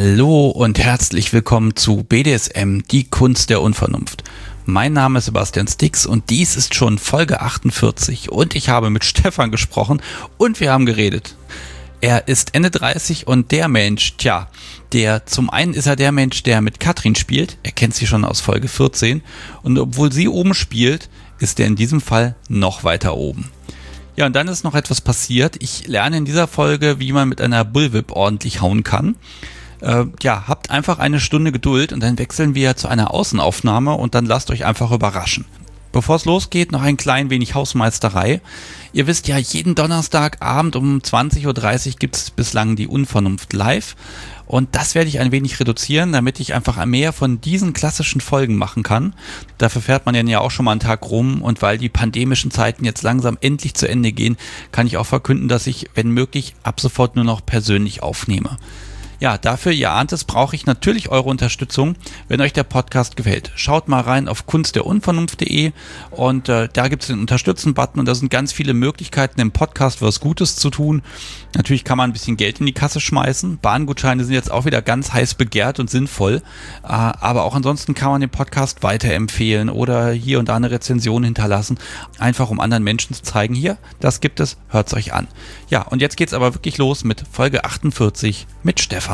Hallo und herzlich willkommen zu BDSM, die Kunst der Unvernunft. Mein Name ist Sebastian Stix und dies ist schon Folge 48 und ich habe mit Stefan gesprochen und wir haben geredet. Er ist Ende 30 und der Mensch, zum einen ist er der Mensch, der mit Katrin spielt, er kennt sie schon aus Folge 14 und obwohl sie oben spielt, ist er in diesem Fall noch weiter oben. Ja, und dann ist noch etwas passiert. Ich lerne in dieser Folge, wie man mit einer Bullwhip ordentlich hauen kann. Habt einfach eine Stunde Geduld und dann wechseln wir zu einer Außenaufnahme und dann lasst euch einfach überraschen. Bevor es losgeht, noch ein klein wenig Hausmeisterei. Ihr wisst ja, jeden Donnerstagabend um 20.30 Uhr gibt es bislang die Unvernunft live. Und das werde ich ein wenig reduzieren, damit ich einfach mehr von diesen klassischen Folgen machen kann. Dafür fährt man ja auch schon mal einen Tag rum und weil die pandemischen Zeiten jetzt langsam endlich zu Ende gehen, kann ich auch verkünden, dass ich, wenn möglich, ab sofort nur noch persönlich aufnehme. Ja, dafür, ihr ahnt es, brauche ich natürlich eure Unterstützung, wenn euch der Podcast gefällt. Schaut mal rein auf kunstderunvernunft.de und da gibt es den Unterstützen-Button und da sind ganz viele Möglichkeiten im Podcast was Gutes zu tun. Natürlich kann man ein bisschen Geld in die Kasse schmeißen. Bahngutscheine sind jetzt auch wieder ganz heiß begehrt und sinnvoll, aber auch ansonsten kann man den Podcast weiterempfehlen oder hier und da eine Rezension hinterlassen, einfach um anderen Menschen zu zeigen, hier, das gibt es, hört's euch an. Ja, und jetzt geht's aber wirklich los mit Folge 48 mit Stefan.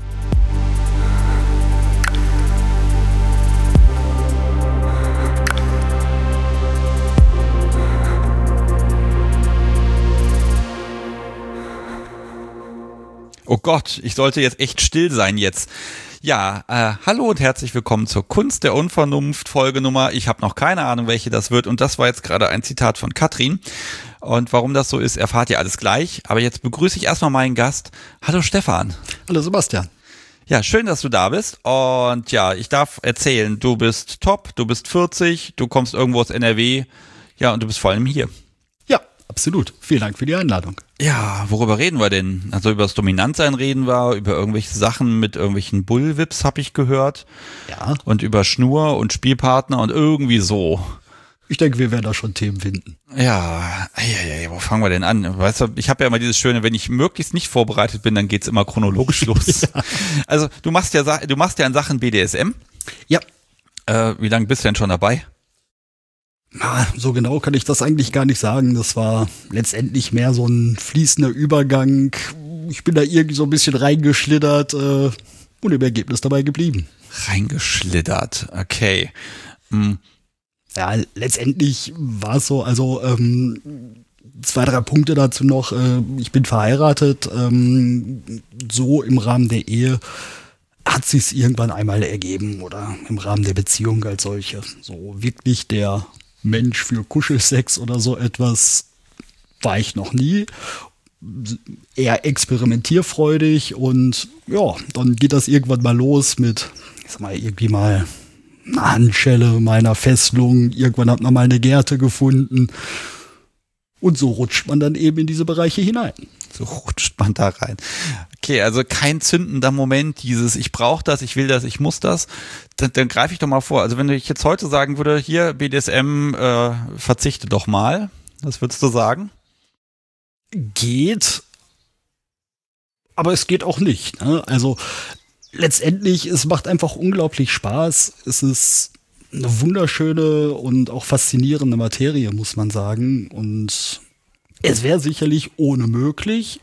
Oh Gott, ich sollte jetzt echt still sein jetzt. Ja, hallo und herzlich willkommen zur Kunst der Unvernunft, Folgenummer. Ich habe noch keine Ahnung, welche das wird und das war jetzt gerade ein Zitat von Katrin. Und warum das so ist, erfahrt ihr alles gleich. Aber jetzt begrüße ich erstmal meinen Gast. Hallo Stefan. Hallo Sebastian. Ja, schön, dass du da bist. Und ja, ich darf erzählen, du bist top, du bist 40, du kommst irgendwo aus NRW. Ja, und du bist vor allem hier. Ja, absolut. Vielen Dank für die Einladung. Ja, worüber reden wir denn? Also über das Dominantsein reden wir, über irgendwelche Sachen mit irgendwelchen Bullwhips habe ich gehört. Ja. Und über Schnur und Spielpartner und irgendwie so. Ich denke, wir werden da schon Themen finden. Ja, wo fangen wir denn an? Weißt du, ich habe ja immer dieses Schöne, wenn ich möglichst nicht vorbereitet bin, dann geht's immer chronologisch los. Ja. Also du machst ja in Sachen BDSM. Ja. Wie lange bist du denn schon dabei? So genau kann ich das eigentlich gar nicht sagen. Das war letztendlich mehr so ein fließender Übergang. Ich bin da irgendwie so ein bisschen reingeschlittert und im Ergebnis dabei geblieben. Reingeschlittert, okay. Ja, letztendlich war es so, also 2, 3 Punkte dazu noch. Ich bin verheiratet, so im Rahmen der Ehe hat sich's irgendwann einmal ergeben oder im Rahmen der Beziehung als solche. So wirklich der Mensch für Kuschelsex oder so etwas war ich noch nie. Eher experimentierfreudig und ja, dann geht das irgendwann mal los mit, ich sag mal, irgendwie mal eine Handschelle meiner Fesselung. Irgendwann hat man mal eine Gerte gefunden. Und so rutscht man dann eben in diese Bereiche hinein. So rutscht man da rein. Okay, also kein zündender Moment, dieses ich brauche das, ich will das, ich muss das. Dann greife ich doch mal vor. Also wenn ich jetzt heute sagen würde, hier BDSM, verzichte doch mal. Was würdest du sagen? Geht. Aber es geht auch nicht. Ne? Also letztendlich, es macht einfach unglaublich Spaß. Es ist eine wunderschöne und auch faszinierende Materie, muss man sagen. Und es wäre sicherlich ohne möglich.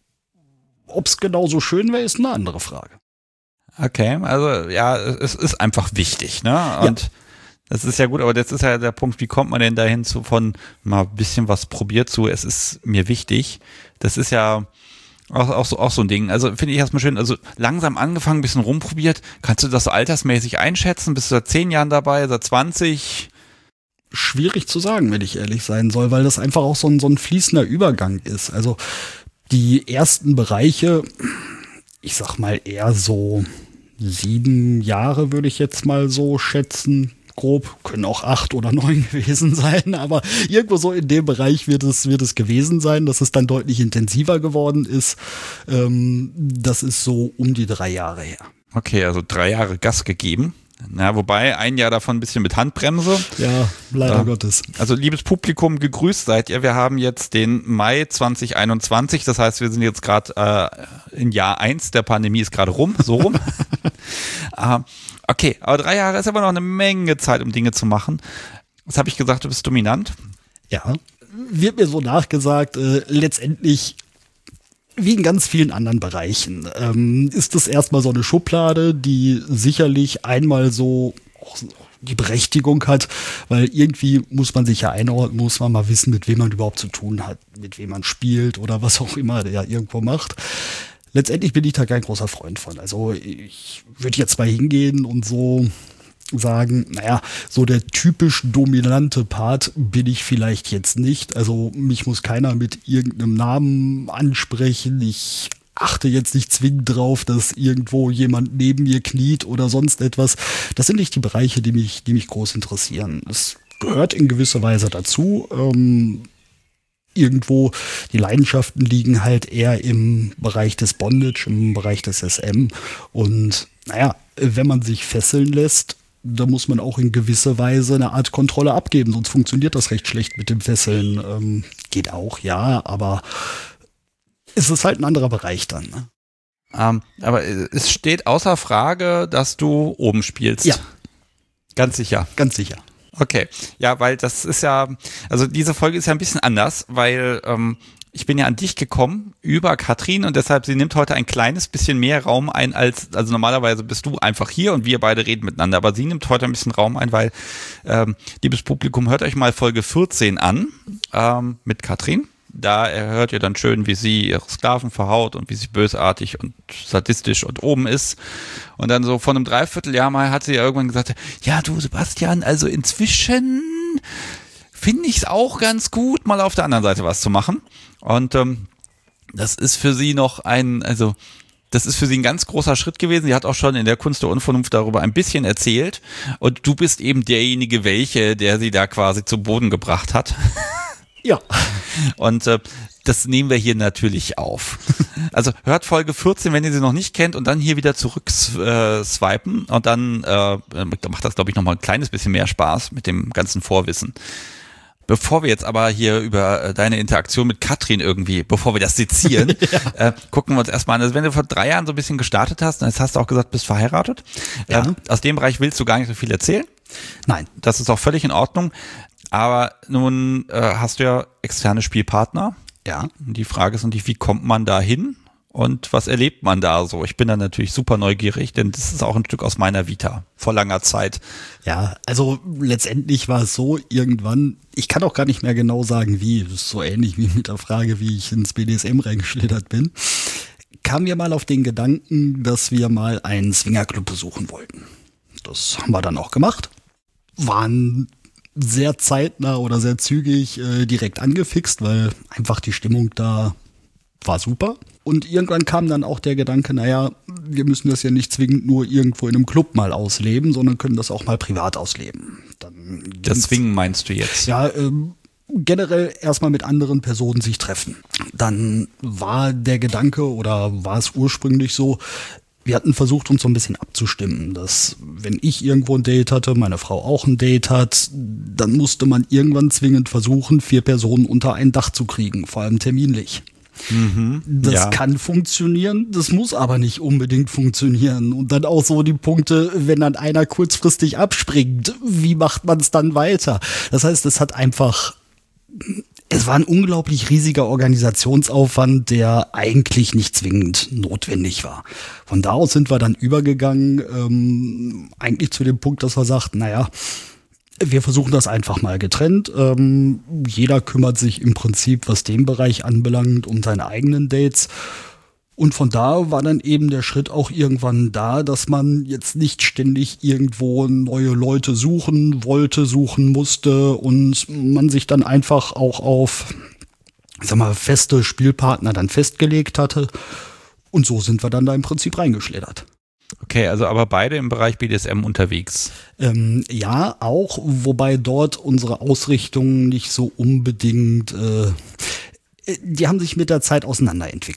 Ob es genauso schön wäre, ist eine andere Frage. Okay, also ja, es ist einfach wichtig, ne? Und ja. Das ist ja gut, aber jetzt ist ja der Punkt, wie kommt man denn dahin zu von mal ein bisschen was probiert zu, es ist mir wichtig. Das ist ja auch so ein Ding. Also finde ich erstmal schön, also langsam angefangen, ein bisschen rumprobiert. Kannst du das so altersmäßig einschätzen? Bist du seit 10 Jahren dabei, seit 20? Schwierig zu sagen, wenn ich ehrlich sein soll, weil das einfach auch so ein fließender Übergang ist. Also die ersten Bereiche, ich sag mal eher so 7 Jahre würde ich jetzt mal so schätzen. Grob, können auch 8 oder 9 gewesen sein, aber irgendwo so in dem Bereich wird es gewesen sein, dass es dann deutlich intensiver geworden ist. Das ist so um die 3 Jahre her. Okay, also 3 Jahre Gas gegeben. Na, wobei ein Jahr davon ein bisschen mit Handbremse. Ja, leider Gottes. Also liebes Publikum, gegrüßt seid ihr. Wir haben jetzt den Mai 2021. Das heißt, wir sind jetzt gerade in Jahr 1. Der Pandemie ist gerade rum, so rum. Okay, aber 3 Jahre ist aber noch eine Menge Zeit, um Dinge zu machen. Was habe ich gesagt, du bist dominant? Ja, wird mir so nachgesagt, letztendlich wie in ganz vielen anderen Bereichen ist das erstmal so eine Schublade, die sicherlich einmal so auch die Berechtigung hat, weil irgendwie muss man sich ja einordnen, muss man mal wissen, mit wem man überhaupt zu tun hat, mit wem man spielt oder was auch immer der irgendwo macht. Letztendlich bin ich da kein großer Freund von. Also ich würde jetzt mal hingehen und so sagen, naja, so der typisch dominante Part bin ich vielleicht jetzt nicht. Also mich muss keiner mit irgendeinem Namen ansprechen. Ich achte jetzt nicht zwingend drauf, dass irgendwo jemand neben mir kniet oder sonst etwas. Das sind nicht die Bereiche, die mich groß interessieren. Es gehört in gewisser Weise dazu. Irgendwo die Leidenschaften liegen halt eher im Bereich des Bondage, im Bereich des SM. Und naja, wenn man sich fesseln lässt, da muss man auch in gewisser Weise eine Art Kontrolle abgeben, sonst funktioniert das recht schlecht mit dem Fesseln. Geht auch, ja, aber es ist halt ein anderer Bereich dann. Ne? Aber es steht außer Frage, dass du oben spielst. Ja. Ganz sicher? Ganz sicher. Okay, ja, weil das ist ja, also diese Folge ist ja ein bisschen anders, weil ich bin ja an dich gekommen über Katrin und deshalb, sie nimmt heute ein kleines bisschen mehr Raum ein also normalerweise bist du einfach hier und wir beide reden miteinander, aber sie nimmt heute ein bisschen Raum ein, weil, liebes Publikum, hört euch mal Folge 14 an mit Katrin. Da hört ihr dann schön, wie sie ihre Sklaven verhaut und wie sie bösartig und sadistisch und oben ist. Und dann so von einem Dreivierteljahr mal hat sie ja irgendwann gesagt, ja du Sebastian, also inzwischen finde ich es auch ganz gut, mal auf der anderen Seite was zu machen. Und das ist für sie das ist für sie ein ganz großer Schritt gewesen. Sie hat auch schon in der Kunst der Unvernunft darüber ein bisschen erzählt. Und du bist eben derjenige, der sie da quasi zu Boden gebracht hat. Ja. Und das nehmen wir hier natürlich auf. Also hört Folge 14, wenn ihr sie noch nicht kennt und dann hier wieder zurück swipen und dann macht das, glaube ich, nochmal ein kleines bisschen mehr Spaß mit dem ganzen Vorwissen. Bevor wir jetzt aber hier über deine Interaktion mit Katrin bevor wir das sezieren, gucken wir uns erstmal an. Also wenn du vor 3 Jahren so ein bisschen gestartet hast, dann hast du auch gesagt, bist verheiratet. Ja. Aus dem Bereich willst du gar nicht so viel erzählen. Nein. Das ist auch völlig in Ordnung. Aber nun hast du ja externe Spielpartner. Ja. Und die Frage ist natürlich, wie kommt man da hin und was erlebt man da so? Ich bin da natürlich super neugierig, denn das ist auch ein Stück aus meiner Vita vor langer Zeit. Ja, also letztendlich war es so, irgendwann, ich kann auch gar nicht mehr genau sagen, wie, das ist so ähnlich wie mit der Frage, wie ich ins BDSM reingeschlittert bin, kamen wir mal auf den Gedanken, dass wir mal einen Swingerclub besuchen wollten. Das haben wir dann auch gemacht. Waren sehr zeitnah oder sehr zügig direkt angefixt, weil einfach die Stimmung da war super. Und irgendwann kam dann auch der Gedanke, naja, wir müssen das ja nicht zwingend nur irgendwo in einem Club mal ausleben, sondern können das auch mal privat ausleben. Das Swingen meinst du jetzt? Ja, generell erstmal mit anderen Personen sich treffen. Dann war der Gedanke oder war es ursprünglich so, wir hatten versucht, uns so ein bisschen abzustimmen, dass wenn ich irgendwo ein Date hatte, meine Frau auch ein Date hat, dann musste man irgendwann zwingend versuchen, 4 Personen unter ein Dach zu kriegen, vor allem terminlich. Das kann funktionieren, das muss aber nicht unbedingt funktionieren. Und dann auch so die Punkte, wenn dann einer kurzfristig abspringt, wie macht man es dann weiter? Das heißt, es war ein unglaublich riesiger Organisationsaufwand, der eigentlich nicht zwingend notwendig war. Von da aus sind wir dann übergegangen, eigentlich zu dem Punkt, dass wir sagten, naja, wir versuchen das einfach mal getrennt. Jeder kümmert sich im Prinzip, was den Bereich anbelangt, um seine eigenen Dates. Und von da war dann eben der Schritt auch irgendwann da, dass man jetzt nicht ständig irgendwo neue Leute suchen musste und man sich dann einfach auch auf, feste Spielpartner dann festgelegt hatte. Und so sind wir dann da im Prinzip reingeschlittert. Okay, also aber beide im Bereich BDSM unterwegs. Ja, auch, wobei dort unsere Ausrichtungen nicht so unbedingt, die haben sich mit der Zeit auseinanderentwickelt.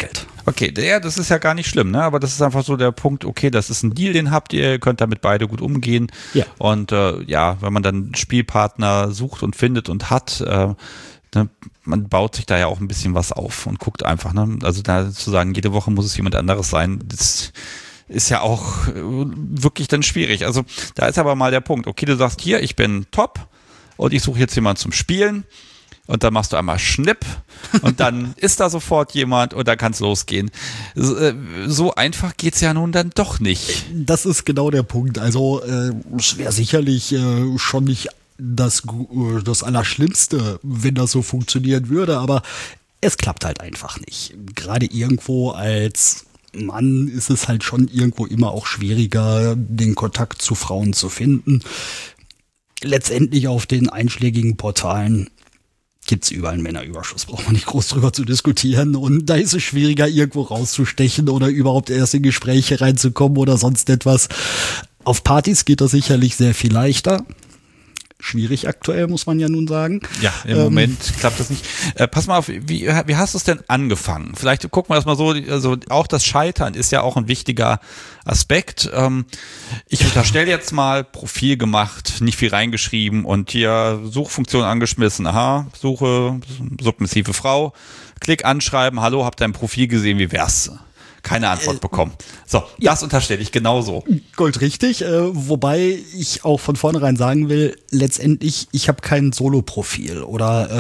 Okay, ja, das ist ja gar nicht schlimm, ne? Aber das ist einfach so der Punkt, okay, das ist ein Deal, den habt ihr könnt damit beide gut umgehen. Ja. Und ja, wenn man dann Spielpartner sucht und findet und hat, ne, man baut sich da ja auch ein bisschen was auf und guckt einfach, ne? Also da zu sagen, jede Woche muss es jemand anderes sein, das ist ja auch wirklich dann schwierig. Also da ist aber mal der Punkt, okay, du sagst hier, ich bin top und ich suche jetzt jemanden zum Spielen. Und dann machst du einmal Schnipp und dann ist da sofort jemand und dann kann es losgehen. So einfach geht's ja nun dann doch nicht. Das ist genau der Punkt. Also es wäre sicherlich schon nicht das Allerschlimmste, wenn das so funktionieren würde, aber es klappt halt einfach nicht. Gerade irgendwo als Mann ist es halt schon irgendwo immer auch schwieriger, den Kontakt zu Frauen zu finden. Letztendlich auf den einschlägigen Portalen gibt's überall einen Männerüberschuss, braucht man nicht groß drüber zu diskutieren. Und da ist es schwieriger, irgendwo rauszustechen oder überhaupt erst in Gespräche reinzukommen oder sonst etwas. Auf Partys geht das sicherlich sehr viel leichter. Schwierig aktuell, muss man ja nun sagen. Ja, im Moment klappt das nicht. Pass mal auf, wie hast du es denn angefangen? Vielleicht gucken wir das mal so, also auch das Scheitern ist ja auch ein wichtiger Aspekt. Ich unterstelle jetzt mal, Profil gemacht, nicht viel reingeschrieben und hier Suchfunktion angeschmissen. Aha, Suche, submissive Frau, Klick anschreiben, hallo, hab dein Profil gesehen, wie wär's? Keine Antwort bekommen. So, das unterstelle ich genauso. Goldrichtig, wobei ich auch von vornherein sagen will, letztendlich, ich habe kein Solo-Profil oder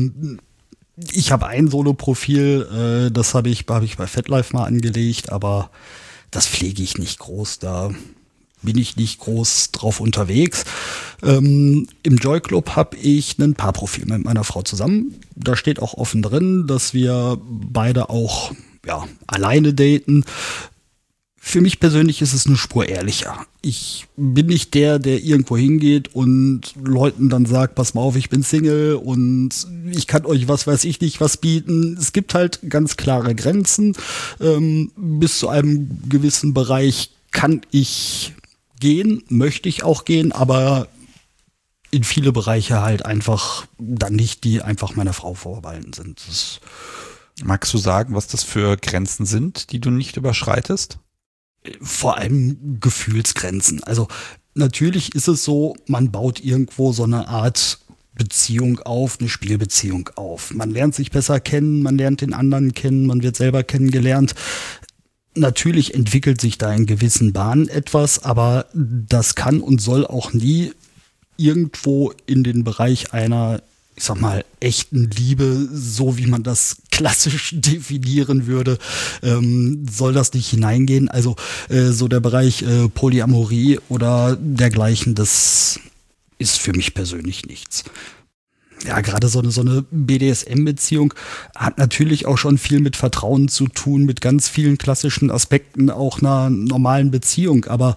ich habe ein Solo-Profil, das habe ich bei FetLife mal angelegt, aber das pflege ich nicht groß, da bin ich nicht groß drauf unterwegs. Im Joy Club habe ich ein Paarprofil mit meiner Frau zusammen. Da steht auch offen drin, dass wir beide auch alleine daten. Für mich persönlich ist es eine Spur ehrlicher. Ich bin nicht der irgendwo hingeht und Leuten dann sagt, pass mal auf, ich bin Single und ich kann euch was weiß ich nicht was bieten. Es gibt halt ganz klare Grenzen. Bis zu einem gewissen Bereich kann ich gehen, möchte ich auch gehen, aber in viele Bereiche halt einfach dann nicht, die einfach meiner Frau vorbehalten sind. Magst du sagen, was das für Grenzen sind, die du nicht überschreitest? Vor allem Gefühlsgrenzen. Also natürlich ist es so, man baut irgendwo so eine Art Beziehung auf, eine Spielbeziehung auf. Man lernt sich besser kennen, man lernt den anderen kennen, man wird selber kennengelernt. Natürlich entwickelt sich da in gewissen Bahnen etwas, aber das kann und soll auch nie irgendwo in den Bereich einer, ich sag mal, echten Liebe, so wie man das klassisch definieren würde, soll das nicht hineingehen. Also so der Bereich Polyamorie oder dergleichen, das ist für mich persönlich nichts. Ja, gerade so eine BDSM-Beziehung hat natürlich auch schon viel mit Vertrauen zu tun, mit ganz vielen klassischen Aspekten auch einer normalen Beziehung. Aber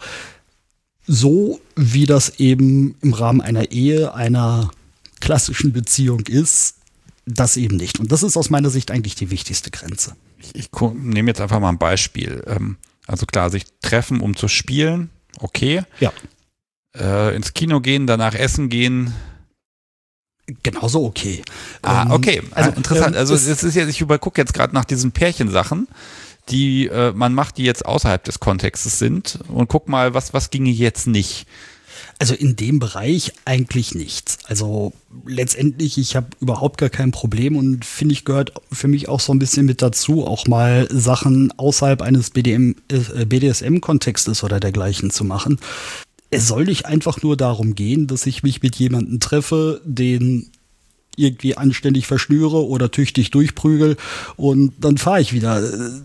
so wie das eben im Rahmen einer Ehe, einer klassischen Beziehung ist, das eben nicht. Und das ist aus meiner Sicht eigentlich die wichtigste Grenze. Ich nehme jetzt einfach mal ein Beispiel. Also klar, sich treffen, um zu spielen, okay. Ja. Ins Kino gehen, danach essen gehen. Genauso okay. Okay. Also interessant. Also es ist jetzt, ich gucke jetzt gerade nach diesen Pärchensachen, die man macht, die jetzt außerhalb des Kontextes sind und guck mal, was ginge jetzt nicht. Also in dem Bereich eigentlich nichts. Also letztendlich, ich habe überhaupt gar kein Problem und finde ich, gehört für mich auch so ein bisschen mit dazu, auch mal Sachen außerhalb eines BDSM-Kontextes oder dergleichen zu machen. Es soll nicht einfach nur darum gehen, dass ich mich mit jemandem treffe, den irgendwie anständig verschnüre oder tüchtig durchprügel und dann fahre ich wieder.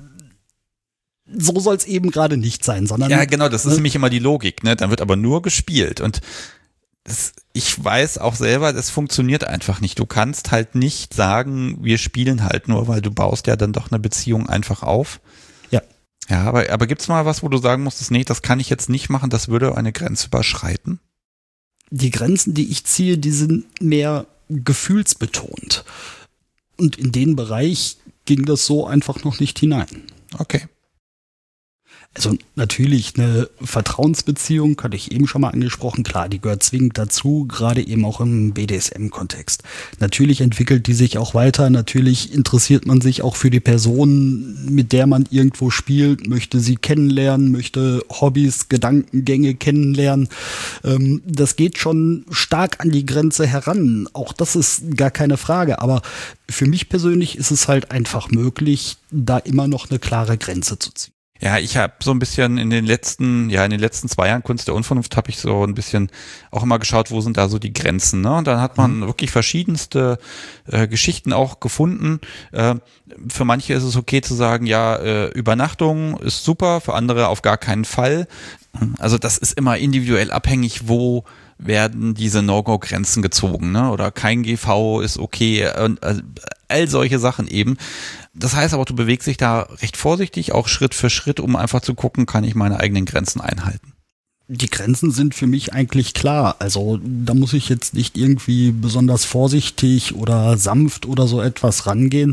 So soll es eben gerade nicht sein, sondern... Ja, genau, das ist nämlich immer die Logik, ne? Dann wird aber nur gespielt und ich weiß auch selber, das funktioniert einfach nicht. Du kannst halt nicht sagen, wir spielen halt nur, weil du baust ja dann doch eine Beziehung einfach auf. Ja. Ja, aber gibt's mal was, wo du sagen musstest, nee, das kann ich jetzt nicht machen, das würde eine Grenze überschreiten? Die Grenzen, die ich ziehe, die sind mehr gefühlsbetont. Und in den Bereich ging das so einfach noch nicht hinein. Okay. Also natürlich eine Vertrauensbeziehung, hatte ich eben schon mal angesprochen, klar, die gehört zwingend dazu, gerade eben auch im BDSM-Kontext. Natürlich entwickelt die sich auch weiter, natürlich interessiert man sich auch für die Person, mit der man irgendwo spielt, möchte sie kennenlernen, möchte Hobbys, Gedankengänge kennenlernen. Das geht schon stark an die Grenze heran, auch das ist gar keine Frage, aber für mich persönlich ist es halt einfach möglich, da immer noch eine klare Grenze zu ziehen. Ja, ich habe so ein bisschen in den letzten 2 Jahren Kunst der Unvernunft habe ich so ein bisschen auch immer geschaut, wo sind da so die Grenzen, ne? Und dann hat man wirklich verschiedenste Geschichten auch gefunden. Für manche ist es okay zu sagen, ja, Übernachtung ist super, für andere auf gar keinen Fall. Also das ist immer individuell abhängig, wo werden diese No-Go-Grenzen gezogen, ne? Oder kein GV ist okay und all solche Sachen eben. Das heißt aber, du bewegst dich da recht vorsichtig, auch Schritt für Schritt, um einfach zu gucken, kann ich meine eigenen Grenzen einhalten. Die Grenzen sind für mich eigentlich klar. Also da muss ich jetzt nicht irgendwie besonders vorsichtig oder sanft oder so etwas rangehen.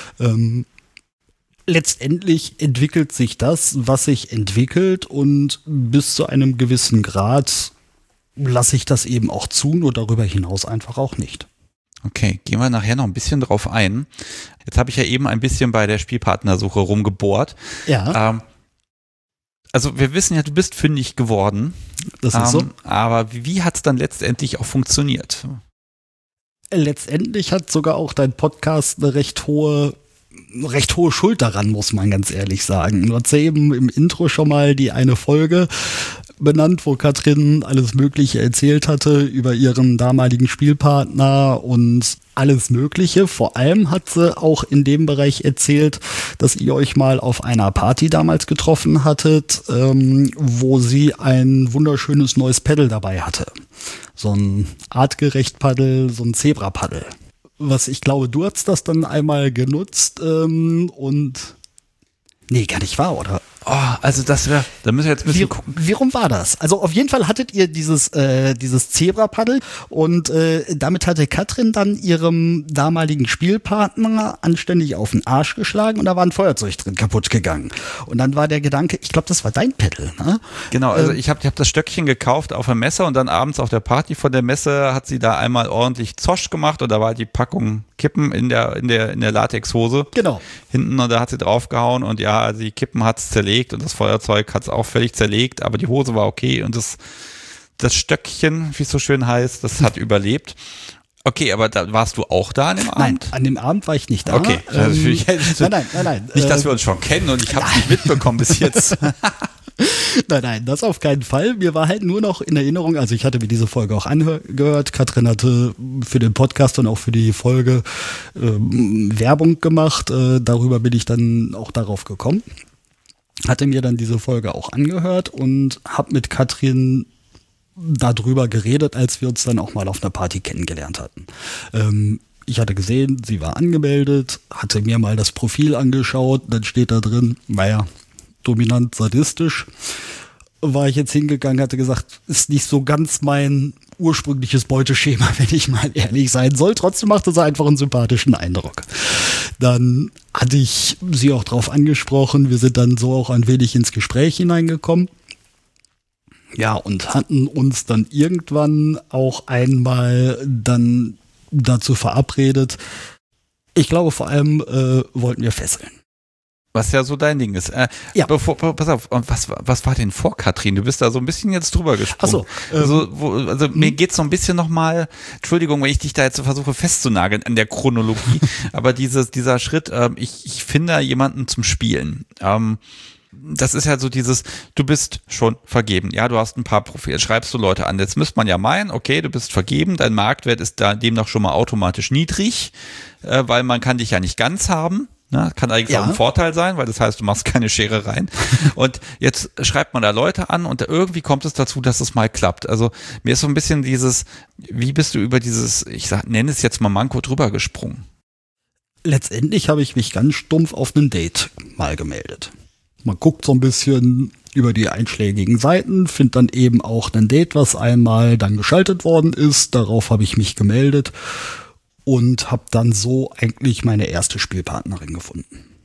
Letztendlich entwickelt sich das, was sich entwickelt, und bis zu einem gewissen Grad lasse ich das eben auch zu, nur darüber hinaus einfach auch nicht. Okay, gehen wir nachher noch ein bisschen drauf ein. Jetzt habe ich ja eben ein bisschen bei der Spielpartnersuche rumgebohrt. Ja. Also wir wissen ja, du bist fündig geworden. Das ist so. Aber wie hat es dann letztendlich auch funktioniert? Letztendlich hat sogar auch dein Podcast eine recht hohe Schuld daran, muss man ganz ehrlich sagen. Du hast ja eben im Intro schon mal die eine Folge benannt, wo Katrin alles Mögliche erzählt hatte über ihren damaligen Spielpartner und alles Mögliche. Vor allem hat sie auch in dem Bereich erzählt, dass ihr euch mal auf einer Party damals getroffen hattet, wo sie ein wunderschönes neues Paddel dabei hatte. So ein artgerecht Paddel, so ein Zebra-Paddel. Was ich glaube, du hast das dann einmal genutzt und nee, gar nicht wahr, oder? Oh, also da müssen wir jetzt ein bisschen gucken. Wie rum war das? Also auf jeden Fall hattet ihr dieses Zebra-Paddel und damit hatte Katrin dann ihrem damaligen Spielpartner anständig auf den Arsch geschlagen und da war ein Feuerzeug drin kaputt gegangen. Und dann war der Gedanke, ich glaube, das war dein Paddel, ne? Genau, also ich hab das Stöckchen gekauft auf der Messe und dann abends auf der Party von der Messe hat sie da einmal ordentlich Zosch gemacht und da war die Packung Kippen in der Latexhose. Genau. Hinten, und da hat sie draufgehauen und ja, die Kippen hat's zerlegt und das Feuerzeug hat's auch völlig zerlegt, aber die Hose war okay und das Stöckchen, wie es so schön heißt, das hat überlebt. Okay, aber da warst du auch da an dem Abend? Nein, an dem Abend war ich nicht da. Okay. Nein. Nicht, dass wir uns schon kennen und ich habe es nicht mitbekommen bis jetzt. Nein, das auf keinen Fall. Mir war halt nur noch in Erinnerung, also ich hatte mir diese Folge auch angehört. Katrin hatte für den Podcast und auch für die Folge Werbung gemacht. Darüber bin ich dann auch darauf gekommen. Hatte mir dann diese Folge auch angehört und habe mit Katrin darüber geredet, als wir uns dann auch mal auf einer Party kennengelernt hatten. Ich hatte gesehen, sie war angemeldet, hatte mir mal das Profil angeschaut, dann steht da drin, naja, dominant sadistisch. War ich jetzt hingegangen, hatte gesagt, ist nicht so ganz mein ursprüngliches Beuteschema, wenn ich mal ehrlich sein soll. Trotzdem machte sie einfach einen sympathischen Eindruck. Dann hatte ich sie auch drauf angesprochen. Wir sind dann so auch ein wenig ins Gespräch hineingekommen. Ja, und hatten uns dann irgendwann auch einmal dann dazu verabredet. Ich glaube, vor allem wollten wir fesseln. Was ja so dein Ding ist. Ja. Pass auf, und was war denn vor Katrin? Du bist da so ein bisschen jetzt drüber gesprungen. Ach so. Also mir geht's so ein bisschen nochmal, Entschuldigung, wenn ich dich da jetzt so versuche festzunageln an der Chronologie, aber dieser Schritt, ich finde jemanden zum Spielen. Das ist ja so dieses, du bist schon vergeben. Ja, du hast ein paar Profile, schreibst du Leute an. Jetzt müsste man ja meinen, okay, du bist vergeben, dein Marktwert ist da demnach schon mal automatisch niedrig, weil man kann dich ja nicht ganz haben. Ne? Kann eigentlich auch ein Vorteil sein, weil das heißt, du machst keine Scherereien. Und jetzt schreibt man da Leute an und irgendwie kommt es dazu, dass es mal klappt. Also mir ist so ein bisschen dieses, wie bist du über dieses, nenne es jetzt mal Manko drüber gesprungen? Letztendlich habe ich mich ganz stumpf auf ein Date mal gemeldet. Man guckt so ein bisschen über die einschlägigen Seiten, findet dann eben auch ein Date, was einmal dann geschaltet worden ist. Darauf habe ich mich gemeldet und habe dann so eigentlich meine erste Spielpartnerin gefunden.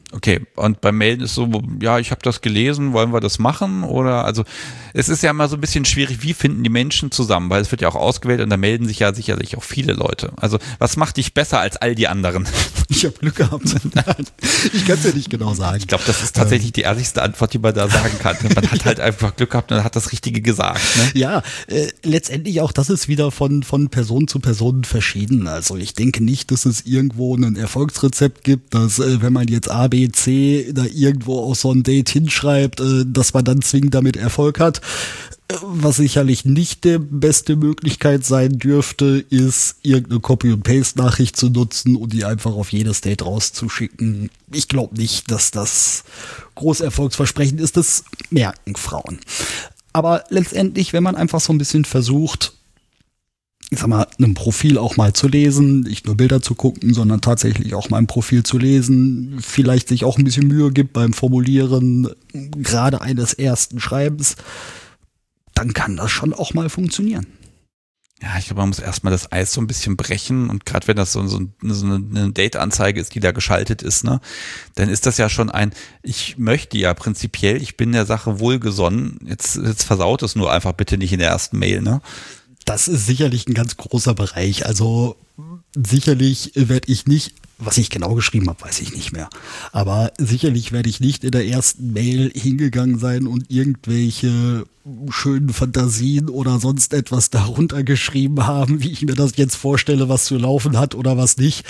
Okay, und beim Melden ist so, ja, ich habe das gelesen, wollen wir das machen? Oder, also, es ist ja immer so ein bisschen schwierig, wie finden die Menschen zusammen, weil es wird ja auch ausgewählt und da melden sich ja sicherlich auch viele Leute. Also, was macht dich besser als all die anderen? Ich habe Glück gehabt. Ich kann es ja nicht genau sagen. Ich glaube, das ist tatsächlich die ehrlichste Antwort, die man da sagen kann. Man hat halt einfach Glück gehabt und hat das Richtige gesagt. Ne? Ja, letztendlich auch das ist wieder von Person zu Person verschieden. Also ich denke nicht, dass es irgendwo ein Erfolgsrezept gibt, dass wenn man jetzt A, B, C da irgendwo auf so ein Date hinschreibt, dass man dann zwingend damit Erfolg hat. Was sicherlich nicht die beste Möglichkeit sein dürfte, ist irgendeine Copy-and-Paste-Nachricht zu nutzen und die einfach auf jedes Date rauszuschicken. Ich glaube nicht, dass das groß erfolgsversprechend ist. Das merken Frauen. Aber letztendlich, wenn man einfach so ein bisschen versucht, ich sag mal, ein Profil auch mal zu lesen, nicht nur Bilder zu gucken, sondern tatsächlich auch mal ein Profil zu lesen, vielleicht sich auch ein bisschen Mühe gibt beim Formulieren, gerade eines ersten Schreibens, dann kann das schon auch mal funktionieren. Ja, ich glaube, man muss erstmal das Eis so ein bisschen brechen und gerade wenn das so eine Date-Anzeige ist, die da geschaltet ist, ne, dann ist das ja schon ich möchte ja prinzipiell, ich bin der Sache wohlgesonnen, jetzt versaut es nur einfach bitte nicht in der ersten Mail, ne? Das ist sicherlich ein ganz großer Bereich, also sicherlich werde ich nicht, was ich genau geschrieben habe, weiß ich nicht mehr. Aber sicherlich werde ich nicht in der ersten Mail hingegangen sein und irgendwelche schönen Fantasien oder sonst etwas darunter geschrieben haben, wie ich mir das jetzt vorstelle, was zu laufen hat oder was nicht.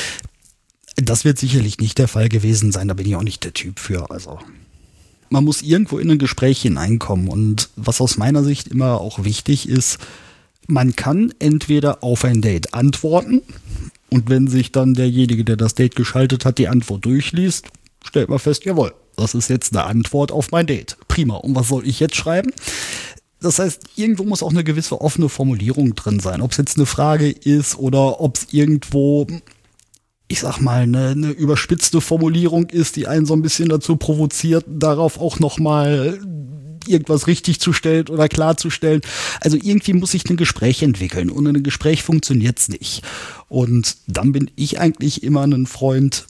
Das wird sicherlich nicht der Fall gewesen sein, da bin ich auch nicht der Typ für. Also man muss irgendwo in ein Gespräch hineinkommen und was aus meiner Sicht immer auch wichtig ist, man kann entweder auf ein Date antworten und wenn sich dann derjenige, der das Date geschaltet hat, die Antwort durchliest, stellt man fest, jawohl, das ist jetzt eine Antwort auf mein Date. Prima. Und was soll ich jetzt schreiben? Das heißt, irgendwo muss auch eine gewisse offene Formulierung drin sein. Ob es jetzt eine Frage ist oder ob es irgendwo, ich sag mal, eine überspitzte Formulierung ist, die einen so ein bisschen dazu provoziert, darauf auch nochmal irgendwas richtig zu stellen oder klarzustellen. Also irgendwie muss sich ein Gespräch entwickeln und in einem Gespräch funktioniert's nicht. Und dann bin ich eigentlich immer ein Freund,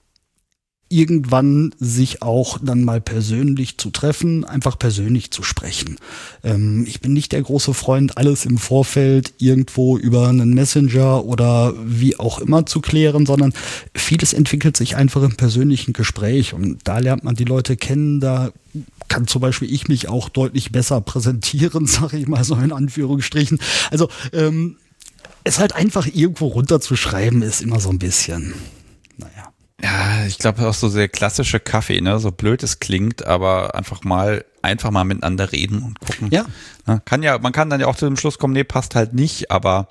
irgendwann sich auch dann mal persönlich zu treffen, einfach persönlich zu sprechen. Ich bin nicht der große Freund, alles im Vorfeld irgendwo über einen Messenger oder wie auch immer zu klären, sondern vieles entwickelt sich einfach im persönlichen Gespräch und da lernt man die Leute kennen, da kann zum Beispiel ich mich auch deutlich besser präsentieren, sage ich mal so in Anführungsstrichen. Also es halt einfach irgendwo runterzuschreiben ist immer so ein bisschen, naja. Ja, ich glaube auch so sehr klassische Kaffee, ne, so blöd es klingt, aber einfach mal miteinander reden und gucken. Ja. Man kann dann ja auch zu dem Schluss kommen, nee, passt halt nicht, aber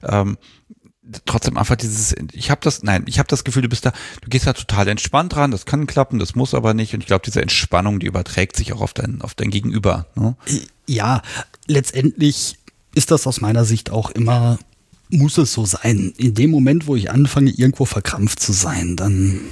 trotzdem einfach ich habe das Gefühl, du gehst da total entspannt dran, das kann klappen, das muss aber nicht und ich glaube, diese Entspannung, die überträgt sich auch auf dein Gegenüber. Ne? Ja, letztendlich ist das aus meiner Sicht auch immer, muss es so sein. In dem Moment, wo ich anfange, irgendwo verkrampft zu sein, dann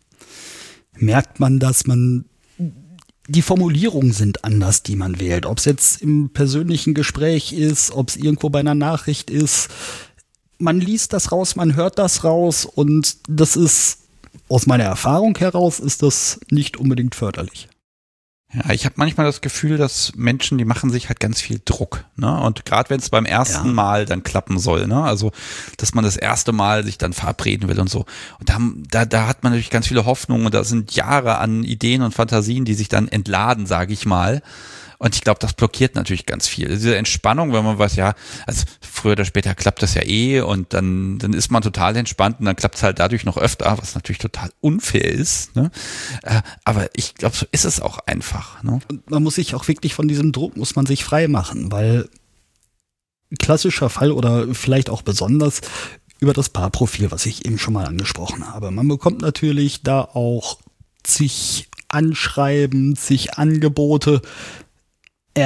merkt man, dass die Formulierungen sind anders, die man wählt. Ob es jetzt im persönlichen Gespräch ist, ob es irgendwo bei einer Nachricht ist. Man liest das raus, man hört das raus und das ist, aus meiner Erfahrung heraus, ist das nicht unbedingt förderlich. Ja, ich habe manchmal das Gefühl, dass Menschen, die machen sich halt ganz viel Druck, ne? Und gerade wenn es beim ersten Mal dann klappen soll, ne? Also, dass man das erste Mal sich dann verabreden will und so. Und da hat man natürlich ganz viele Hoffnungen und da sind Jahre an Ideen und Fantasien, die sich dann entladen, sage ich mal. Und ich glaube, das blockiert natürlich ganz viel. Diese Entspannung, wenn man weiß, ja, also früher oder später klappt das ja eh und dann ist man total entspannt und dann klappt es halt dadurch noch öfter, was natürlich total unfair ist. Ne? Aber ich glaube, so ist es auch einfach. Ne? Und man muss sich auch wirklich von diesem Druck, muss man sich frei machen, weil klassischer Fall oder vielleicht auch besonders über das Paarprofil, was ich eben schon mal angesprochen habe. Man bekommt natürlich da auch zig Anschreiben, zig Angebote. Ja,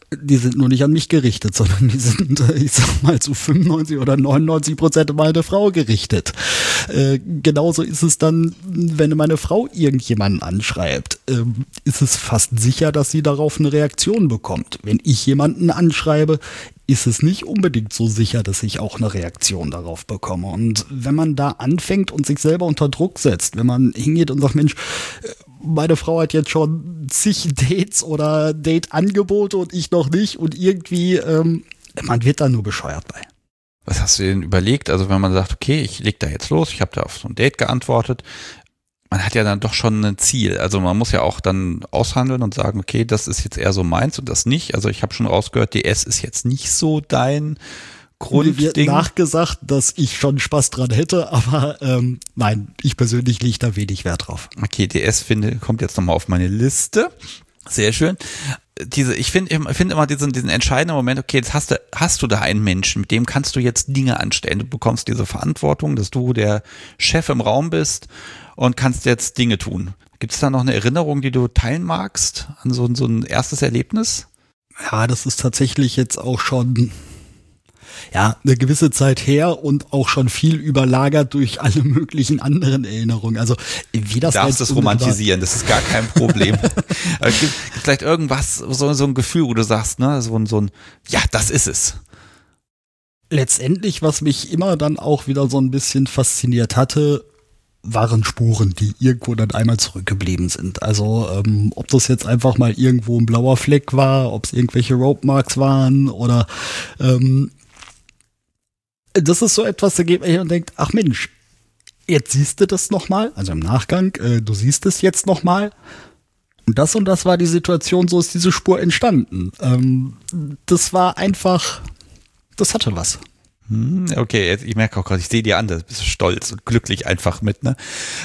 Die sind nur nicht an mich gerichtet, sondern die sind, ich sag mal, zu 95 oder 99% mal eine Frau gerichtet. Genauso ist es dann, wenn meine Frau irgendjemanden anschreibt, ist es fast sicher, dass sie darauf eine Reaktion bekommt. Wenn ich jemanden anschreibe, ist es nicht unbedingt so sicher, dass ich auch eine Reaktion darauf bekomme. Und wenn man da anfängt und sich selber unter Druck setzt, wenn man hingeht und sagt, Mensch, meine Frau hat jetzt schon zig Dates oder Date-Angebote und ich noch nicht und irgendwie, man wird da nur bescheuert bei. Was hast du denn überlegt? Also wenn man sagt, okay, ich leg da jetzt los, ich habe da auf so ein Date geantwortet, man hat ja dann doch schon ein Ziel. Also man muss ja auch dann aushandeln und sagen, okay, das ist jetzt eher so meins und das nicht. Also ich habe schon rausgehört, DS ist jetzt nicht so dein Grundding. Mir wird nachgesagt, dass ich schon Spaß dran hätte, aber nein, ich persönlich lege da wenig Wert drauf. Okay, DS kommt jetzt nochmal auf meine Liste. Sehr schön. Ich finde immer diesen entscheidenden Moment, okay, jetzt hast du da einen Menschen, mit dem kannst du jetzt Dinge anstellen. Du bekommst diese Verantwortung, dass du der Chef im Raum bist und kannst jetzt Dinge tun. Gibt es da noch eine Erinnerung, die du teilen magst an so ein erstes Erlebnis? Ja, das ist tatsächlich jetzt auch schon eine gewisse Zeit her und auch schon viel überlagert durch alle möglichen anderen Erinnerungen. Also wie das du darfst es romantisieren, das ist gar kein Problem. Gibt vielleicht irgendwas, so ein Gefühl, wo du sagst, ne, so ein, ja, das ist es. Letztendlich, was mich immer dann auch wieder so ein bisschen fasziniert hatte, waren Spuren, die irgendwo dann einmal zurückgeblieben sind. Also ob das jetzt einfach mal irgendwo ein blauer Fleck war, ob es irgendwelche Rope Marks waren oder das ist so etwas, da geht man hin und denkt, ach Mensch, jetzt siehst du das nochmal, also im Nachgang, du siehst es jetzt nochmal. Und das war die Situation, so ist diese Spur entstanden. Das war einfach, das hatte was. Okay, jetzt, ich merke auch gerade, ich sehe dir an, du bist stolz und glücklich einfach mit, ne?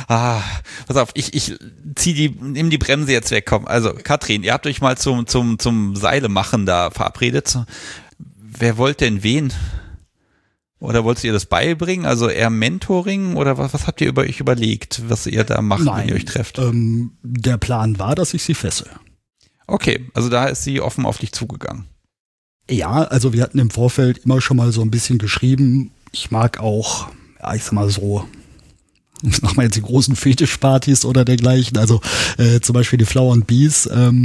Pass auf, ich nimm die Bremse jetzt weg, komm. Also, Katrin, ihr habt euch mal zum Seilemachen da verabredet. Wer wollte denn wen? Oder wolltet ihr das beibringen? Also eher Mentoring? Oder was habt ihr euch überlegt, was ihr da macht, wenn ihr euch trefft? Der Plan war, dass ich sie fessel. Okay, also da ist sie offen auf dich zugegangen. Ja, also wir hatten im Vorfeld immer schon mal so ein bisschen geschrieben. Ich mag auch, ja, ich sag mal so, machen wir jetzt die großen Fetischpartys oder dergleichen. Also zum Beispiel die Flower and Bees.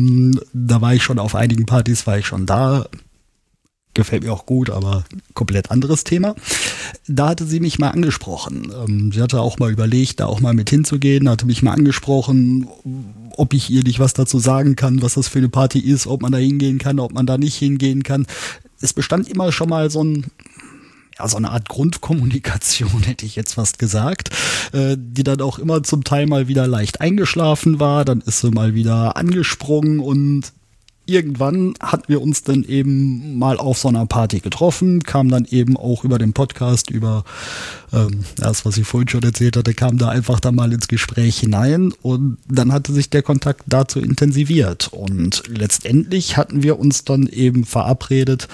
Da war ich schon auf einigen Partys, war ich schon da. Gefällt mir auch gut, aber komplett anderes Thema. Da hatte sie mich mal angesprochen. Sie hatte auch mal überlegt, da auch mal mit hinzugehen, hatte mich mal angesprochen, ob ich ihr nicht was dazu sagen kann, was das für eine Party ist, ob man da hingehen kann, ob man da nicht hingehen kann. Es bestand immer schon mal so eine Art Grundkommunikation, hätte ich jetzt fast gesagt, die dann auch immer zum Teil mal wieder leicht eingeschlafen war. Dann ist sie mal wieder angesprungen und irgendwann hatten wir uns dann eben mal auf so einer Party getroffen, kam dann eben auch über den Podcast, über das, was ich vorhin schon erzählt hatte, kam da einfach dann mal ins Gespräch hinein und dann hatte sich der Kontakt dazu intensiviert und letztendlich hatten wir uns dann eben verabredet,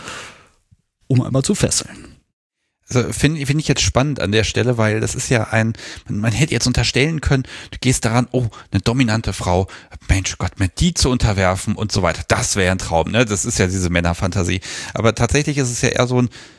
um einmal zu fesseln. Also finde ich jetzt spannend an der Stelle, weil das ist ja man hätte jetzt unterstellen können, du gehst daran, oh, eine dominante Frau, Mensch Gott, mir die zu unterwerfen und so weiter, das wäre ein Traum, ne? Das ist ja diese Männerfantasie. Aber tatsächlich ist es ja eher so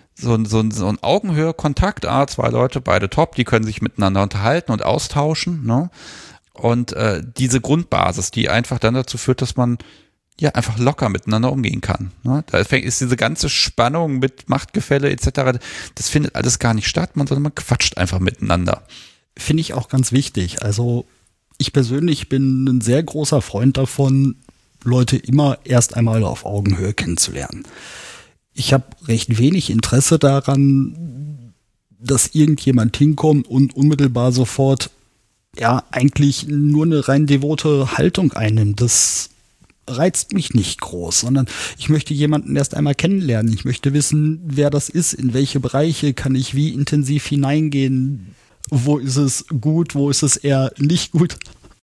ein Augenhöhe-Kontakt, zwei Leute, beide top, die können sich miteinander unterhalten und austauschen, ne? Und diese Grundbasis, die einfach dann dazu führt, dass man ja einfach locker miteinander umgehen kann. Ne? Da ist diese ganze Spannung mit Machtgefälle etc., das findet alles gar nicht statt, sondern man quatscht einfach miteinander. Finde ich auch ganz wichtig. Also ich persönlich bin ein sehr großer Freund davon, Leute immer erst einmal auf Augenhöhe kennenzulernen. Ich habe recht wenig Interesse daran, dass irgendjemand hinkommt und unmittelbar sofort eigentlich nur eine rein devote Haltung einnimmt. Das reizt mich nicht groß, sondern ich möchte jemanden erst einmal kennenlernen. Ich möchte wissen, wer das ist, in welche Bereiche kann ich wie intensiv hineingehen, wo ist es gut, wo ist es eher nicht gut.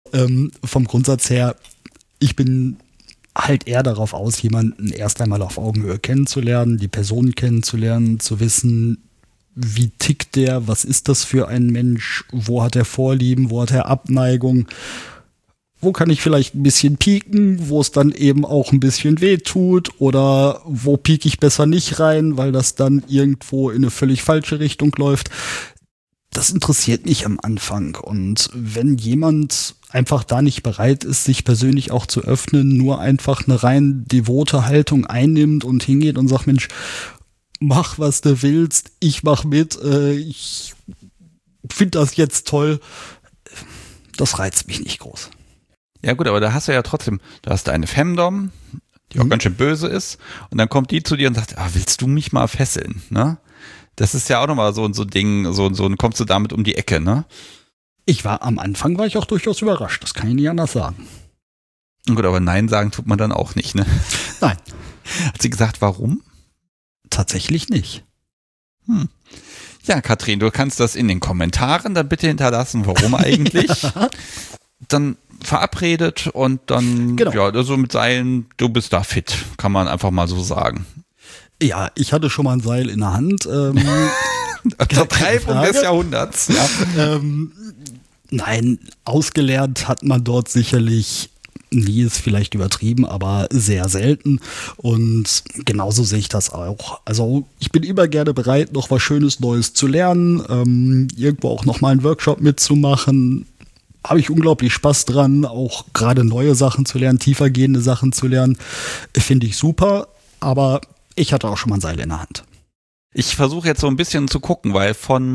Vom Grundsatz her, ich bin halt eher darauf aus, jemanden erst einmal auf Augenhöhe kennenzulernen, die Person kennenzulernen, zu wissen, wie tickt der, was ist das für ein Mensch, wo hat er Vorlieben, wo hat er Abneigung. wo kann ich vielleicht ein bisschen pieken, wo es dann eben auch ein bisschen weh tut oder wo pieke ich besser nicht rein, weil das dann irgendwo in eine völlig falsche Richtung läuft. Das interessiert mich am Anfang. Und wenn jemand einfach da nicht bereit ist, sich persönlich auch zu öffnen, nur einfach eine rein devote Haltung einnimmt und hingeht und sagt, Mensch, mach, was du willst, ich mach mit, ich finde das jetzt toll, das reizt mich nicht groß. Ja gut, aber da hast du ja trotzdem, du hast eine Femdom, die auch ganz schön böse ist, und dann kommt die zu dir und sagt, willst du mich mal fesseln, ne? Das ist ja auch nochmal so ein Ding, kommst du damit um die Ecke, ne? Am Anfang war ich auch durchaus überrascht, das kann ich nicht anders sagen. Gut, aber Nein sagen tut man dann auch nicht, ne? Nein. Hat sie gesagt, warum? Tatsächlich nicht. Ja, Katrin, du kannst das in den Kommentaren dann bitte hinterlassen, warum eigentlich. Ja. Dann verabredet und dann, genau. Ja, also mit Seilen, du bist da fit, kann man einfach mal so sagen. Ja, ich hatte schon mal ein Seil in der Hand. Vertreibung des Jahrhunderts. Ja. Nein, ausgelernt hat man dort sicherlich nie, ist vielleicht übertrieben, aber sehr selten. Und genauso sehe ich das auch. Also ich bin immer gerne bereit, noch was Schönes Neues zu lernen, irgendwo auch noch mal einen Workshop mitzumachen. Habe ich unglaublich Spaß dran, auch gerade neue Sachen zu lernen, tiefergehende Sachen zu lernen. Finde ich super, aber ich hatte auch schon mal ein Seil in der Hand. Ich versuche jetzt so ein bisschen zu gucken, weil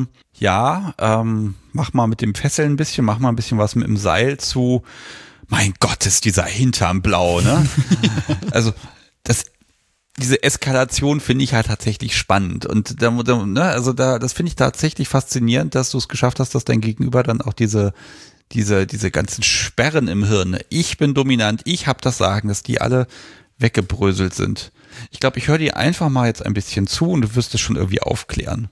mach mal mit dem Fesseln ein bisschen, mach mal ein bisschen was mit dem Seil zu, mein Gott, ist dieser Hintern blau, ne? Also diese Eskalation finde ich halt tatsächlich spannend und das finde ich tatsächlich faszinierend, dass du es geschafft hast, dass dein Gegenüber dann auch diese ganzen Sperren im Hirn, ich bin dominant, ich habe das Sagen, dass die alle weggebröselt sind. Ich glaube, ich höre dir einfach mal jetzt ein bisschen zu und du wirst es schon irgendwie aufklären.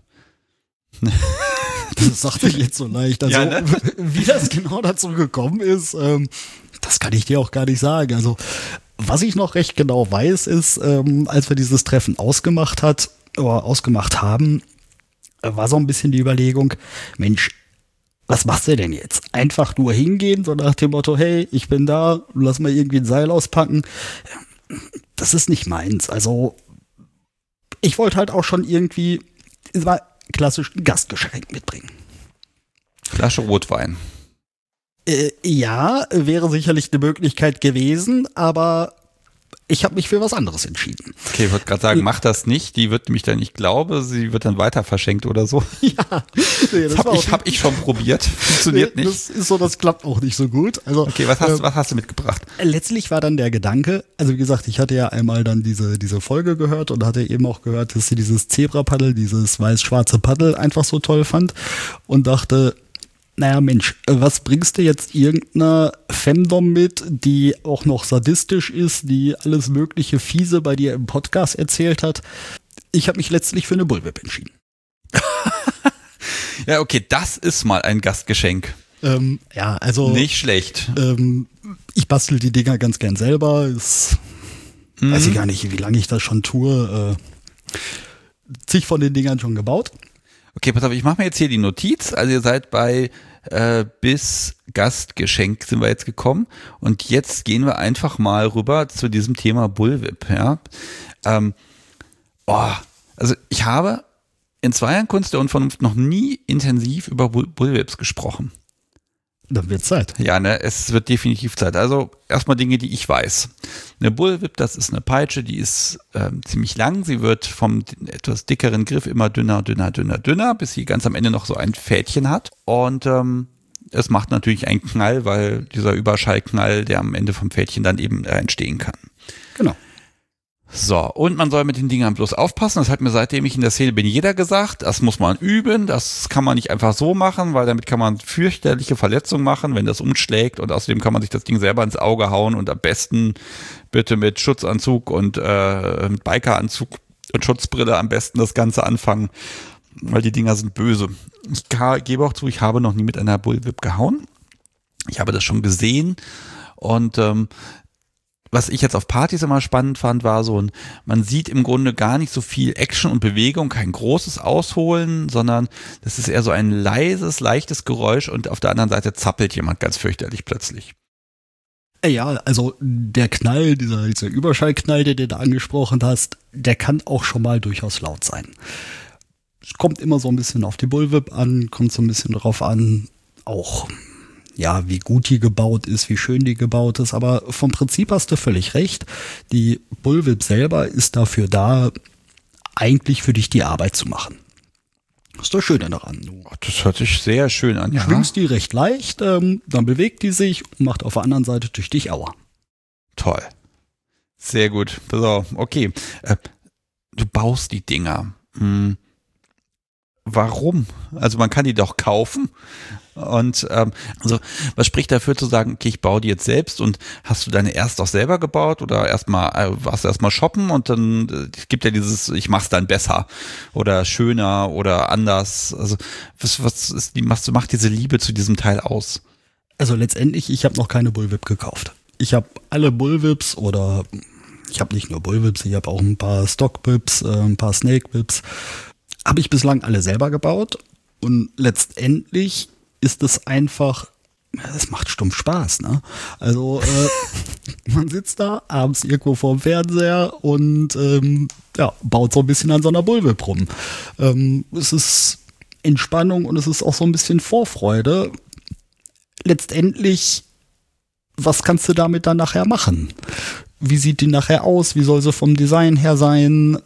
Das sagte ich jetzt so leicht. Also, ja, ne? Wie das genau dazu gekommen ist, das kann ich dir auch gar nicht sagen. Also, was ich noch recht genau weiß, ist, als wir dieses Treffen ausgemacht haben, war so ein bisschen die Überlegung, Mensch, was machst du denn jetzt? Einfach nur hingehen, so nach dem Motto, hey, ich bin da, lass mal irgendwie ein Seil auspacken. Das ist nicht meins. Also, ich wollte halt auch schon irgendwie, es war klassisch ein Gastgeschenk mitbringen. Flasche Rotwein. Ja, wäre sicherlich eine Möglichkeit gewesen, aber ich habe mich für was anderes entschieden. Okay, ich wollte gerade sagen, mach das nicht. Die wird nämlich dann, ich glaube, sie wird dann weiter verschenkt oder so. Ja, das hab ich schon probiert. Funktioniert nicht. Das ist so, das klappt auch nicht so gut. Also, okay, was hast du mitgebracht? Letztlich war dann der Gedanke, also wie gesagt, ich hatte ja einmal dann diese Folge gehört und hatte eben auch gehört, dass sie dieses Zebra-Paddel, dieses weiß-schwarze Paddel einfach so toll fand und dachte, naja, Mensch, was bringst du jetzt irgendeiner Femdom mit, die auch noch sadistisch ist, die alles mögliche Fiese bei dir im Podcast erzählt hat? Ich habe mich letztlich für eine Bullwhip entschieden. Ja, okay, das ist mal ein Gastgeschenk. Ja, also nicht schlecht. Ich bastel die Dinger ganz gern selber. Weiß ich gar nicht, wie lange ich das schon tue. Zig von den Dingern schon gebaut. Okay, pass auf, ich mache mir jetzt hier die Notiz. Also ihr seid bei bis Gastgeschenk sind wir jetzt gekommen. Und jetzt gehen wir einfach mal rüber zu diesem Thema Bullwhip. Ja? Also ich habe in 2 Jahren Kunst der Unvernunft noch nie intensiv über Bullwhips gesprochen. Dann wird Zeit. Ja, ne, es wird definitiv Zeit. Also erstmal Dinge, die ich weiß. Eine Bullwhip, das ist eine Peitsche, die ist ziemlich lang. Sie wird vom etwas dickeren Griff immer dünner, bis sie ganz am Ende noch so ein Fädchen hat. Und es macht natürlich einen Knall, weil dieser Überschallknall, der am Ende vom Fädchen dann eben entstehen kann. Genau. So, und man soll mit den Dingern bloß aufpassen. Das hat mir, seitdem ich in der Szene bin, jeder gesagt. Das muss man üben. Das kann man nicht einfach so machen, weil damit kann man fürchterliche Verletzungen machen, wenn das umschlägt. Und außerdem kann man sich das Ding selber ins Auge hauen und am besten bitte mit Schutzanzug und mit Bikeranzug und Schutzbrille am besten das Ganze anfangen, weil die Dinger sind böse. Ich gebe auch zu, ich habe noch nie mit einer Bullwhip gehauen. Ich habe das schon gesehen und was ich jetzt auf Partys immer spannend fand, war man sieht im Grunde gar nicht so viel Action und Bewegung, kein großes Ausholen, sondern das ist eher so ein leises, leichtes Geräusch und auf der anderen Seite zappelt jemand ganz fürchterlich plötzlich. Ja, also der Knall, dieser Überschallknall, den du da angesprochen hast, der kann auch schon mal durchaus laut sein. Es kommt immer so ein bisschen auf die Bullwhip an, kommt so ein bisschen drauf an, auch ja, wie gut die gebaut ist, wie schön die gebaut ist, aber vom Prinzip hast du völlig recht. Die Bullwhip selber ist dafür da, eigentlich für dich die Arbeit zu machen. Das ist das Schöne daran. Du Das hört sich sehr schön an, ja. schwingst die recht leicht, dann bewegt die sich und macht auf der anderen Seite durch dich Aua. Toll. Sehr gut. So, okay. Du baust die Dinger. Warum? Also man kann die doch kaufen. Und also was spricht dafür zu sagen, okay, ich baue die jetzt selbst, und hast du deine erst auch selber gebaut oder warst du erstmal shoppen und dann es gibt ja dieses, ich mach's dann besser oder schöner oder anders. Also macht diese Liebe zu diesem Teil aus? Also letztendlich, ich habe noch keine Bullwhip gekauft. Ich habe alle Bullwhips oder ich habe nicht nur Bullwhips, ich habe auch ein paar Stockwhips, ein paar Snakewhips. Habe ich bislang alle selber gebaut und letztendlich ist es einfach, es macht stumpf Spaß, ne? Also man sitzt da abends irgendwo vorm Fernseher und baut so ein bisschen an so einer Bullwhip rum. Es ist Entspannung und es ist auch so ein bisschen Vorfreude. Letztendlich, was kannst du damit dann nachher machen? Wie sieht die nachher aus? Wie soll sie vom Design her sein?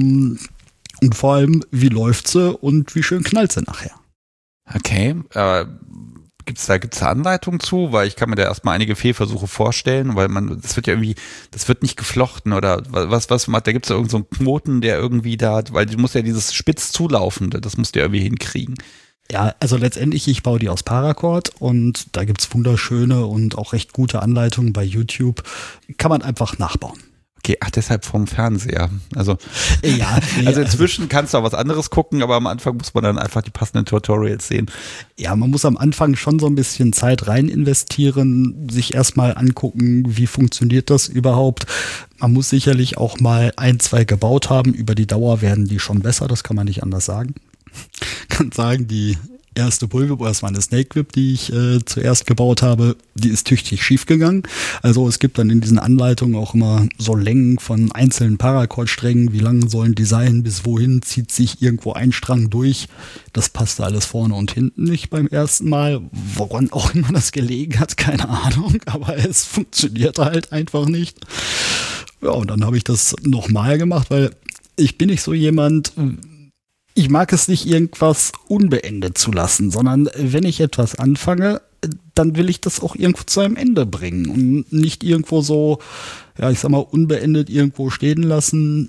Und vor allem, wie läuft sie und wie schön knallt sie nachher? Okay, gibt's da Anleitungen zu? Weil ich kann mir da erstmal einige Fehlversuche vorstellen, weil das wird ja irgendwie, das wird nicht geflochten oder was, da gibt's ja irgend so einen Knoten, der irgendwie da, weil du musst ja dieses spitz zulaufende, das musst du ja irgendwie hinkriegen. Ja, also letztendlich, ich baue die aus Paracord und da gibt's wunderschöne und auch recht gute Anleitungen bei YouTube. Kann man einfach nachbauen. Okay, deshalb vom Fernseher. Also, ja, also inzwischen kannst du auch was anderes gucken, aber am Anfang muss man dann einfach die passenden Tutorials sehen. Ja, man muss am Anfang schon so ein bisschen Zeit rein investieren, sich erstmal angucken, wie funktioniert das überhaupt. Man muss sicherlich auch mal 1, 2 gebaut haben. Über die Dauer werden die schon besser, das kann man nicht anders sagen. Kann sagen, die erste Bullwhip, oder das war eine Snakewhip, die ich zuerst gebaut habe, die ist tüchtig schief gegangen. Also es gibt dann in diesen Anleitungen auch immer so Längen von einzelnen Paracord-Strängen, wie lang sollen die sein, bis wohin zieht sich irgendwo ein Strang durch. Das passte alles vorne und hinten nicht beim ersten Mal. Woran auch immer das gelegen hat, keine Ahnung, aber es funktioniert halt einfach nicht. Ja, und dann habe ich das nochmal gemacht, weil ich bin nicht so jemand, ich mag es nicht, irgendwas unbeendet zu lassen, sondern wenn ich etwas anfange, dann will ich das auch irgendwo zu einem Ende bringen und nicht irgendwo so, ja, ich sag mal, unbeendet irgendwo stehen lassen.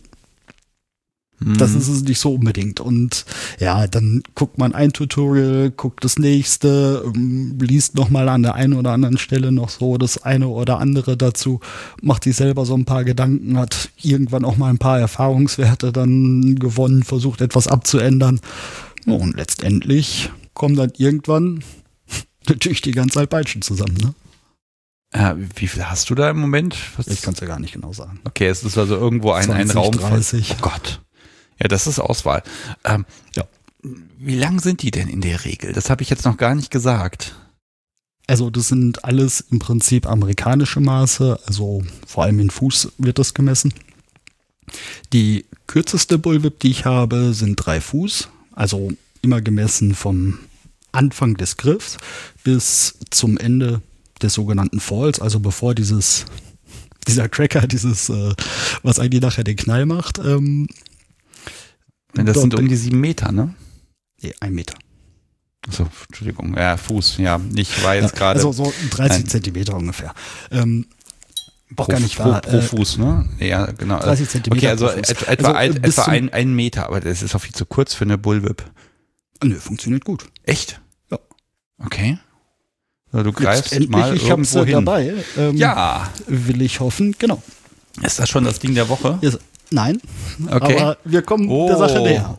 Das ist es nicht so unbedingt. Und ja, dann guckt man ein Tutorial, guckt das nächste, liest nochmal an der einen oder anderen Stelle noch so das eine oder andere dazu, macht sich selber so ein paar Gedanken, hat irgendwann auch mal ein paar Erfahrungswerte dann gewonnen, versucht etwas abzuändern. Und letztendlich kommen dann irgendwann natürlich die ganze Alpeitschen zusammen, ne? Wie viel hast du da im Moment? Ich kann es ja gar nicht genau sagen. Okay, es ist also irgendwo ein Raum. 30. Oh Gott. Ja, das ist Auswahl. Ja. Wie lang sind die denn in der Regel? Das habe ich jetzt noch gar nicht gesagt. Also das sind alles im Prinzip amerikanische Maße, also vor allem in Fuß wird das gemessen. Die kürzeste Bullwhip, die ich habe, sind 3 Fuß, also immer gemessen vom Anfang des Griffs bis zum Ende des sogenannten Falls, also bevor dieser Cracker, was eigentlich nachher den Knall macht. Das sind um die 7 Meter, ne? Nee, 1 Meter. Achso, Entschuldigung. Ja, Fuß, ja. Ich war jetzt gerade. Also so 30 Zentimeter ungefähr. Auch gar nicht wahr. Pro Fuß, ne? Ja, genau. 30 Zentimeter. Okay, also pro Fuß. etwa Also ein Meter, aber das ist auch viel zu kurz für eine Bullwhip. Nö, funktioniert gut. Echt? Ja. Okay. Also du greifst mal ich hab's irgendwo hin. Dabei. Ja. Will ich hoffen, genau. Ist das schon das Ding der Woche? Nein, okay. Aber wir kommen der Sache näher.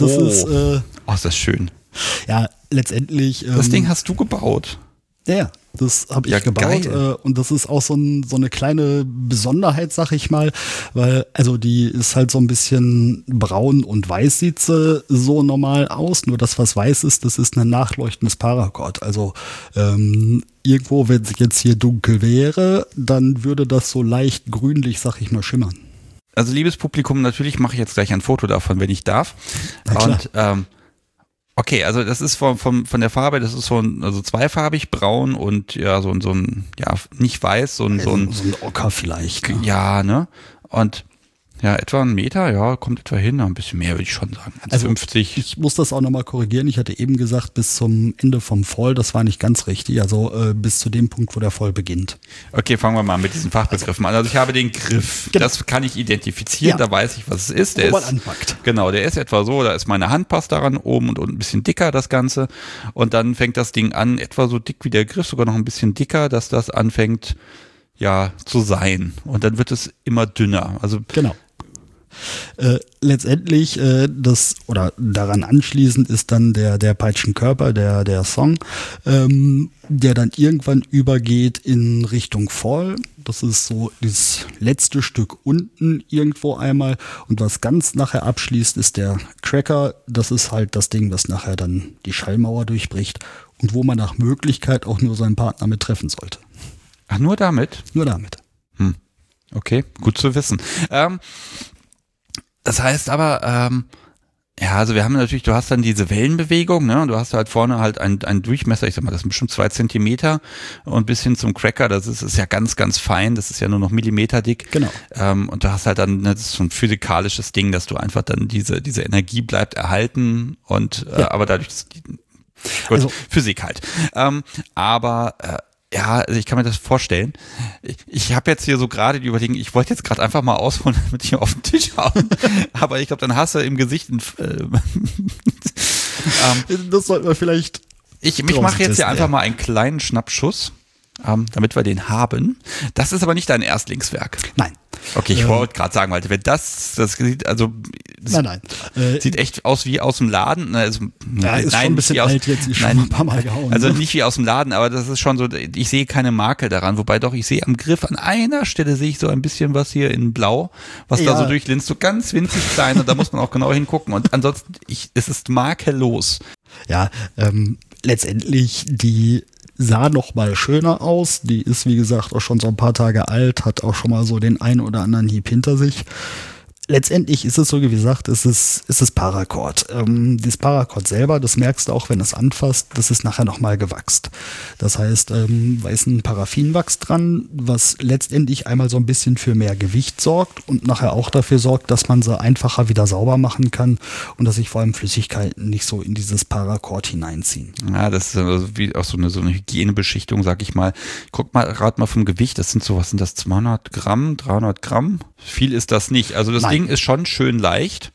Ist das schön. Ja, letztendlich. Das Ding hast du gebaut. Ja. Das habe ich gebaut und das ist auch so eine kleine Besonderheit, sag ich mal, weil also die ist halt so ein bisschen braun und weiß sieht sie so normal aus, nur das, was weiß ist, das ist ein nachleuchtendes Paracord. Also irgendwo, wenn es jetzt hier dunkel wäre, dann würde das so leicht grünlich, sag ich mal, schimmern. Also liebes Publikum, natürlich mache ich jetzt gleich ein Foto davon, wenn ich darf. Und okay, also das ist von der Farbe, das ist also zweifarbig, braun und ja, so ein, ja, nicht weiß, so ein Ocker vielleicht. Ne? Ja, ne? Und ja, etwa 1 Meter, ja, kommt etwa hin, ein bisschen mehr würde ich schon sagen. Also 50. Ich muss das auch nochmal korrigieren. Ich hatte eben gesagt, bis zum Ende vom Fall, das war nicht ganz richtig. Also bis zu dem Punkt, wo der Fall beginnt. Okay, fangen wir mal mit diesen Fachbegriffen an. Also ich habe den Griff, genau. Das kann ich identifizieren, da weiß ich, was es ist. Wo man anpackt. Genau, der ist etwa so, da ist meine Hand passt daran, oben und unten ein bisschen dicker das Ganze. Und dann fängt das Ding an, etwa so dick wie der Griff, sogar noch ein bisschen dicker, dass das anfängt, ja, zu sein. Und dann wird es immer dünner. Also genau. Letztendlich daran anschließend ist dann der Peitschenkörper, der Song, der dann irgendwann übergeht in Richtung Fall. Das ist so das letzte Stück unten irgendwo einmal. Und was ganz nachher abschließt, ist der Cracker. Das ist halt das Ding, was nachher dann die Schallmauer durchbricht und wo man nach Möglichkeit auch nur seinen Partner mit treffen sollte. Ach, nur damit? Nur damit. Okay, gut zu wissen. Das heißt aber, ja, also wir haben natürlich, du hast dann diese Wellenbewegung, ne, und du hast halt vorne halt einen Durchmesser, ich sag mal, das sind bestimmt 2 Zentimeter und bis hin zum Cracker, das ist ja ganz, ganz fein, das ist ja nur noch Millimeter dick. Genau. Und du hast halt dann, das ist so ein physikalisches Ding, dass du einfach dann diese Energie bleibt erhalten und, aber dadurch, gut, also, Physik halt. Ja, also ich kann mir das vorstellen. Ich habe jetzt hier so gerade die Überlegung, ich wollte jetzt gerade einfach mal ausholen, damit ich auf den Tisch hauen. Aber ich glaube, dann hast du im Gesicht das sollten wir vielleicht. Ich mache jetzt hier einfach mal einen kleinen Schnappschuss, damit wir den haben. Das ist aber nicht dein Erstlingswerk. Nein. Okay, ich wollte gerade sagen, weil wenn das sieht, also nein. Sieht echt aus wie aus dem Laden. Also, ja, ist schon ein bisschen alt jetzt, ich schon ein paar Mal gehauen. Also nicht wie aus dem Laden, aber das ist schon so, ich sehe keine Makel daran, wobei doch, ich sehe am Griff an einer Stelle sehe ich so ein bisschen was hier in Blau, was da so durchlinst, so ganz winzig klein und da muss man auch genau hingucken und ansonsten, es ist makellos. Ja, letztendlich die sah noch mal schöner aus. Die ist, wie gesagt, auch schon so ein paar Tage alt, hat auch schon mal so den einen oder anderen Hieb hinter sich. Letztendlich ist es so, wie gesagt, es ist Paracord. Das Paracord selber, das merkst du auch, wenn du es anfasst, das ist nachher nochmal gewachst. Das heißt, da ist ein Paraffinwachs dran, was letztendlich einmal so ein bisschen für mehr Gewicht sorgt und nachher auch dafür sorgt, dass man sie einfacher wieder sauber machen kann und dass sich vor allem Flüssigkeiten nicht so in dieses Paracord hineinziehen. Ja, das ist also wie auch so eine Hygienebeschichtung, sag ich mal. Guck mal, rat mal vom Gewicht, das sind so, was sind das, 200 Gramm, 300 Gramm? Viel ist das nicht. Also das Ding ist schon schön leicht.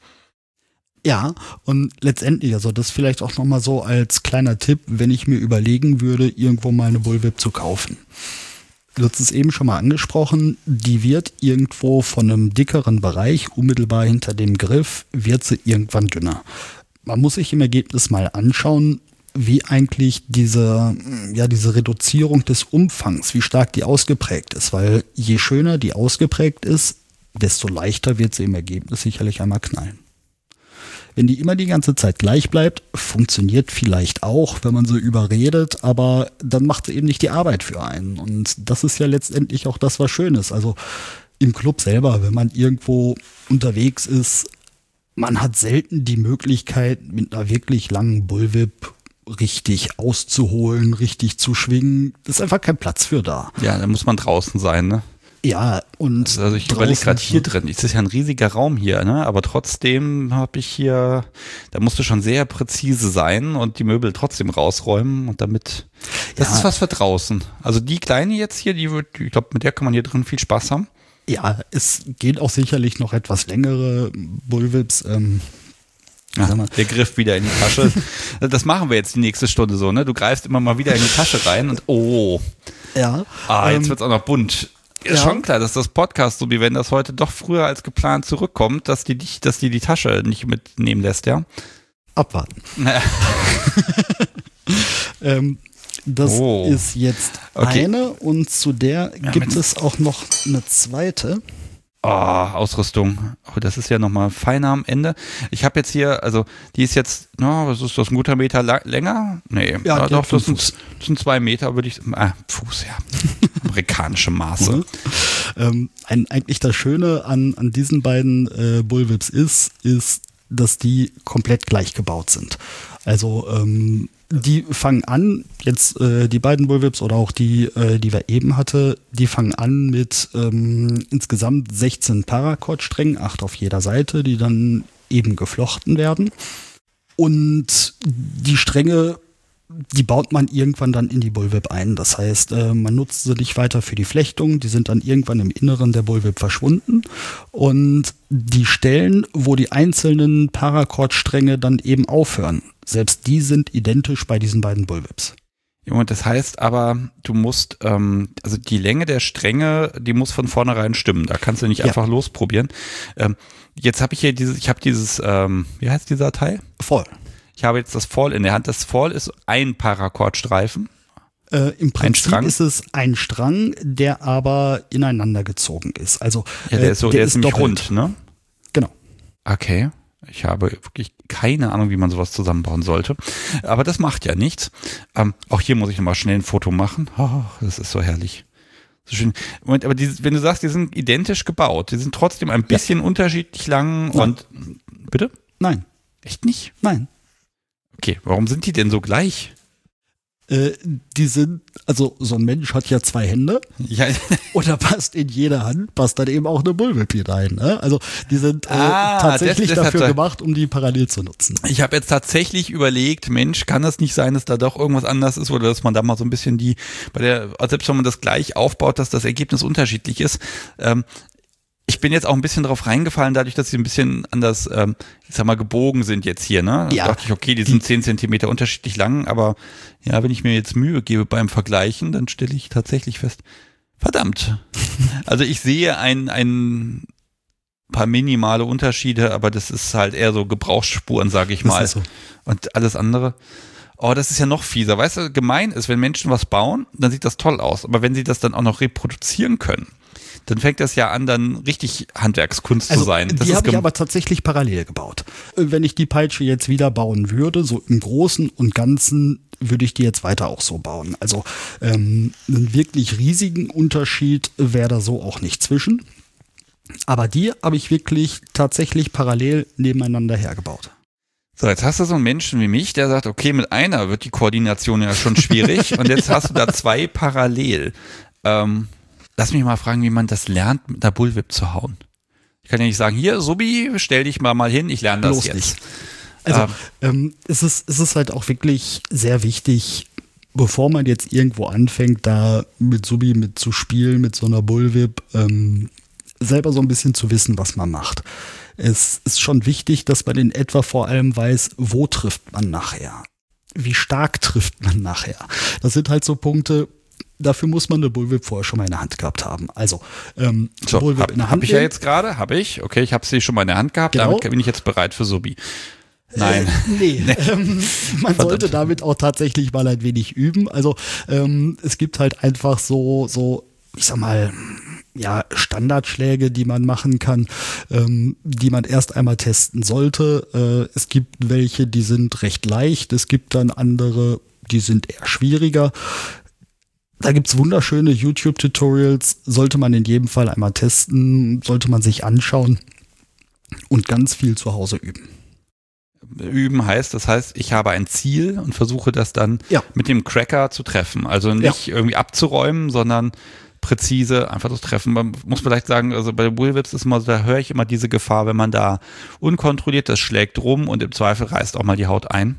Ja, und letztendlich, also das vielleicht auch nochmal so als kleiner Tipp, wenn ich mir überlegen würde, irgendwo mal eine Bullwhip zu kaufen. Du hast es eben schon mal angesprochen, die wird irgendwo von einem dickeren Bereich, unmittelbar hinter dem Griff, wird sie irgendwann dünner. Man muss sich im Ergebnis mal anschauen, wie eigentlich diese Reduzierung des Umfangs, wie stark die ausgeprägt ist, weil je schöner die ausgeprägt ist, desto leichter wird sie im Ergebnis sicherlich einmal knallen. Wenn die immer die ganze Zeit gleich bleibt, funktioniert vielleicht auch, wenn man so überredet, aber dann macht sie eben nicht die Arbeit für einen. Und das ist ja letztendlich auch das, was schön ist. Also im Club selber, wenn man irgendwo unterwegs ist, man hat selten die Möglichkeit, mit einer wirklich langen Bullwhip richtig auszuholen, richtig zu schwingen. Da ist einfach kein Platz für da. Ja, da muss man draußen sein, ne? Ja, und also ich überlege gerade hier drin, es ist ja ein riesiger Raum hier, ne? Aber trotzdem habe ich hier, da musst du schon sehr präzise sein und die Möbel trotzdem rausräumen und damit, das ist was für draußen. Also die kleine jetzt hier, ich glaube, mit der kann man hier drin viel Spaß haben. Ja, es geht auch sicherlich noch etwas längere Bullwhips. Der Griff wieder in die Tasche. Das machen wir jetzt die nächste Stunde so, ne? Du greifst immer mal wieder in die Tasche rein und Ja. Jetzt wird's auch noch bunt. Ist schon klar, dass das Podcast, so wie wenn das heute doch früher als geplant zurückkommt, dass die Tasche nicht mitnehmen lässt, ja? Abwarten. Das ist jetzt eine und zu der gibt es auch noch eine zweite. Ausrüstung. Oh, das ist ja nochmal feiner am Ende. Ich habe jetzt hier, also die ist jetzt, was ist das, ein guter Meter länger? Nee, ja, doch, das sind 2 Meter, würde ich, Fuß, ja. Amerikanische Maße. Eigentlich das Schöne an diesen beiden Bullwhips ist, dass die komplett gleich gebaut sind. Also die fangen an, jetzt die beiden Bullwhips oder auch die wir eben hatte, die fangen an mit insgesamt 16 Paracord-Strängen, 8 auf jeder Seite, die dann eben geflochten werden. Und die Stränge, die baut man irgendwann dann in die Bullwhip ein. Das heißt, man nutzt sie nicht weiter für die Flechtung, die sind dann irgendwann im Inneren der Bullwhip verschwunden. Und die Stellen, wo die einzelnen Paracord-Stränge dann eben aufhören, selbst die sind identisch bei diesen beiden Bullwhips. Und das heißt aber, du musst, also die Länge der Stränge, die muss von vornherein stimmen. Da kannst du nicht einfach losprobieren. Jetzt habe ich hier dieses, wie heißt dieser Teil? Voll. Ich habe jetzt das Fall in der Hand. Das Fall ist ein Paracord-Streifen. Im Prinzip ist es ein Strang, der aber ineinander gezogen ist. Also ja, der ist nämlich doppelt. Rund, ne? Genau. Okay. Ich habe wirklich keine Ahnung, wie man sowas zusammenbauen sollte. Aber das macht ja nichts. Auch hier muss ich nochmal schnell ein Foto machen. Oh, das ist so herrlich. So schön. Moment, aber wenn du sagst, die sind identisch gebaut, die sind trotzdem ein bisschen unterschiedlich lang und bitte? Nein. Echt nicht? Nein. Okay, warum sind die denn so gleich? Die sind, also so ein Mensch hat ja 2 Hände. Ja. Und da passt in jede Hand, passt dann eben auch eine Bullwhip hinein. Ne? Also die sind tatsächlich dafür gemacht, um die parallel zu nutzen. Ich habe jetzt tatsächlich überlegt, Mensch, kann das nicht sein, dass da doch irgendwas anders ist oder dass man da mal so ein bisschen selbst wenn man das gleich aufbaut, dass das Ergebnis unterschiedlich ist. Ich bin jetzt auch ein bisschen drauf reingefallen, dadurch, dass sie ein bisschen anders, ich sag mal, gebogen sind jetzt hier, ne? Da dachte ich, okay, die sind 10 Zentimeter unterschiedlich lang, aber ja, wenn ich mir jetzt Mühe gebe beim Vergleichen, dann stelle ich tatsächlich fest, verdammt. Also ich sehe ein paar minimale Unterschiede, aber das ist halt eher so Gebrauchsspuren, sage ich mal. Das ist so. Und alles andere. Oh, das ist ja noch fieser. Weißt du, gemein ist, wenn Menschen was bauen, dann sieht das toll aus. Aber wenn sie das dann auch noch reproduzieren können, dann fängt das ja an, dann richtig Handwerkskunst zu sein. Die habe ich aber tatsächlich parallel gebaut. Wenn ich die Peitsche jetzt wieder bauen würde, so im Großen und Ganzen, würde ich die jetzt weiter auch so bauen. Also einen wirklich riesigen Unterschied wäre da so auch nicht zwischen. Aber die habe ich wirklich tatsächlich parallel nebeneinander hergebaut. So, jetzt hast du so einen Menschen wie mich, der sagt, okay, mit einer wird die Koordination ja schon schwierig und jetzt hast du da 2 parallel. Lass mich mal fragen, wie man das lernt, mit einer Bullwhip zu hauen. Ich kann ja nicht sagen, hier, Subi, stell dich mal hin, ich lerne das jetzt. Nicht. Also es ist halt auch wirklich sehr wichtig, bevor man jetzt irgendwo anfängt, da mit Subi mit zu spielen, mit so einer Bullwhip, selber so ein bisschen zu wissen, was man macht. Es ist schon wichtig, dass man in etwa vor allem weiß, wo trifft man nachher. Wie stark trifft man nachher. Das sind halt so Punkte. Dafür muss man eine Bullwhip vorher schon mal in der Hand gehabt haben. Also, Bullwhip in der Hand. Habe ich ja jetzt gerade, Okay, ich habe sie schon mal in der Hand gehabt, genau. Damit bin ich jetzt bereit für Subi. Nein. Nee. Man sollte damit auch tatsächlich mal ein wenig üben. Also, es gibt halt einfach so, ich sag mal, ja, Standardschläge, die man machen kann, die man erst einmal testen sollte. Es gibt welche, die sind recht leicht. Es gibt dann andere, die sind eher schwieriger. Da gibt's wunderschöne YouTube-Tutorials, sollte man in jedem Fall einmal testen, sollte man sich anschauen und ganz viel zu Hause üben. Üben heißt, ich habe ein Ziel und versuche das dann mit dem Cracker zu treffen. Also nicht irgendwie abzuräumen, sondern präzise einfach das Treffen. Man muss vielleicht sagen, also bei Bullwhips ist immer so, da höre ich immer diese Gefahr, wenn man da unkontrolliert, das schlägt rum und im Zweifel reißt auch mal die Haut ein.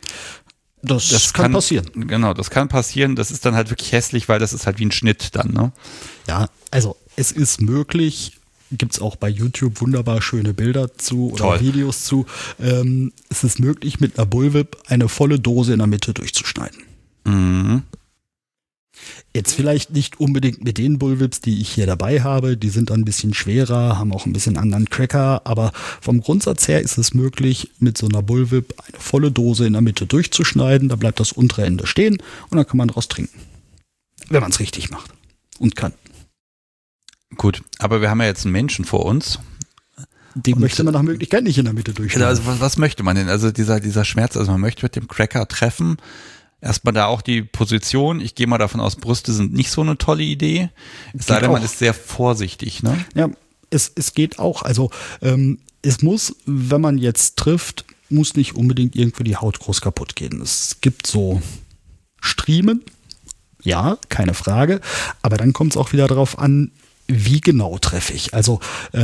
Das kann passieren. Genau, das kann passieren. Das ist dann halt wirklich hässlich, weil das ist halt wie ein Schnitt dann, ne? Ja, also es ist möglich, gibt es auch bei YouTube wunderbar schöne Bilder zu oder Videos zu. Es ist möglich, mit einer Bullwhip eine volle Dose in der Mitte durchzuschneiden. Mhm. Jetzt vielleicht nicht unbedingt mit den Bullwhips, die ich hier dabei habe. Die sind dann ein bisschen schwerer, haben auch ein bisschen anderen Cracker. Aber vom Grundsatz her ist es möglich, mit so einer Bullwhip eine volle Dose in der Mitte durchzuschneiden. Da bleibt das untere Ende stehen und dann kann man daraus trinken. Wenn man es richtig macht und kann. Gut, aber wir haben ja jetzt einen Menschen vor uns. Den möchte man nach Möglichkeit nicht in der Mitte durchschneiden. Also was möchte man denn? Also dieser Schmerz, also man möchte mit dem Cracker treffen. Erstmal da auch die Position. Ich gehe mal davon aus, Brüste sind nicht so eine tolle Idee. Es sei denn, man ist sehr vorsichtig, ne? Ja, es geht auch. Also es muss, wenn man jetzt trifft, muss nicht unbedingt irgendwie die Haut groß kaputt gehen. Es gibt so Striemen, ja, keine Frage. Aber dann kommt es auch wieder darauf an, wie genau treffe ich. Also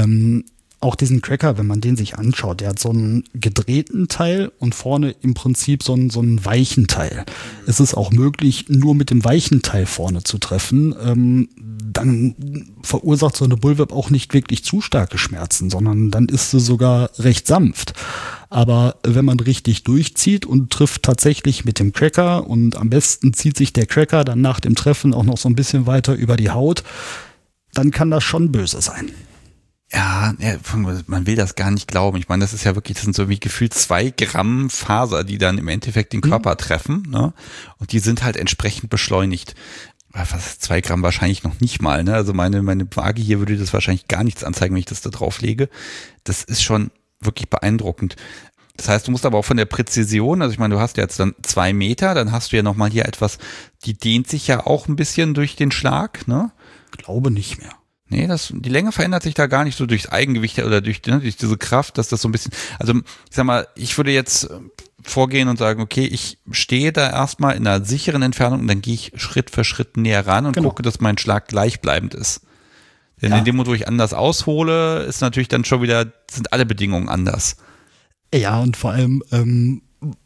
auch diesen Cracker, wenn man den sich anschaut, der hat so einen gedrehten Teil und vorne im Prinzip so einen weichen Teil. Es ist auch möglich, nur mit dem weichen Teil vorne zu treffen. Dann verursacht so eine Bullwhip auch nicht wirklich zu starke Schmerzen, sondern dann ist sie sogar recht sanft. Aber wenn man richtig durchzieht und trifft tatsächlich mit dem Cracker und am besten zieht sich der Cracker dann nach dem Treffen auch noch so ein bisschen weiter über die Haut, dann kann das schon böse sein. Ja, man will das gar nicht glauben. Ich meine, das ist ja wirklich, das sind so wie gefühlt 2 Gramm Faser, die dann im Endeffekt den Körper treffen, ne? Und die sind halt entsprechend beschleunigt. Fast 2 Gramm wahrscheinlich noch nicht mal, ne? Also meine Waage hier würde das wahrscheinlich gar nichts anzeigen, wenn ich das da drauf lege. Das ist schon wirklich beeindruckend. Das heißt, du musst aber auch von der Präzision, also ich meine, du hast ja jetzt dann 2 Meter, dann hast du ja nochmal hier etwas, die dehnt sich ja auch ein bisschen durch den Schlag, ne? Glaube nicht mehr. Nee, die Länge verändert sich da gar nicht so durchs Eigengewicht oder durch diese Kraft, dass das so ein bisschen, also ich sag mal, ich würde jetzt vorgehen und sagen, okay, ich stehe da erstmal in einer sicheren Entfernung und dann gehe ich Schritt für Schritt näher ran und gucke, dass mein Schlag gleichbleibend ist. Denn in dem Moment, wo ich anders aushole, ist natürlich dann schon wieder, sind alle Bedingungen anders. Ja, und vor allem,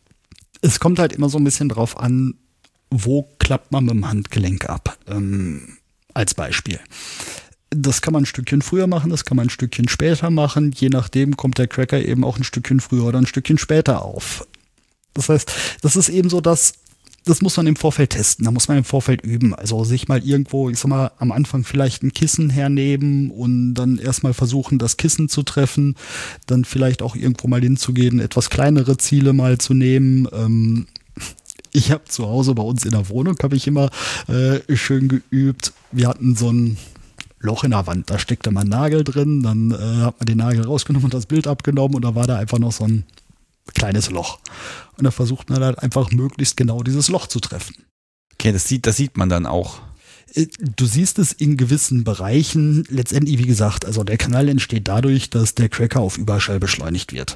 es kommt halt immer so ein bisschen drauf an, wo klappt man mit dem Handgelenk ab, als Beispiel. Das kann man ein Stückchen früher machen, das kann man ein Stückchen später machen. Je nachdem kommt der Cracker eben auch ein Stückchen früher oder ein Stückchen später auf. Das heißt, das ist eben so, das muss man im Vorfeld testen, da muss man im Vorfeld üben. Also sich mal irgendwo, ich sag mal, am Anfang vielleicht ein Kissen hernehmen und dann erstmal versuchen, das Kissen zu treffen. Dann vielleicht auch irgendwo mal hinzugehen, etwas kleinere Ziele mal zu nehmen. Ich habe zu Hause bei uns in der Wohnung, habe ich immer schön geübt. Wir hatten so ein Loch in der Wand, da steckte man Nagel drin, dann hat man den Nagel rausgenommen und das Bild abgenommen und da war da einfach noch so ein kleines Loch. Und da versucht man halt einfach möglichst genau dieses Loch zu treffen. Okay, das sieht man dann auch. Du siehst es in gewissen Bereichen. Letztendlich, wie gesagt, also der Knall entsteht dadurch, dass der Cracker auf Überschall beschleunigt wird.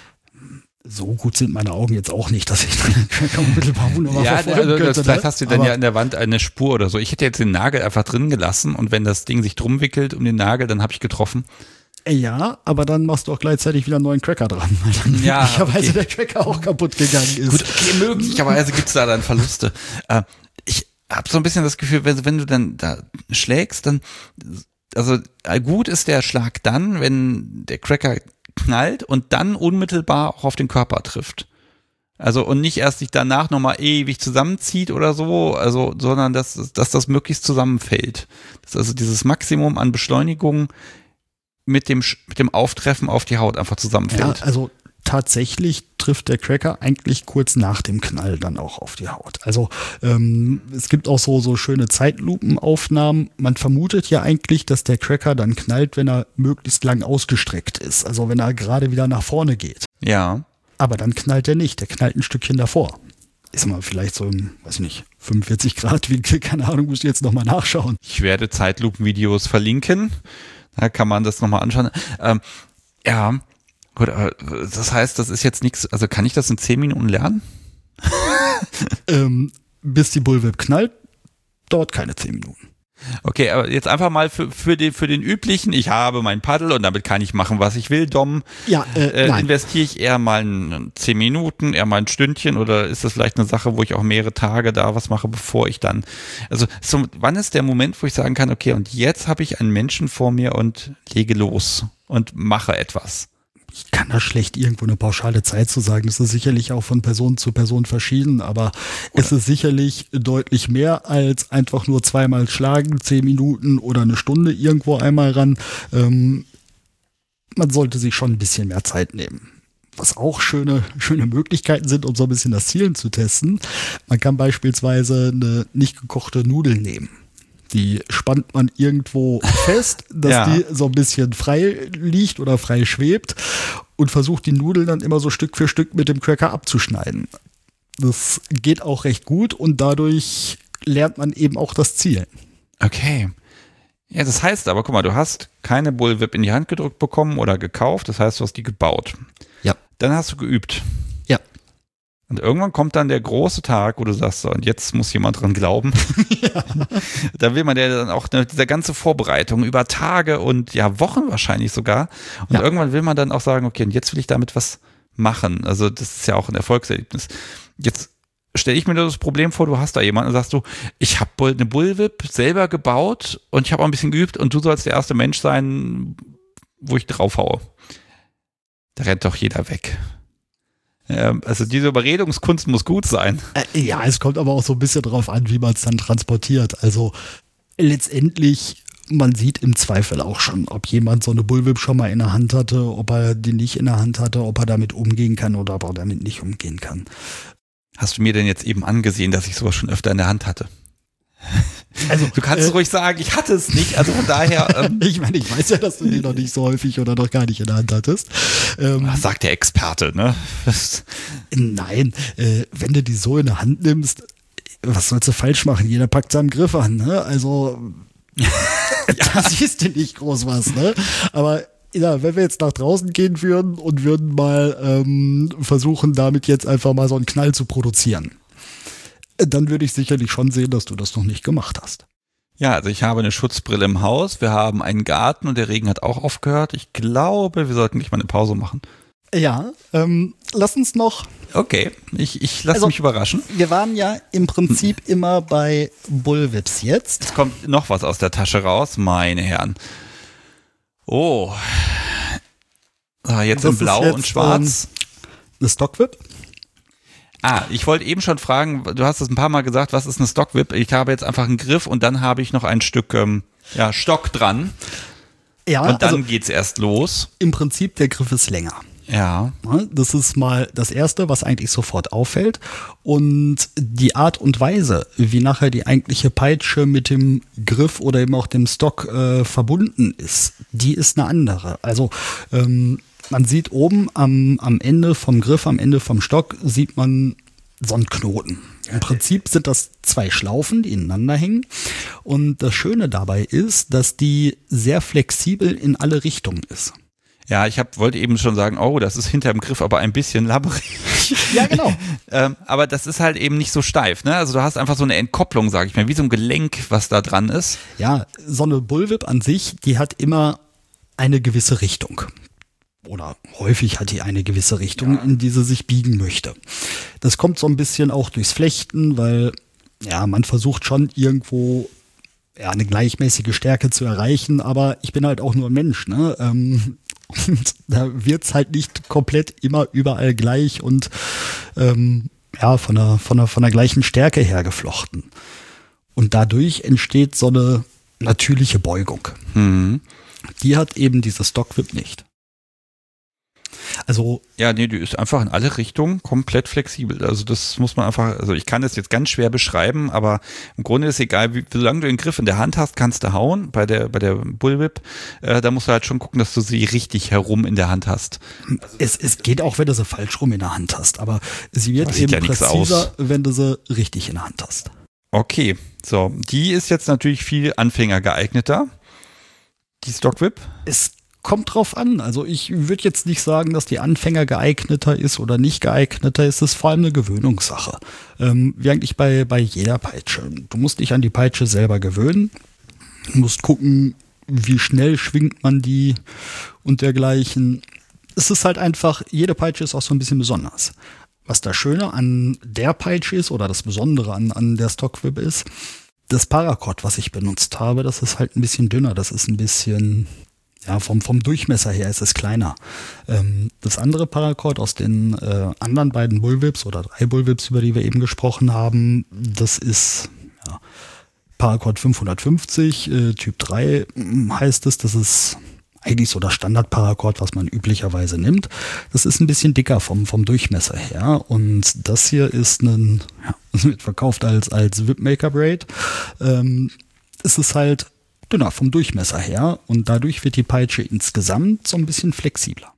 So gut sind meine Augen jetzt auch nicht, dass ich den Cracker unmittelbar wunderbar verfolgen könnte. Vielleicht hast du dann ja in der Wand eine Spur oder so. Ich hätte jetzt den Nagel einfach drin gelassen und wenn das Ding sich drum wickelt um den Nagel, dann habe ich getroffen. Ja, aber dann machst du auch gleichzeitig wieder einen neuen Cracker dran, weil dann möglicherweise der Cracker auch kaputt gegangen ist. Gut, okay, möglicherweise gibt es da dann Verluste. Ich habe so ein bisschen das Gefühl, wenn du dann da schlägst, dann, also gut ist der Schlag dann, wenn der Cracker knallt und dann unmittelbar auch auf den Körper trifft. Also und nicht erst sich danach nochmal ewig zusammenzieht oder so, also sondern dass das möglichst zusammenfällt. Dass also dieses Maximum an Beschleunigung mit dem Auftreffen auf die Haut einfach zusammenfällt. Ja, also tatsächlich trifft der Cracker eigentlich kurz nach dem Knall dann auch auf die Haut. Also es gibt auch so schöne Zeitlupenaufnahmen. Man vermutet ja eigentlich, dass der Cracker dann knallt, wenn er möglichst lang ausgestreckt ist. Also wenn er gerade wieder nach vorne geht. Ja. Aber dann knallt er nicht. Der knallt ein Stückchen davor. Ist mal vielleicht so im, weiß ich nicht, 45 Grad Winkel. Keine Ahnung, muss ich jetzt nochmal nachschauen. Ich werde Zeitlupenvideos verlinken. Da kann man das nochmal anschauen. Ja. Gut, aber das heißt, das ist jetzt nichts, also kann ich das in 10 Minuten lernen? Bis die Bullwhip knallt, dauert keine 10 Minuten. Okay, aber jetzt einfach mal für den üblichen, ich habe mein Paddel und damit kann ich machen, was ich will, Dom. Ja, investiere ich eher mal 10 Minuten, eher mal ein Stündchen oder ist das vielleicht eine Sache, wo ich auch mehrere Tage da was mache, bevor ich dann, also wann ist der Moment, wo ich sagen kann, okay, und jetzt habe ich einen Menschen vor mir und lege los und mache etwas? ich kann da schlecht irgendwo eine pauschale Zeit zu sagen. Das ist sicherlich auch von Person zu Person verschieden, aber es ist sicherlich deutlich mehr als einfach nur zweimal schlagen, 10 Minuten oder eine Stunde irgendwo einmal ran. Man sollte sich schon ein bisschen mehr Zeit nehmen. Was auch schöne Möglichkeiten sind, um so ein bisschen das Zielen zu testen. Man kann beispielsweise eine nicht gekochte Nudel nehmen. Die spannt man irgendwo fest, dass die so ein bisschen frei liegt oder frei schwebt und versucht die Nudeln dann immer so Stück für Stück mit dem Cracker abzuschneiden. Das geht auch recht gut und dadurch lernt man eben auch das Zielen. Okay. Ja, das heißt aber, guck mal, du hast keine Bullwhip in die Hand gedrückt bekommen oder gekauft, das heißt, du hast die gebaut. Ja. Dann hast du geübt. Ja. Und irgendwann kommt dann der große Tag, wo du sagst, so, und jetzt muss jemand dran glauben. Ja. Da will man ja dann auch diese ganze Vorbereitung über Tage und ja Wochen wahrscheinlich sogar. Und irgendwann will man dann auch sagen, okay, und jetzt will ich damit was machen. Also das ist ja auch ein Erfolgserlebnis. Jetzt stelle ich mir das Problem vor, du hast da jemanden und sagst du, ich habe eine Bullwhip selber gebaut und ich habe auch ein bisschen geübt und du sollst der erste Mensch sein, wo ich draufhaue. Da rennt doch jeder weg. Also diese Überredungskunst muss gut sein. Ja, es kommt aber auch so ein bisschen drauf an, wie man es dann transportiert. Also letztendlich, man sieht im Zweifel auch schon, ob jemand so eine Bullwhip schon mal in der Hand hatte, ob er die nicht in der Hand hatte, ob er damit umgehen kann oder ob er damit nicht umgehen kann. Hast du mir denn jetzt eben angesehen, dass ich sowas schon öfter in der Hand hatte? Also, du kannst ruhig sagen, ich hatte es nicht, also von daher. Ich meine, ich weiß ja, dass du die noch nicht so häufig oder noch gar nicht in der Hand hattest. Sagt der Experte, ne? Nein, wenn du die so in der Hand nimmst, was sollst du falsch machen? Jeder packt seinen Griff an, ne? Also, da siehst du nicht groß was, ne? Aber ja, wenn wir jetzt nach draußen gehen würden und würden mal versuchen, damit jetzt einfach mal so einen Knall zu produzieren, dann würde ich sicherlich schon sehen, dass du das noch nicht gemacht hast. Ja, also ich habe eine Schutzbrille im Haus, wir haben einen Garten und der Regen hat auch aufgehört. Ich glaube, wir sollten nicht mal eine Pause machen. Ja, lass uns noch. Okay, ich lasse mich überraschen. Wir waren ja im Prinzip immer bei Bullwhips jetzt. Es kommt noch was aus der Tasche raus, meine Herren. Oh, jetzt in Blau und Schwarz. Eine Stockwhip? Ich wollte eben schon fragen, du hast es ein paar Mal gesagt, was ist eine Stockwhip? Ich habe jetzt einfach einen Griff und dann habe ich noch ein Stück Stock dran. Ja, und dann geht's erst los. Im Prinzip, der Griff ist länger. Ja. Das ist mal das Erste, was eigentlich sofort auffällt. Und die Art und Weise, wie nachher die eigentliche Peitsche mit dem Griff oder eben auch dem Stock verbunden ist, die ist eine andere. Also man sieht oben am Ende vom Griff, am Ende vom Stock, sieht man so einen Knoten. Im Prinzip sind das 2 Schlaufen, die ineinander hängen. Und das Schöne dabei ist, dass die sehr flexibel in alle Richtungen ist. Ja, ich wollte eben schon sagen, das ist hinter dem Griff aber ein bisschen labberig. Ja, genau. Aber das ist halt eben nicht so steif, ne? Also du hast einfach so eine Entkopplung, sage ich mal, wie so ein Gelenk, was da dran ist. Ja, so eine Bullwhip an sich, die hat immer eine gewisse Richtung. Oder häufig hat die eine gewisse Richtung, in die sie sich biegen möchte. Das kommt so ein bisschen auch durchs Flechten, weil man versucht schon irgendwo eine gleichmäßige Stärke zu erreichen, aber ich bin halt auch nur ein Mensch, ne? Und da wird's halt nicht komplett immer überall gleich und von der gleichen Stärke her geflochten. Und dadurch entsteht so eine natürliche Beugung. Mhm. Die hat eben diese Stockwhip nicht. Also ja, nee, die ist einfach in alle Richtungen komplett flexibel. Also das muss man einfach, also ich kann das jetzt ganz schwer beschreiben, aber im Grunde ist egal, solange du den Griff in der Hand hast, kannst du hauen. Bei der Bullwhip, da musst du halt schon gucken, dass du sie richtig herum in der Hand hast. Es geht auch, wenn du sie falsch rum in der Hand hast, aber sie wird eben präziser, wenn du sie richtig in der Hand hast. Okay, so, die ist jetzt natürlich viel Anfänger geeigneter, die Stockwhip. Es kommt drauf an. Also ich würde jetzt nicht sagen, dass die Anfänger geeigneter ist oder nicht geeigneter ist. Es ist vor allem eine Gewöhnungssache. Wie eigentlich bei jeder Peitsche. Du musst dich an die Peitsche selber gewöhnen. Du musst gucken, wie schnell schwingt man die und dergleichen. Es ist halt einfach, jede Peitsche ist auch so ein bisschen besonders. Was das Schöne an der Peitsche ist oder das Besondere an der Stockwhip ist, das Paracord, was ich benutzt habe, das ist halt ein bisschen dünner. Das ist ein bisschen Ja, vom Durchmesser her ist es kleiner. Das andere Paracord aus den anderen beiden Bullwhips oder 3 Bullwhips, über die wir eben gesprochen haben, das ist Paracord 550, Typ 3 heißt es. Das ist eigentlich so das Standard-Paracord, was man üblicherweise nimmt. Das ist ein bisschen dicker vom Durchmesser her. Und das hier ist das wird verkauft als Whipmaker Braid. Es ist halt dünner vom Durchmesser her und dadurch wird die Peitsche insgesamt so ein bisschen flexibler.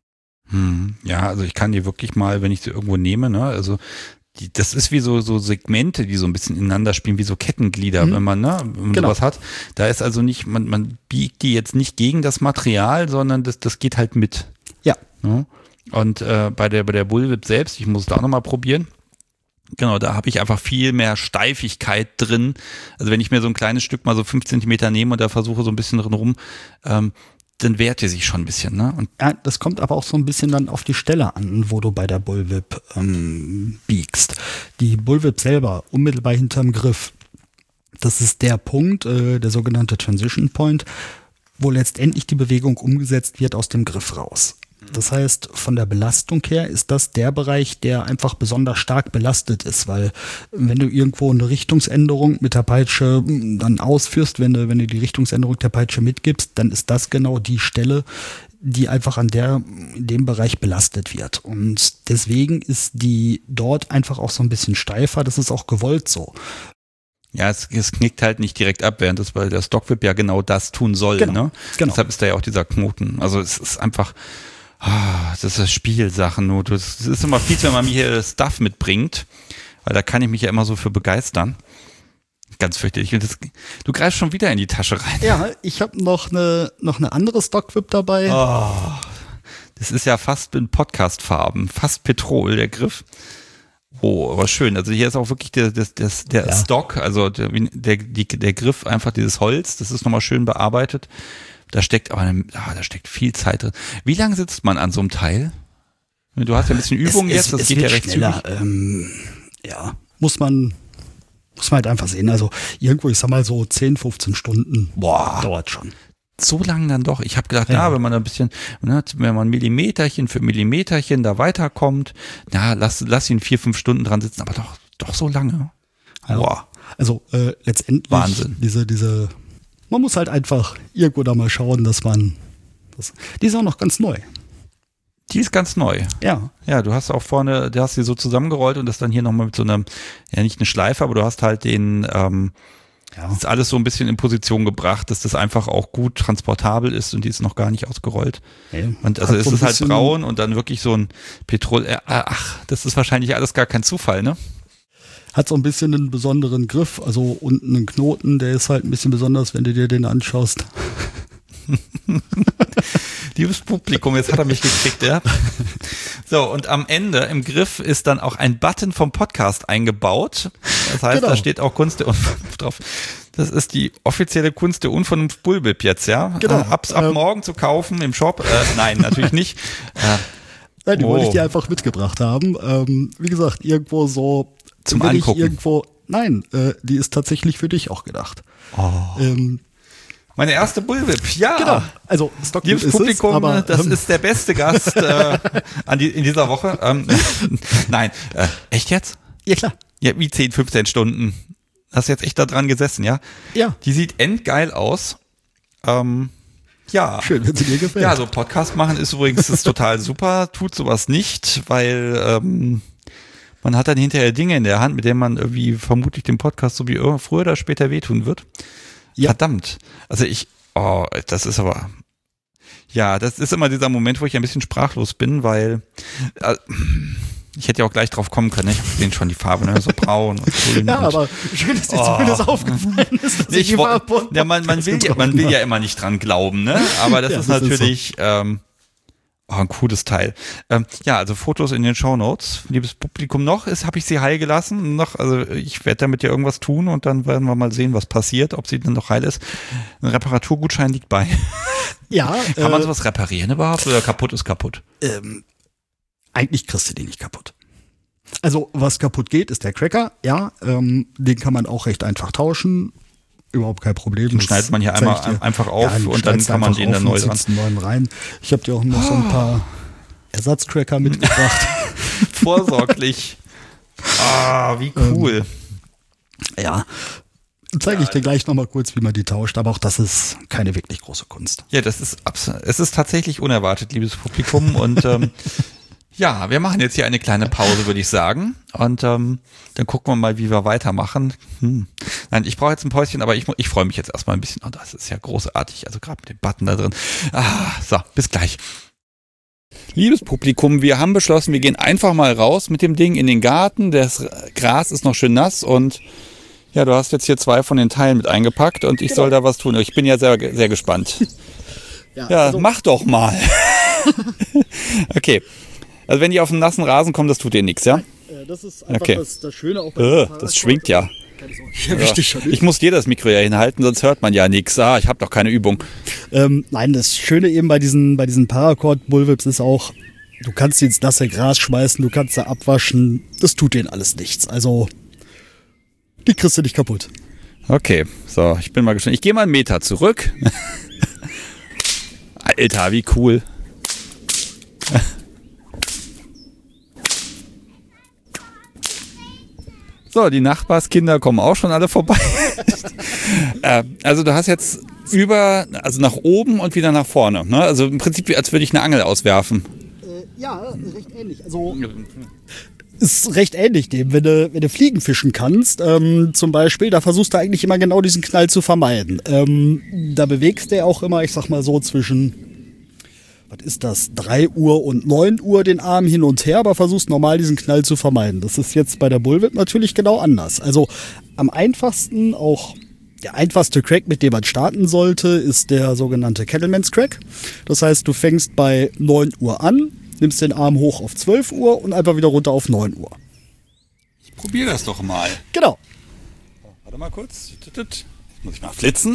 Ja, also ich kann die wirklich mal, wenn ich sie irgendwo nehme, ne, also das ist wie so Segmente, die so ein bisschen ineinander spielen, wie so Kettenglieder, wenn man sowas hat. Da ist also nicht, man biegt die jetzt nicht gegen das Material, sondern das geht halt mit. Ja. Ne? Und bei der Bullwhip selbst, ich muss es da auch nochmal probieren. Genau, da habe ich einfach viel mehr Steifigkeit drin. Also wenn ich mir so ein kleines Stück mal so 5 Zentimeter nehme und da versuche so ein bisschen drin rum, dann wehrt die sich schon ein bisschen. Ne? Und ja, das kommt aber auch so ein bisschen dann auf die Stelle an, wo du bei der Bullwhip biegst. Die Bullwhip selber, unmittelbar hinterm Griff, das ist der Punkt, der sogenannte Transition Point, wo letztendlich die Bewegung umgesetzt wird aus dem Griff raus. Das heißt, von der Belastung her ist das der Bereich, der einfach besonders stark belastet ist, weil wenn du irgendwo eine Richtungsänderung mit der Peitsche dann ausführst, wenn du die Richtungsänderung der Peitsche mitgibst, dann ist das genau die Stelle, die einfach in dem Bereich belastet wird. Und deswegen ist die dort einfach auch so ein bisschen steifer. Das ist auch gewollt so. Ja, es knickt halt nicht direkt ab, weil der Stockwhip ja genau das tun soll. Genau, ne? genau. Deshalb ist da ja auch dieser Knoten. Also es ist einfach, das ist Spielsachen nur. Es ist immer fies, wenn man mir hier Stuff mitbringt, weil da kann ich mich ja immer so für begeistern. Ganz fürchterlich. Du greifst schon wieder in die Tasche rein. Ja, ich habe noch eine andere Stockwhip dabei. Oh, das ist ja fast in Podcast-Farben, fast Petrol, der Griff. Oh, aber schön. Also hier ist auch wirklich der Stock, also der Griff, einfach dieses Holz, das ist nochmal schön bearbeitet. Da steckt viel Zeit drin. Wie lange sitzt man an so einem Teil? Du hast ja ein bisschen Übung jetzt, das geht ja recht schneller. Ja, muss man halt einfach sehen. Also irgendwo, ich sag mal so 10, 15 Stunden dauert schon. So lange dann doch. Ich habe gedacht, wenn man ein bisschen, wenn man Millimeterchen für Millimeterchen da weiterkommt, lass ihn 4, 5 Stunden dran sitzen, aber doch so lange. Ja. Also letztendlich Wahnsinn. Diese man muss halt einfach irgendwo da mal schauen, die ist auch noch ganz neu. Die ist ganz neu. Ja. Ja, du hast auch vorne, du hast sie so zusammengerollt und das dann hier nochmal mit so einem, ja nicht eine Schleife, aber du hast halt das ist alles so ein bisschen in Position gebracht, dass das einfach auch gut transportabel ist und die ist noch gar nicht ausgerollt. Ja, und also es ist halt braun und dann wirklich so ein Petrol, das ist wahrscheinlich alles gar kein Zufall, ne? Hat so ein bisschen einen besonderen Griff, also unten einen Knoten, der ist halt ein bisschen besonders, wenn du dir den anschaust. Liebes Publikum, jetzt hat er mich gekriegt, ja. So, und am Ende im Griff ist dann auch ein Button vom Podcast eingebaut. Das heißt, da steht auch Kunst der Unvernunft drauf. Das ist die offizielle Kunst der Unvernunft Bullwhip jetzt, ja? Genau. Ab morgen zu kaufen im Shop. Nein, natürlich nicht. Nein, die wollte ich dir einfach mitgebracht haben. Wie gesagt, irgendwo so zum Angucken. Die ist tatsächlich für dich auch gedacht. Meine erste Bullwhip, ja. Genau. Also Stockwhip liebes Publikum, aber das ist der beste Gast in dieser Woche. Nein, echt jetzt? Ja, klar. Ja, wie 10, 15 Stunden. Hast jetzt echt da dran gesessen, ja? Ja. Die sieht endgeil aus. Ja. Schön, wenn sie dir gefällt. Ja, so Podcast machen ist übrigens total super. Tut sowas nicht, weil man hat dann hinterher Dinge in der Hand, mit denen man irgendwie vermutlich dem Podcast so wie früher oder später wehtun wird. Ja. Verdammt. Also das ist aber, ja, das ist immer dieser Moment, wo ich ein bisschen sprachlos bin, weil ich hätte ja auch gleich drauf kommen können. Ich habe gesehen schon die Farbe, ne? So braun und grün. Ja, aber schön, dass dir zumindest aufgefallen ist, dass ich man will ja immer nicht dran glauben, ne? Aber das ist natürlich ein cooles Teil. Ja, also Fotos in den Shownotes. Liebes Publikum, habe ich sie heil gelassen. Also ich werde damit ja irgendwas tun und dann werden wir mal sehen, was passiert, ob sie dann noch heil ist. Ein Reparaturgutschein liegt bei. Ja. Kann man sowas reparieren überhaupt oder kaputt ist kaputt? Eigentlich kriegst du den nicht kaputt. Also was kaputt geht, ist der Cracker. Ja, den kann man auch recht einfach tauschen. Überhaupt kein Problem. Den schneidet man hier einmal einfach auf und dann kann man den dann neu dran. Neuen rein. Ich habe dir auch noch so ein paar Ersatzcracker mitgebracht. Vorsorglich. Wie cool. Ja, zeige ich dir gleich nochmal kurz, wie man die tauscht, aber auch das ist keine wirklich große Kunst. Ja, es ist tatsächlich unerwartet, liebes Publikum, und ja, wir machen jetzt hier eine kleine Pause, würde ich sagen, und dann gucken wir mal, wie wir weitermachen. Nein, ich brauche jetzt ein Päuschen, aber ich freue mich jetzt erstmal ein bisschen. Oh, das ist ja großartig, also gerade mit dem Button da drin. So, bis gleich. Liebes Publikum, wir haben beschlossen, wir gehen einfach mal raus mit dem Ding in den Garten. Das Gras ist noch schön nass und ja, du hast jetzt hier 2 von den Teilen mit eingepackt und ich soll da was tun. Ich bin ja sehr, sehr gespannt. Ja, also mach doch mal. Okay. Also wenn die auf den nassen Rasen kommen, das tut dir nichts, ja? Das ist einfach das Schöne auch bei das schwingt ja. Ja. Ich muss dir das Mikro ja hinhalten, sonst hört man ja nichts. Ich habe doch keine Übung. Nein, das Schöne eben bei diesen Paracord-Bullwhips ist auch, du kannst sie ins nasse Gras schmeißen, du kannst da abwaschen, das tut denen alles nichts. Also, die kriegst du nicht kaputt. Okay, so, ich bin mal gespannt. Ich gehe mal 1 Meter zurück. Alter, wie cool. So, die Nachbarskinder kommen auch schon alle vorbei. Also du hast jetzt also nach oben und wieder nach vorne. Ne? Also im Prinzip, als würde ich eine Angel auswerfen. Ja, recht ähnlich. Also ist recht ähnlich dem. Wenn du Fliegen fischen kannst, zum Beispiel, da versuchst du eigentlich immer genau diesen Knall zu vermeiden. Da bewegst du auch immer, ich sag mal so, zwischen, was ist das, 3 Uhr und 9 Uhr den Arm hin und her, aber versuchst normal diesen Knall zu vermeiden. Das ist jetzt bei der Bullwhip natürlich genau anders. Also am einfachsten, auch der einfachste Crack, mit dem man starten sollte, ist der sogenannte Cattleman's Crack. Das heißt, du fängst bei 9 Uhr an, nimmst den Arm hoch auf 12 Uhr und einfach wieder runter auf 9 Uhr. Ich probiere das doch mal. Genau. Warte mal kurz. Jetzt muss ich mal flitzen.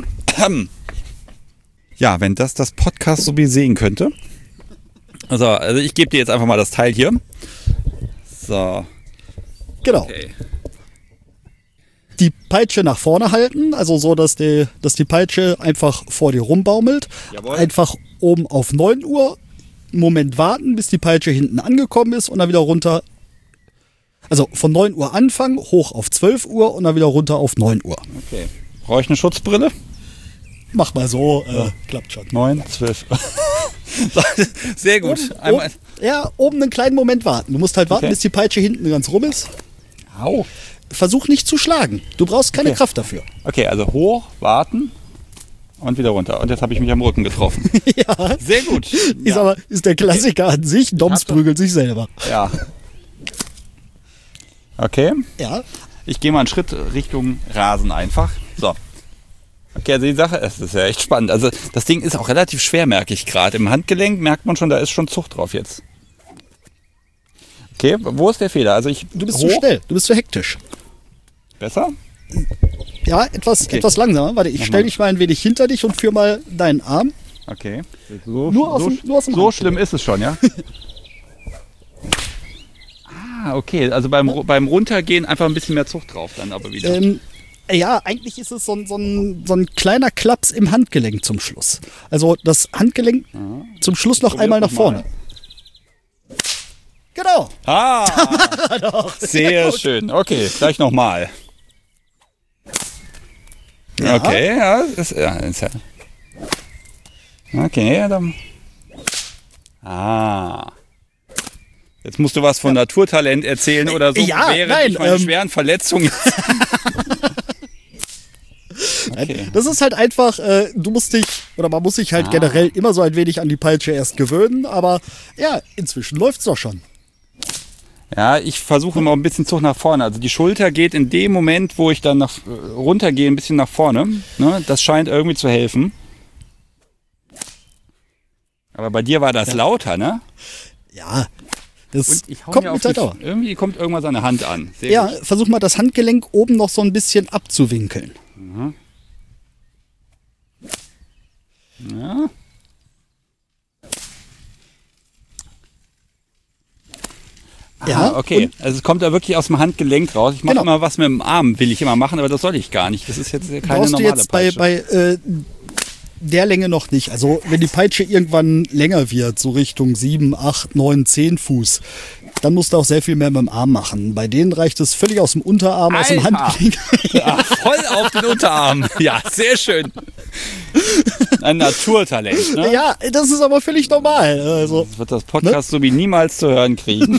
Ja, wenn das Podcast so wie sehen könnte. Also ich gebe dir jetzt einfach mal das Teil hier. So. Genau. Okay. Die Peitsche nach vorne halten, also so, dass die Peitsche einfach vor dir rumbaumelt. Jawohl. Einfach oben auf 9 Uhr, einen Moment warten, bis die Peitsche hinten angekommen ist und dann wieder runter. Also von 9 Uhr anfangen, hoch auf 12 Uhr und dann wieder runter auf 9 Uhr. Okay. Brauche ich eine Schutzbrille? Mach mal so, klappt schon. 9, 12. Sehr gut. Oben einen kleinen Moment warten. Du musst halt warten, bis die Peitsche hinten ganz rum ist. Au. Versuch nicht zu schlagen. Du brauchst keine Kraft dafür. Okay, also hoch, warten und wieder runter. Und jetzt habe ich mich am Rücken getroffen. Ja. Sehr gut. Ist der Klassiker an sich. Doms prügelt sich selber. Ja. Okay. Ja. Ich gehe mal einen Schritt Richtung Rasen einfach. So. Okay, also die Sache, es ist ja echt spannend. Also das Ding ist auch relativ schwer, merke ich gerade. Im Handgelenk merkt man schon, da ist schon Zucht drauf jetzt. Okay, wo ist der Fehler? Also du bist zu schnell, du bist zu hektisch. Besser? Ja, etwas langsamer. Warte, ich stelle mich mal ein wenig hinter dich und führe mal deinen Arm. Okay. Nur aus dem so schlimm ist es schon, ja? Okay. Also beim Runtergehen einfach ein bisschen mehr Zucht drauf dann aber wieder. Ja, eigentlich ist es so ein kleiner Klaps im Handgelenk zum Schluss. Also das Handgelenk zum Schluss noch einmal nach vorne. Genau. Sehr schön. Okay, gleich nochmal. Ja. Okay, ja. Okay, dann. Jetzt musst du was von Naturtalent erzählen oder so, während meine schweren Verletzungen. Okay. Das ist halt einfach, man muss sich halt generell immer so ein wenig an die Peitsche erst gewöhnen, aber ja, inzwischen läuft's doch schon. Ja, ich versuche immer ein bisschen Zug nach vorne. Also die Schulter geht in dem Moment, wo ich dann runtergehe, ein bisschen nach vorne. Ne? Das scheint irgendwie zu helfen. Aber bei dir war das lauter, ne? Ja, das kommt mit der Dauer. Irgendwie kommt irgendwas an der Hand an. Sehr gut. Versuch mal das Handgelenk oben noch so ein bisschen abzuwinkeln. Mhm. Ja. Ja, okay. Also es kommt da wirklich aus dem Handgelenk raus. Ich mache immer was mit dem Arm, will ich immer machen, aber das soll ich gar nicht. Das ist jetzt keine normale jetzt Peitsche. bei der Länge noch nicht. Also wenn die Peitsche irgendwann länger wird, so Richtung 7, 8, 9, 10 Fuß, dann musst du auch sehr viel mehr mit dem Arm machen. Bei denen reicht es völlig aus dem Unterarm, aus dem Handgelenk. Ja, voll auf den Unterarm. Ja, sehr schön. Ein Naturtalent, ne? Ja, das ist aber völlig normal. Also, das wird das Podcast so wie niemals zu hören kriegen.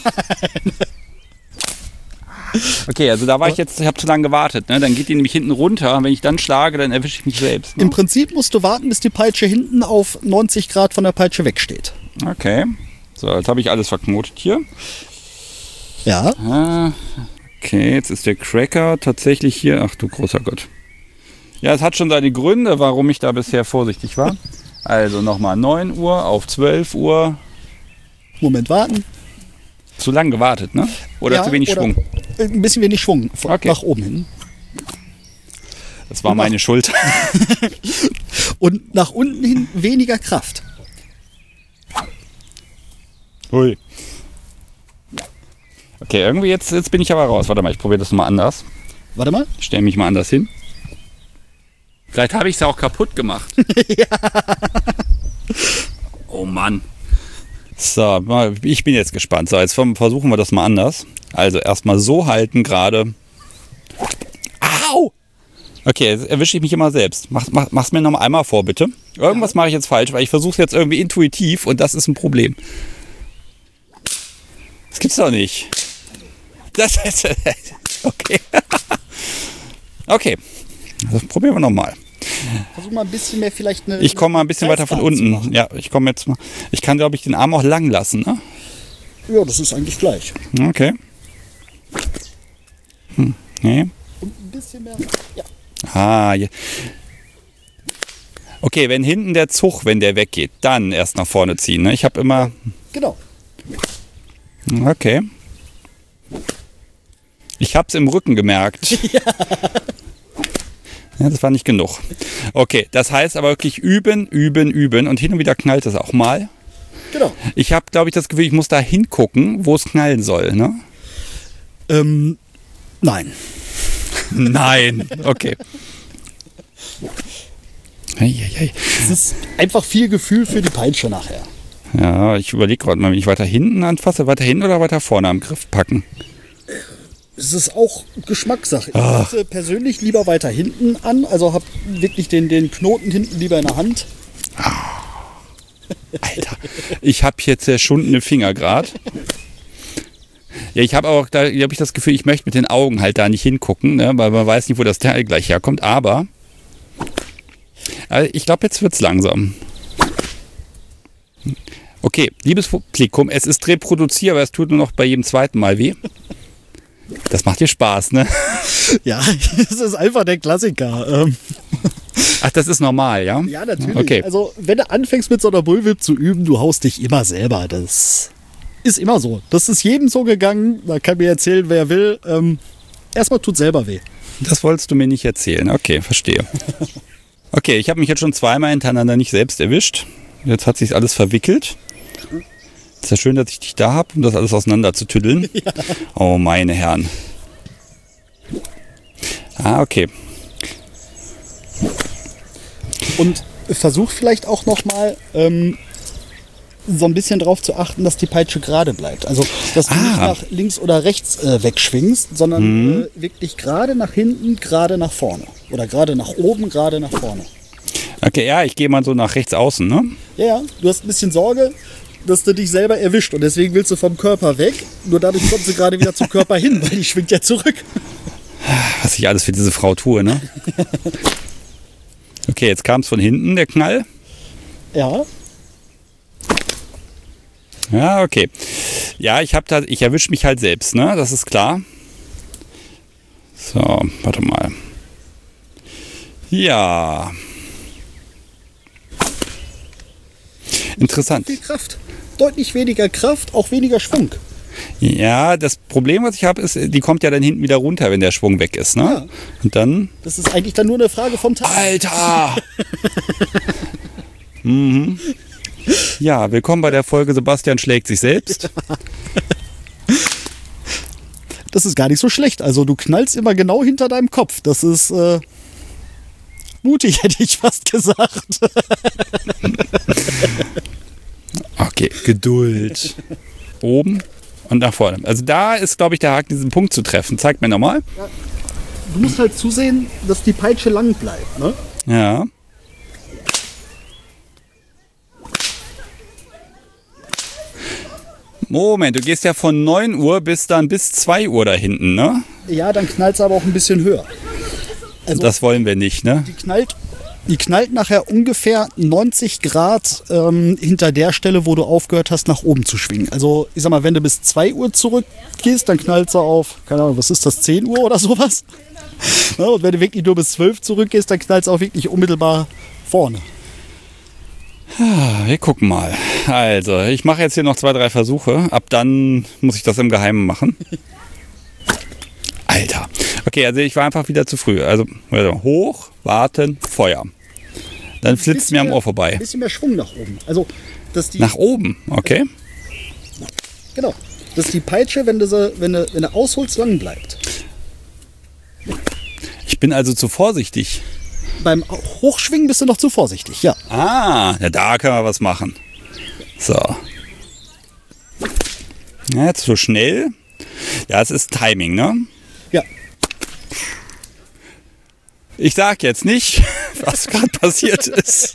Okay, also da war ich jetzt, ich habe zu lange gewartet, ne? Dann geht die nämlich hinten runter. Wenn ich dann schlage, dann erwische ich mich selbst. Ne? Im Prinzip musst du warten, bis die Peitsche hinten auf 90 Grad von der Peitsche wegsteht. Okay. So, jetzt habe ich alles verknotet hier. Ja. Okay, jetzt ist der Cracker tatsächlich hier. Ach du großer Gott. Ja, es hat schon seine Gründe, warum ich da bisher vorsichtig war. Also nochmal 9 Uhr auf 12 Uhr. Moment warten. Zu lang gewartet, ne? Oder zu wenig Schwung? Ein bisschen wenig Schwung, nach oben hin. Das war meine Schuld. Und nach unten hin weniger Kraft. Hui. Okay, irgendwie jetzt bin ich aber raus. Warte mal, ich probiere das nochmal anders. Warte mal. Ich stelle mich mal anders hin. Vielleicht habe ich es ja auch kaputt gemacht. Ja. Oh Mann. So, ich bin jetzt gespannt. So, jetzt versuchen wir das mal anders. Also erstmal so halten gerade. Au! Okay, jetzt erwische ich mich immer selbst. Mach's mir noch einmal vor, bitte. Irgendwas mache ich jetzt falsch, weil ich versuche es jetzt irgendwie intuitiv und das ist ein Problem. Das gibt's doch nicht. Das ist... Okay. Okay. Das probieren wir nochmal. Versuch mal ein bisschen mehr vielleicht eine... Ich komme mal ein bisschen weiter von unten. Ja, ich komme jetzt mal... Ich kann, glaube ich, den Arm auch lang lassen, ne? Ja, das ist eigentlich gleich. Okay. Nee. Und ein bisschen mehr... Ja. Ja. Okay, wenn hinten der Zug, wenn der weggeht, dann erst nach vorne ziehen, ne? Ich habe immer... Genau. Okay. Ich habe es im Rücken gemerkt. Ja, das war nicht genug. Okay, das heißt aber wirklich üben und hin und wieder knallt es auch mal. Genau. Ich habe, glaube ich, das Gefühl, ich muss da hingucken, wo es knallen soll, ne? Nein. Nein, okay. Hey. Es ist einfach viel Gefühl für die Peitsche nachher. Ja, ich überlege gerade mal, wenn ich weiter hinten anfasse, weiter hinten oder weiter vorne am Griff packen. Es ist auch Geschmackssache. Ich fasse persönlich lieber weiter hinten an, also habe wirklich den Knoten hinten lieber in der Hand. Alter, ich habe hier zerschundene Finger gerade. Ja, ich habe auch, da habe ich das Gefühl, ich möchte mit den Augen halt da nicht hingucken, ne, weil man weiß nicht, wo das Teil gleich herkommt, aber ich glaube, jetzt wird es langsam. Okay, liebes Publikum, es ist reproduzierbar, es tut nur noch bei jedem zweiten Mal weh. Das macht dir Spaß, ne? Ja, das ist einfach der Klassiker. Ach, das ist normal, ja? Ja, natürlich. Okay. Also, wenn du anfängst mit so einer Bullwhip zu üben, du haust dich immer selber. Das ist immer so. Das ist jedem so gegangen. Man kann mir erzählen, wer will. Erstmal tut selber weh. Das wolltest du mir nicht erzählen. Okay, verstehe. Okay, ich habe mich jetzt schon zweimal hintereinander nicht selbst erwischt. Jetzt hat sich alles verwickelt. Ist ja schön, dass ich dich da habe, um das alles auseinander zu tüddeln. Ja. Oh, meine Herren. Okay. Und versuch vielleicht auch nochmal so ein bisschen darauf zu achten, dass die Peitsche gerade bleibt. Also, dass du nicht nach links oder rechts wegschwingst, sondern wirklich gerade nach hinten, gerade nach vorne. Oder gerade nach oben, gerade nach vorne. Okay, ja, ich gehe mal so nach rechts außen, ne? Ja, du hast ein bisschen Sorge, dass du dich selber erwischt und deswegen willst du vom Körper weg. Nur dadurch kommst du gerade wieder zum Körper hin, weil die schwingt ja zurück. Was ich alles für diese Frau tue, ne? Okay, jetzt kam es von hinten, der Knall. Ja. Ja, okay. Ja, ich erwische mich halt selbst, ne? Das ist klar. So, warte mal. Ja. Interessant. Viel Kraft. Deutlich weniger Kraft, auch weniger Schwung. Ja, das Problem, was ich habe, ist, die kommt ja dann hinten wieder runter, wenn der Schwung weg ist, ne? Ja. Und dann... Das ist eigentlich dann nur eine Frage vom Tag. Alter! Mhm. Ja, willkommen bei der Folge Sebastian schlägt sich selbst. das ist gar nicht so schlecht. Also du knallst immer genau hinter deinem Kopf. Das ist mutig, hätte ich fast gesagt. Okay, Geduld. Oben und nach vorne. Also da ist, glaube ich, der Haken, diesen Punkt zu treffen. Zeig mir nochmal. Ja, du musst halt zusehen, dass die Peitsche lang bleibt, ne? Ja. Moment, du gehst ja von 9 Uhr bis 2 Uhr da hinten, ne? Ja, dann knallt es aber auch ein bisschen höher. Also das wollen wir nicht, ne? Die knallt nachher ungefähr 90 Grad hinter der Stelle, wo du aufgehört hast, nach oben zu schwingen. Also ich sag mal, wenn du bis 2 Uhr zurückgehst, dann knallt sie auf, keine Ahnung, was ist das, 10 Uhr oder sowas? Ja, und wenn du wirklich nur bis 12 zurückgehst, dann knallt es auch wirklich unmittelbar vorne. Wir gucken mal. Also, ich mache jetzt hier noch 2, 3 Versuche. Ab dann muss ich das im Geheimen machen. Alter. Okay, also ich war einfach wieder zu früh. Also hoch, warten, Feuer. Dann flitzt mir am Ohr vorbei. Ein bisschen mehr Schwung nach oben. Also, dass die, nach oben, okay. Genau. Dass die Peitsche, wenn du ausholst, lang bleibt. Ich bin also zu vorsichtig. Beim Hochschwingen bist du noch zu vorsichtig, ja. Ah, ja, da können wir was machen. So. Ja, jetzt so schnell. Ja, es ist Timing, ne? Ja. Ich sag jetzt nicht, was gerade passiert ist.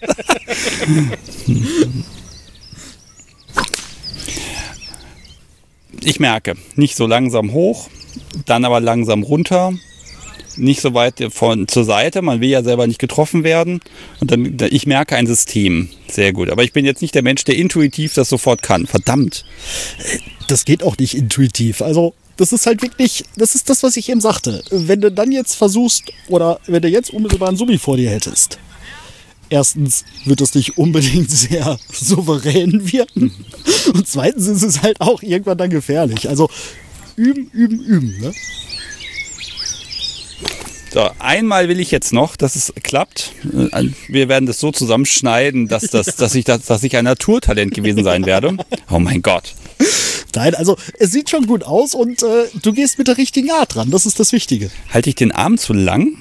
Ich merke, nicht so langsam hoch, dann aber langsam runter. Nicht so weit zur Seite, man will ja selber nicht getroffen werden. Und dann, ich merke ein System. Sehr gut. Aber ich bin jetzt nicht der Mensch, der intuitiv das sofort kann. Verdammt. Das geht auch nicht intuitiv. Also, das ist halt wirklich, das ist das, was ich eben sagte. Wenn du dann jetzt versuchst, oder wenn du jetzt unmittelbar einen Summi vor dir hättest, erstens wird es nicht unbedingt sehr souverän wirken. Und zweitens ist es halt auch irgendwann dann gefährlich. Also, üben, ne? So, einmal will ich jetzt noch, dass es klappt. Wir werden das so zusammenschneiden, dass ich ein Naturtalent gewesen sein werde. Oh mein Gott. Nein, also es sieht schon gut aus und du gehst mit der richtigen Art dran. Das ist das Wichtige. Halte ich den Arm zu lang?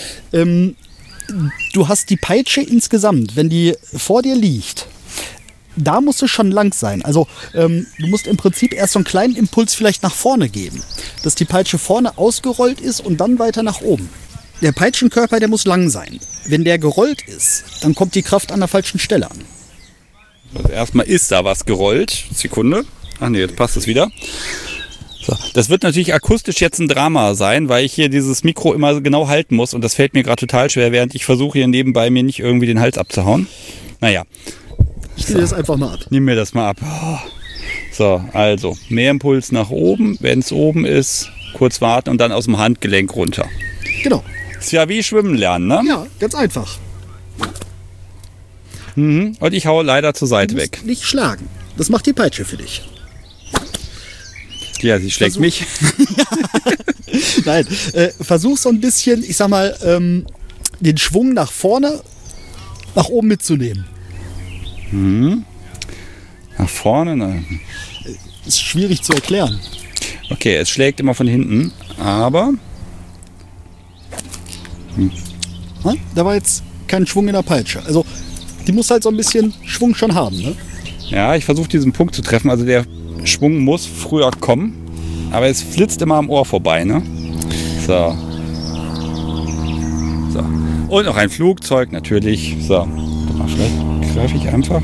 Du hast die Peitsche insgesamt, wenn die vor dir liegt, da musst du schon lang sein. Also du musst im Prinzip erst so einen kleinen Impuls vielleicht nach vorne geben, dass die Peitsche vorne ausgerollt ist und dann weiter nach oben. Der Peitschenkörper, der muss lang sein. Wenn der gerollt ist, dann kommt die Kraft an der falschen Stelle an. Also erstmal ist da was gerollt. Sekunde. Ach nee, jetzt passt es wieder. So. Das wird natürlich akustisch jetzt ein Drama sein, weil ich hier dieses Mikro immer genau halten muss und das fällt mir gerade total schwer, während ich versuche hier nebenbei mir nicht irgendwie den Hals abzuhauen. Naja. Ich spiele das einfach mal ab. Nimm mir das mal ab. So, also mehr Impuls nach oben, wenn es oben ist, kurz warten und dann aus dem Handgelenk runter. Genau. Ist ja wie Schwimmen lernen, ne? Ja, ganz einfach. Und ich haue leider zur Seite weg. Nicht schlagen. Das macht die Peitsche für dich. Ja, sie schlägt mich. Nein, versuch so ein bisschen, ich sag mal, den Schwung nach vorne, nach oben mitzunehmen. Nach vorne? Ne? Ist schwierig zu erklären. Okay, es schlägt immer von hinten, aber... Da war jetzt kein Schwung in der Peitsche. Also, die muss halt so ein bisschen Schwung schon haben, ne? Ja, ich versuche diesen Punkt zu treffen. Also der Schwung muss früher kommen, aber es flitzt immer am Ohr vorbei, ne? So. Und noch ein Flugzeug, natürlich. So. Vielleicht greife ich einfach.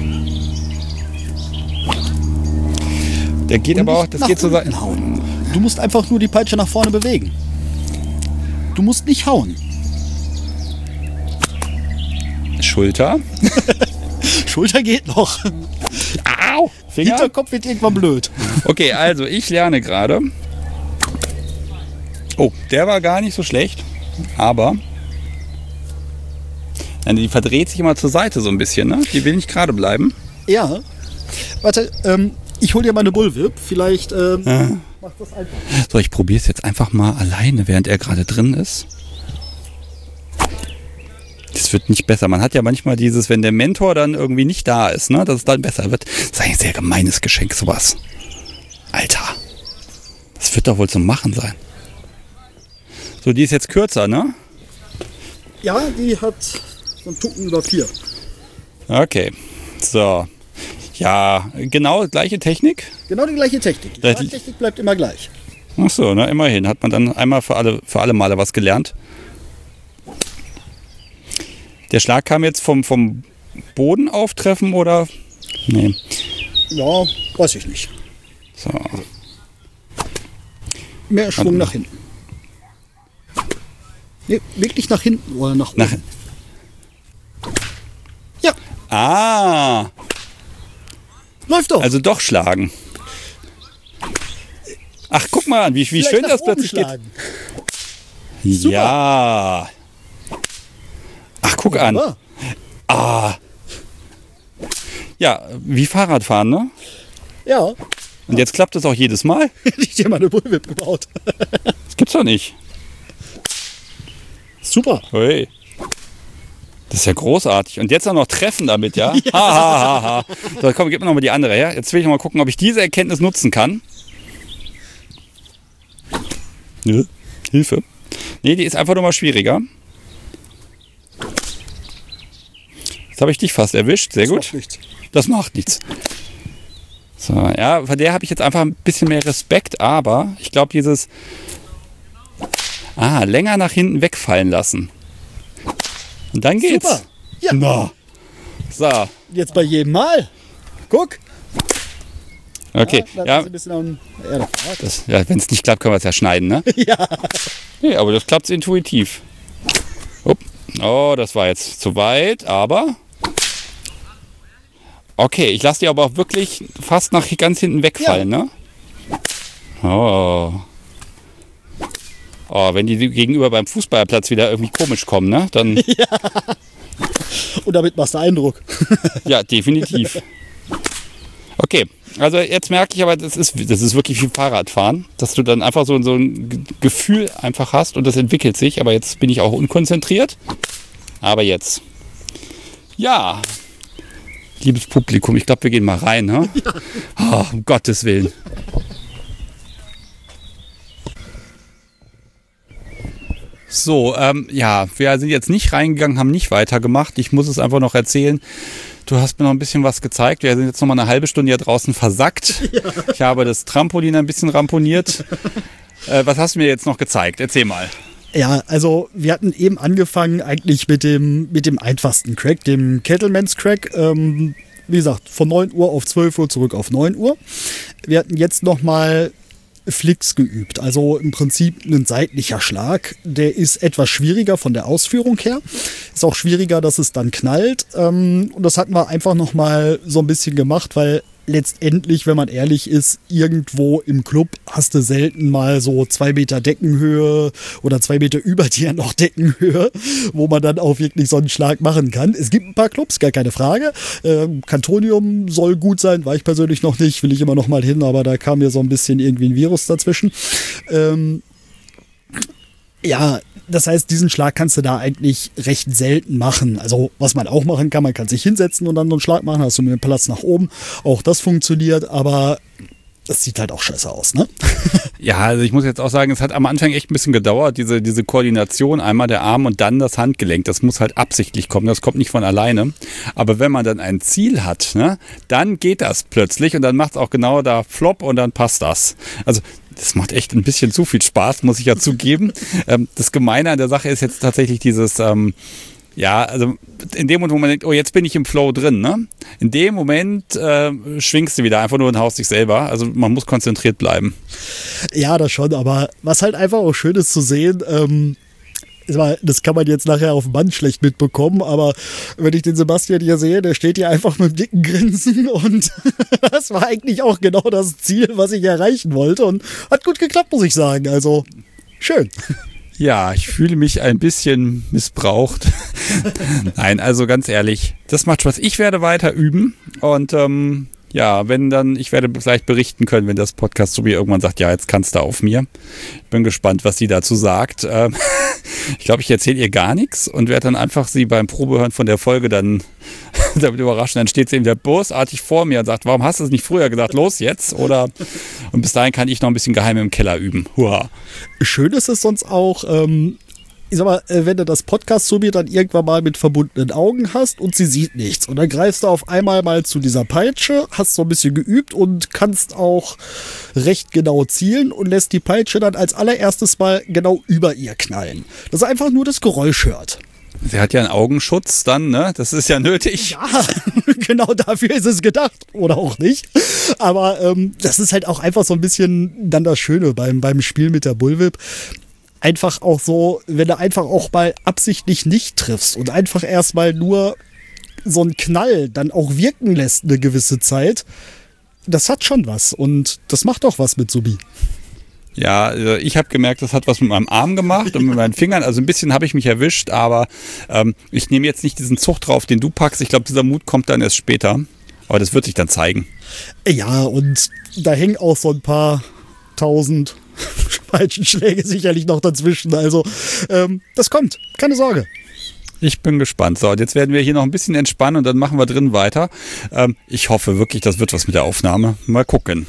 Der geht aber auch, das geht zur Seite. Du musst einfach nur die Peitsche nach vorne bewegen. Du musst nicht hauen. Schulter. Schulter geht noch. Au! Finger? Hinterkopf wird irgendwann blöd. Okay, also ich lerne gerade. Oh, der war gar nicht so schlecht. Aber die verdreht sich immer zur Seite so ein bisschen, ne? Die will nicht gerade bleiben. Ja. Warte, ich hol dir mal eine Bullwhip. Vielleicht macht das einfach. So, ich probiere es jetzt einfach mal alleine, während er gerade drin ist. Das wird nicht besser. Man hat ja manchmal dieses, wenn der Mentor dann irgendwie nicht da ist, ne, dass es dann besser wird. Das ist ein sehr gemeines Geschenk, sowas. Alter. Das wird doch wohl zum Machen sein. So, die ist jetzt kürzer, ne? Ja, die hat so einen Tucken über 4. Okay, so. Ja, genau gleiche Technik. Genau die gleiche Technik. Die Schlagtechnik bleibt immer gleich. Ach so, na immerhin. Hat man dann einmal für alle Male was gelernt. Der Schlag kam jetzt vom Boden auftreffen oder? Nee. Ja, weiß ich nicht. So. Mehr Schwung nach hinten. Nee, wirklich nach hinten oder nach oben. Ja. Ah. Läuft doch. Also doch schlagen. Ach, guck mal an, wie schön das plötzlich schlagen. Geht. Super. Ja. Ach, guck an. Ah. Ja, wie Fahrradfahren, ne? Ja. Und jetzt klappt das auch jedes Mal? Hätte ich dir mal eine Bullwhip gebaut. Das gibt's doch nicht. Super. Hey. Das ist ja großartig. Und jetzt auch noch treffen damit, ja? Ja. Ha, ha, ha, ha. So, komm, gib mir noch mal die andere her. Jetzt will ich noch mal gucken, ob ich diese Erkenntnis nutzen kann. Nö. Hilfe. Nee, die ist einfach nur mal schwieriger. Jetzt habe ich dich fast erwischt. Sehr gut. Das macht nichts. So, ja, von der habe ich jetzt einfach ein bisschen mehr Respekt, aber ich glaube, dieses länger nach hinten wegfallen lassen. Und dann geht's. Super. Ja. No. So. Jetzt bei jedem Mal. Guck. Okay. Ja, ja. Wenn es nicht klappt, können wir es ja schneiden, ne? Ja. Nee, aber das klappt intuitiv. Oh, das war jetzt zu weit, aber... Okay, ich lasse die aber auch wirklich fast nach ganz hinten wegfallen, ne? Oh. Oh, wenn die gegenüber beim Fußballplatz wieder irgendwie komisch kommen, ne? Dann... Ja. Und damit machst du Eindruck. Ja, definitiv. Okay, also jetzt merke ich aber, das ist wirklich wie Fahrradfahren, dass du dann einfach so ein Gefühl einfach hast und das entwickelt sich, aber jetzt bin ich auch unkonzentriert. Aber jetzt. Ja. Liebes Publikum, ich glaube, wir gehen mal rein, ne? Ja. Oh, um Gottes Willen. So, ja, wir sind jetzt nicht reingegangen, haben nicht weitergemacht. Ich muss es einfach noch erzählen. Du hast mir noch ein bisschen was gezeigt. Wir sind jetzt noch mal eine halbe Stunde hier draußen versackt. Ja. Ich habe das Trampolin ein bisschen ramponiert. Was hast du mir jetzt noch gezeigt? Erzähl mal. Ja, also wir hatten eben angefangen eigentlich mit dem einfachsten Crack, dem Kettleman's Crack. Wie gesagt, von 9 Uhr auf 12 Uhr zurück auf 9 Uhr. Wir hatten jetzt noch mal Flicks geübt, also im Prinzip ein seitlicher Schlag. Der ist etwas schwieriger von der Ausführung her. Ist auch schwieriger, dass es dann knallt. Und das hatten wir einfach noch mal so ein bisschen gemacht, weil letztendlich, wenn man ehrlich ist, irgendwo im Club hast du selten mal so 2 Meter Deckenhöhe oder 2 Meter über dir noch Deckenhöhe, wo man dann auch wirklich so einen Schlag machen kann. Es gibt ein paar Clubs, gar keine Frage. Cantonium soll gut sein, war ich persönlich noch nicht, will ich immer noch mal hin, aber da kam mir so ein bisschen irgendwie ein Virus dazwischen. Ja, das heißt, diesen Schlag kannst du da eigentlich recht selten machen. Also was man auch machen kann, man kann sich hinsetzen und dann so einen Schlag machen, hast du mit dem Platz nach oben. Auch das funktioniert, aber das sieht halt auch scheiße aus, ne? Ja, also ich muss jetzt auch sagen, es hat am Anfang echt ein bisschen gedauert, diese Koordination, einmal der Arm und dann das Handgelenk. Das muss halt absichtlich kommen, das kommt nicht von alleine. Aber wenn man dann ein Ziel hat, ne, dann geht das plötzlich und dann macht es auch genau da Flop und dann passt das. Also das macht echt ein bisschen zu viel Spaß, muss ich ja zugeben. Das Gemeine an der Sache ist jetzt tatsächlich dieses, ja, also in dem Moment, wo man denkt, oh, jetzt bin ich im Flow drin, ne? In dem Moment schwingst du wieder einfach nur und haust dich selber. Also man muss konzentriert bleiben. Ja, das schon, aber was halt einfach auch schön ist zu sehen, das kann man jetzt nachher auf dem Band schlecht mitbekommen, aber wenn ich den Sebastian hier sehe, der steht hier einfach mit einem dicken Grinsen und das war eigentlich auch genau das Ziel, was ich erreichen wollte und hat gut geklappt, muss ich sagen. Also schön. Ja, ich fühle mich ein bisschen missbraucht. Nein, also ganz ehrlich, das macht Spaß. Ich werde weiter üben und Ja, wenn dann, ich werde vielleicht berichten können, wenn das Podcast so wie irgendwann sagt, ja, jetzt kannst du auf mir. Ich bin gespannt, was sie dazu sagt. Ich glaube, ich erzähle ihr gar nichts und werde dann einfach sie beim Probehören von der Folge dann damit überraschen. Dann steht sie eben wieder bösartig vor mir und sagt, warum hast du es nicht früher gesagt? Los jetzt? Oder und bis dahin kann ich noch ein bisschen geheim im Keller üben. Hurra. Schön ist es sonst auch, ich sag mal, wenn du das Podcast-Subi dann irgendwann mal mit verbundenen Augen hast und sie sieht nichts. Und dann greifst du auf einmal mal zu dieser Peitsche, hast so ein bisschen geübt und kannst auch recht genau zielen und lässt die Peitsche dann als allererstes mal genau über ihr knallen. Dass er einfach nur das Geräusch hört. Sie hat ja einen Augenschutz dann, ne? Das ist ja nötig. Ja, genau dafür ist es gedacht. Oder auch nicht. Aber das ist halt auch einfach so ein bisschen dann das Schöne beim Spiel mit der Bullwhip. Einfach auch so, wenn du einfach auch mal absichtlich nicht triffst und einfach erstmal nur so einen Knall dann auch wirken lässt eine gewisse Zeit, das hat schon was und das macht auch was mit Subi. Ja, ich habe gemerkt, das hat was mit meinem Arm gemacht und mit meinen Fingern. Also ein bisschen habe ich mich erwischt, aber ich nehme jetzt nicht diesen Zug drauf, den du packst. Ich glaube, dieser Mut kommt dann erst später. Aber das wird sich dann zeigen. Ja, und da hängen auch so ein paar 1000 Peitschenschläge sicherlich noch dazwischen. Also das kommt, keine Sorge. Ich bin gespannt. So, und jetzt werden wir hier noch ein bisschen entspannen und dann machen wir drin weiter. Ich hoffe wirklich, das wird was mit der Aufnahme. Mal gucken.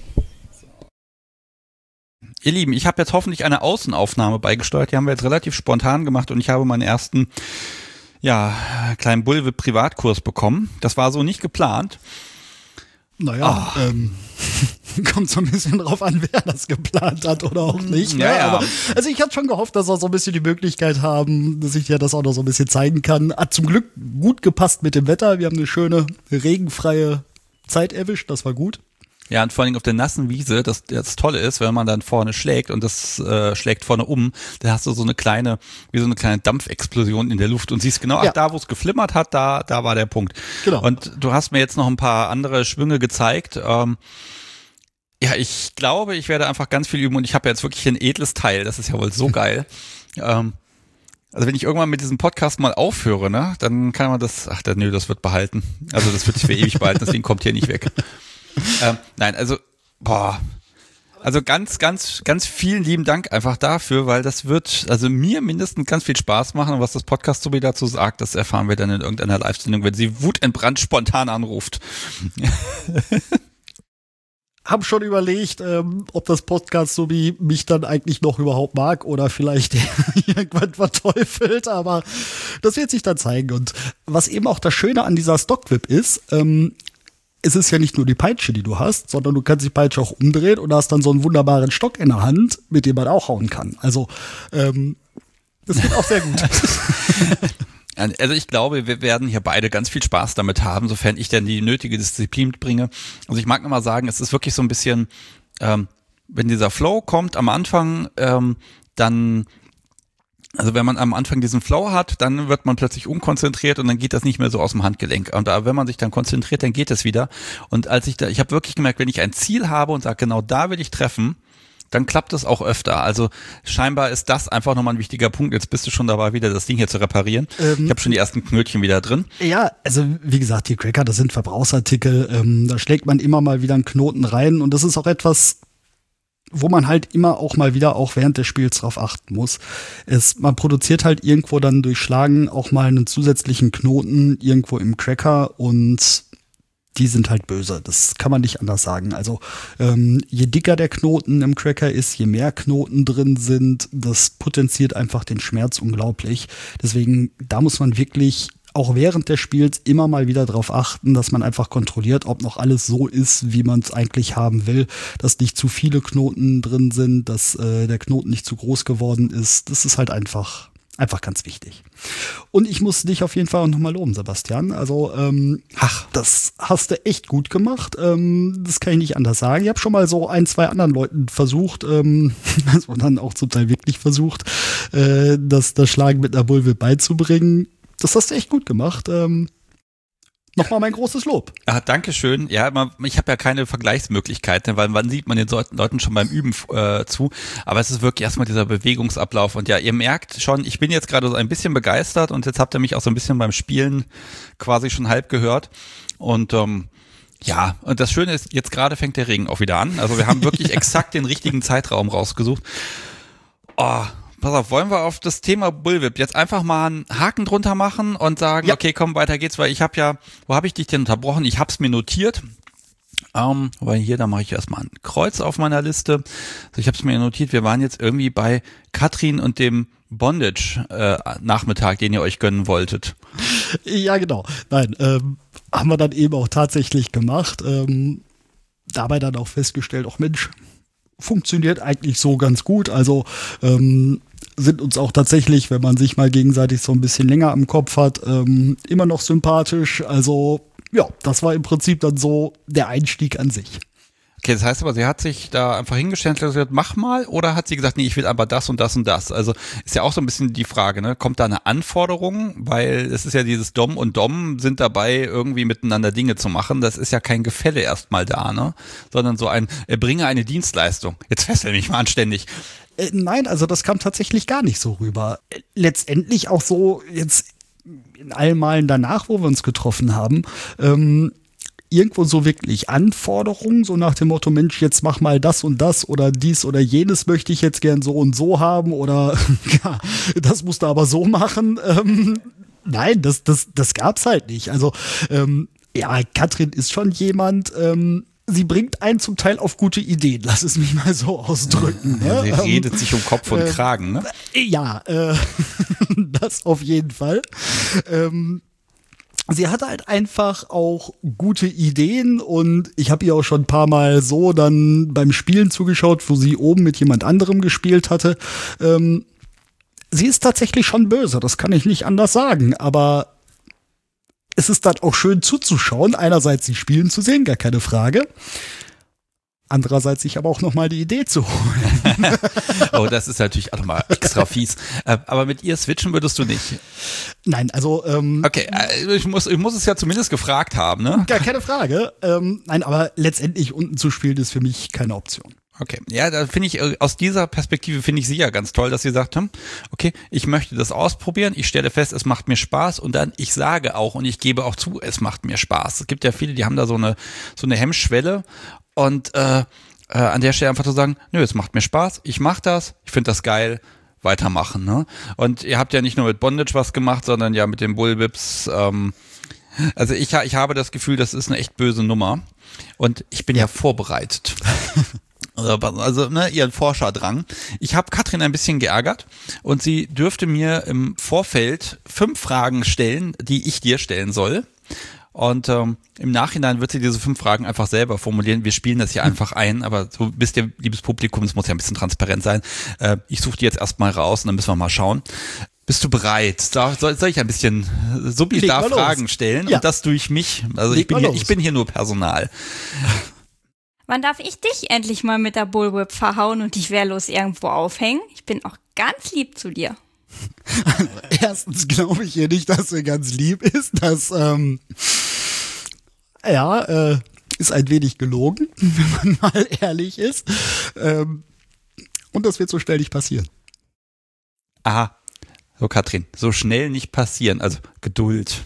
Ihr Lieben, ich habe jetzt hoffentlich eine Außenaufnahme beigesteuert. Die haben wir jetzt relativ spontan gemacht und ich habe meinen ersten kleinen Bullwhip-Privatkurs bekommen. Das war so nicht geplant. Naja, kommt so ein bisschen drauf an, wer das geplant hat oder auch nicht. Ne? Ja. Aber, also ich hatte schon gehofft, dass wir so ein bisschen die Möglichkeit haben, dass ich dir das auch noch so ein bisschen zeigen kann. Hat zum Glück gut gepasst mit dem Wetter. Wir haben eine schöne, regenfreie Zeit erwischt. Das war gut. Ja, und vor allem auf der nassen Wiese, das Tolle ist, wenn man dann vorne schlägt und das schlägt vorne um, dann hast du so eine kleine Dampfexplosion in der Luft und siehst genau, da wo es geflimmert hat, da war der Punkt. Genau. Und du hast mir jetzt noch ein paar andere Schwünge gezeigt. Ich glaube, ich werde einfach ganz viel üben und ich habe jetzt wirklich ein edles Teil, das ist ja wohl so geil. Also wenn ich irgendwann mit diesem Podcast mal aufhöre, ne, dann kann man das wird behalten. Also das wird sich für ewig behalten, deswegen kommt hier nicht weg. Nein, also ganz, ganz, ganz vielen lieben Dank einfach dafür, weil das wird also mir mindestens ganz viel Spaß machen und was das Podcast so dazu sagt, das erfahren wir dann in irgendeiner Live-Sendung, wenn sie wutentbrannt spontan anruft. Hab schon überlegt, ob das Podcast so wie mich dann eigentlich noch überhaupt mag oder vielleicht irgendwann verteufelt, aber das wird sich dann zeigen. Und was eben auch das Schöne an dieser Stockwhip ist, es ist ja nicht nur die Peitsche, die du hast, sondern du kannst die Peitsche auch umdrehen und hast dann so einen wunderbaren Stock in der Hand, mit dem man auch hauen kann. Also das geht auch sehr gut. Also ich glaube, wir werden hier beide ganz viel Spaß damit haben, sofern ich denn die nötige Disziplin mitbringe. Also ich mag immer sagen, es ist wirklich so ein bisschen, wenn dieser Flow kommt am Anfang, dann also wenn man am Anfang diesen Flow hat, dann wird man plötzlich unkonzentriert und dann geht das nicht mehr so aus dem Handgelenk. Und wenn man sich dann konzentriert, dann geht es wieder. Und ich habe wirklich gemerkt, wenn ich ein Ziel habe und sage, genau da will ich treffen, dann klappt das auch öfter. Also scheinbar ist das einfach nochmal ein wichtiger Punkt. Jetzt bist du schon dabei, wieder das Ding hier zu reparieren. Ich habe schon die ersten Knötchen wieder drin. Ja, also wie gesagt, die Cracker, das sind Verbrauchsartikel. Da schlägt man immer mal wieder einen Knoten rein und das ist auch etwas, wo man halt immer auch mal wieder auch während des Spiels drauf achten muss. Man produziert halt irgendwo dann durch Schlagen auch mal einen zusätzlichen Knoten irgendwo im Cracker und die sind halt böse. Das kann man nicht anders sagen. Also je dicker der Knoten im Cracker ist, je mehr Knoten drin sind, das potenziert einfach den Schmerz unglaublich. Deswegen, da muss man wirklich auch während des Spiels immer mal wieder darauf achten, dass man einfach kontrolliert, ob noch alles so ist, wie man es eigentlich haben will, dass nicht zu viele Knoten drin sind, dass der Knoten nicht zu groß geworden ist. Das ist halt einfach ganz wichtig. Und ich muss dich auf jeden Fall auch nochmal loben, Sebastian. Also, das hast du echt gut gemacht. Das kann ich nicht anders sagen. Ich habe schon mal so 1, 2 anderen Leuten versucht, also dann auch zum Teil wirklich versucht, das Schlagen mit einer Bullwhip beizubringen. Das hast du echt gut gemacht. Nochmal mein großes Lob. Ja, Dankeschön. Ja, ich habe ja keine Vergleichsmöglichkeiten, weil wann sieht man den Leuten schon beim Üben zu. Aber es ist wirklich erstmal dieser Bewegungsablauf. Und ja, ihr merkt schon, ich bin jetzt gerade so ein bisschen begeistert und jetzt habt ihr mich auch so ein bisschen beim Spielen quasi schon halb gehört. Und Ja, und das Schöne ist, jetzt gerade fängt der Regen auch wieder an. Also wir haben wirklich exakt den richtigen Zeitraum rausgesucht. Oh, pass auf, wollen wir auf das Thema Bullwhip jetzt einfach mal einen Haken drunter machen und sagen, okay, komm, weiter geht's, weil ich habe ja, wo habe ich dich denn unterbrochen? Ich habe es mir notiert. Weil hier, da mache ich erstmal ein Kreuz auf meiner Liste. Also ich habe es mir notiert, wir waren jetzt irgendwie bei Katrin und dem Bondage-Nachmittag, den ihr euch gönnen wolltet. Ja, genau. Nein, haben wir dann eben auch tatsächlich gemacht. Dabei dann auch festgestellt, auch Mensch, funktioniert eigentlich so ganz gut. Also sind uns auch tatsächlich, wenn man sich mal gegenseitig so ein bisschen länger am Kopf hat, immer noch sympathisch. Also ja, das war im Prinzip dann so der Einstieg an sich. Okay, das heißt aber, sie hat sich da einfach hingestellt und gesagt, mach mal, oder hat sie gesagt, nee, ich will aber das und das und das? Also ist ja auch so ein bisschen die Frage, ne? Kommt da eine Anforderung? Weil es ist ja dieses Dom und Dom sind dabei, irgendwie miteinander Dinge zu machen. Das ist ja kein Gefälle erstmal da, ne? Sondern so ein, bringe eine Dienstleistung. Jetzt fessel mich mal anständig. Nein, also das kam tatsächlich gar nicht so rüber. Letztendlich auch so jetzt in allen Malen danach, wo wir uns getroffen haben, irgendwo so wirklich Anforderungen, so nach dem Motto, Mensch, jetzt mach mal das und das oder dies oder jenes möchte ich jetzt gern so und so haben oder ja, das musst du aber so machen. Nein, das gab's halt nicht. Also ja, Katrin ist schon jemand, sie bringt einen zum Teil auf gute Ideen, lass es mich mal so ausdrücken. Ja, ne? sie redet sich um Kopf und Kragen, ne? Ja, das auf jeden Fall. Sie hatte halt einfach auch gute Ideen und ich habe ihr auch schon ein paar Mal so dann beim Spielen zugeschaut, wo sie oben mit jemand anderem gespielt hatte. Sie ist tatsächlich schon böse, das kann ich nicht anders sagen, aber es ist dann auch schön zuzuschauen. Einerseits sie spielen zu sehen, gar keine Frage. Andererseits sich aber auch nochmal die Idee zu holen. Oh, das ist natürlich auch nochmal extra fies. Aber mit ihr switchen würdest du nicht? Nein, also okay, ich muss es ja zumindest gefragt haben, ne? Gar keine Frage. Nein, aber letztendlich unten zu spielen ist für mich keine Option. Okay, ja, da finde ich, aus dieser Perspektive finde ich sie ja ganz toll, dass sie sagt, okay, ich möchte das ausprobieren, ich stelle fest, es macht mir Spaß und dann, ich sage auch und ich gebe auch zu, es macht mir Spaß. Es gibt ja viele, die haben da so eine Hemmschwelle und an der Stelle einfach zu sagen, nö, es macht mir Spaß, ich mache das, ich finde das geil, weitermachen, ne? Und ihr habt ja nicht nur mit Bondage was gemacht, sondern ja mit den Bullwhips, also ich habe das Gefühl, das ist eine echt böse Nummer und ich bin ja vorbereitet. Also ne, ihren Forscherdrang. Ich habe Katrin ein bisschen geärgert und sie dürfte mir im Vorfeld 5 Fragen stellen, die ich dir stellen soll. Und im Nachhinein wird sie diese 5 Fragen einfach selber formulieren. Wir spielen das hier einfach ein, aber so wisst ihr, liebes Publikum, es muss ja ein bisschen transparent sein. Ich suche die jetzt erstmal raus und dann müssen wir mal schauen. Bist du bereit? Soll ich ein bisschen subtil Fragen stellen? Ja. Und das durch mich? Also ich bin hier nur Personal. Wann darf ich dich endlich mal mit der Bullwhip verhauen und dich wehrlos irgendwo aufhängen? Ich bin auch ganz lieb zu dir. Also, erstens glaube ich ihr nicht, dass sie ganz lieb ist. Das, ist ein wenig gelogen, wenn man mal ehrlich ist. Und das wird so schnell nicht passieren. Aha. So, Katrin, so schnell nicht passieren. Also Geduld.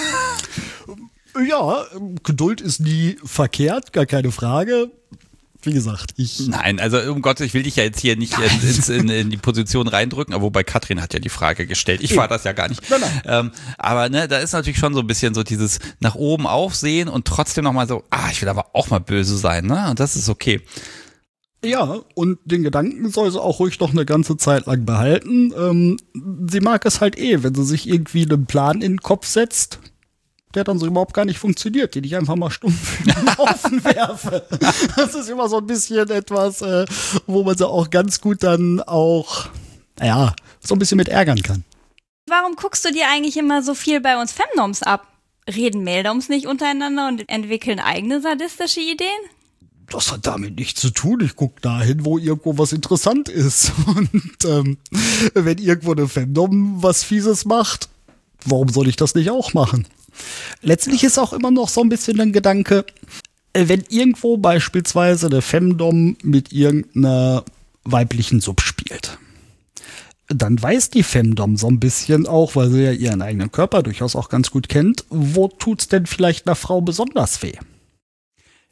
Ja, Geduld ist nie verkehrt, gar keine Frage. Wie gesagt, Nein, also um Gottes, ich will dich ja jetzt hier nicht in die Position reindrücken, aber wobei Katrin hat ja die Frage gestellt. Ich war das ja gar nicht. Nein. Aber ne, da ist natürlich schon so ein bisschen so dieses nach oben aufsehen und trotzdem nochmal so, ich will aber auch mal böse sein, ne? Und das ist okay. Ja, und den Gedanken soll sie auch ruhig noch eine ganze Zeit lang behalten. Sie mag es halt wenn sie sich irgendwie einen Plan in den Kopf setzt, der dann so überhaupt gar nicht funktioniert, den ich einfach mal stumpf in den Haufen werfe. Das ist immer so ein bisschen etwas, wo man sie auch ganz gut dann auch, so ein bisschen mit ärgern kann. Warum guckst du dir eigentlich immer so viel bei uns Femnoms ab? Reden Meldoms nicht untereinander und entwickeln eigene sadistische Ideen? Das hat damit nichts zu tun. Ich gucke dahin, wo irgendwo was interessant ist. Und wenn irgendwo eine Femdom was Fieses macht, warum soll ich das nicht auch machen? Letztlich ist auch immer noch so ein bisschen ein Gedanke, wenn irgendwo beispielsweise eine Femdom mit irgendeiner weiblichen Sub spielt, dann weiß die Femdom so ein bisschen auch, weil sie ja ihren eigenen Körper durchaus auch ganz gut kennt, wo tut's denn vielleicht einer Frau besonders weh?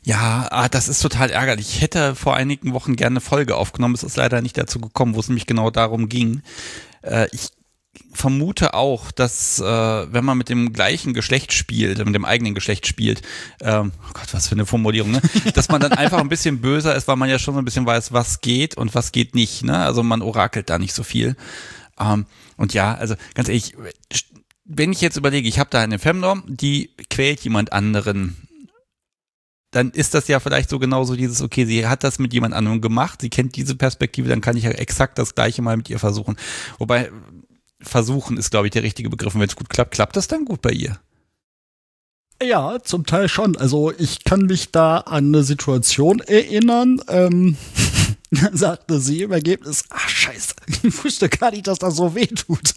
Ja, das ist total ärgerlich. Ich hätte vor einigen Wochen gerne eine Folge aufgenommen. Es ist leider nicht dazu gekommen, wo es nämlich genau darum ging. Ich vermute auch, dass wenn man mit dem gleichen Geschlecht spielt, mit dem eigenen Geschlecht spielt, oh Gott, was für eine Formulierung, ne? Dass man dann einfach ein bisschen böser ist, weil man ja schon so ein bisschen weiß, was geht und was geht nicht, ne? Also man orakelt da nicht so viel. Und ja, also ganz ehrlich, wenn ich jetzt überlege, ich habe da eine Femdom, die quält jemand anderen, dann ist das ja vielleicht so genauso dieses, okay, sie hat das mit jemand anderem gemacht, sie kennt diese Perspektive, dann kann ich ja exakt das Gleiche mal mit ihr versuchen. Wobei, versuchen ist, glaube ich, der richtige Begriff. Und wenn es gut klappt, klappt das dann gut bei ihr? Ja, zum Teil schon. Also ich kann mich da an eine Situation erinnern, da sagte sie im Ergebnis, ach scheiße, ich wusste gar nicht, dass das so weh tut.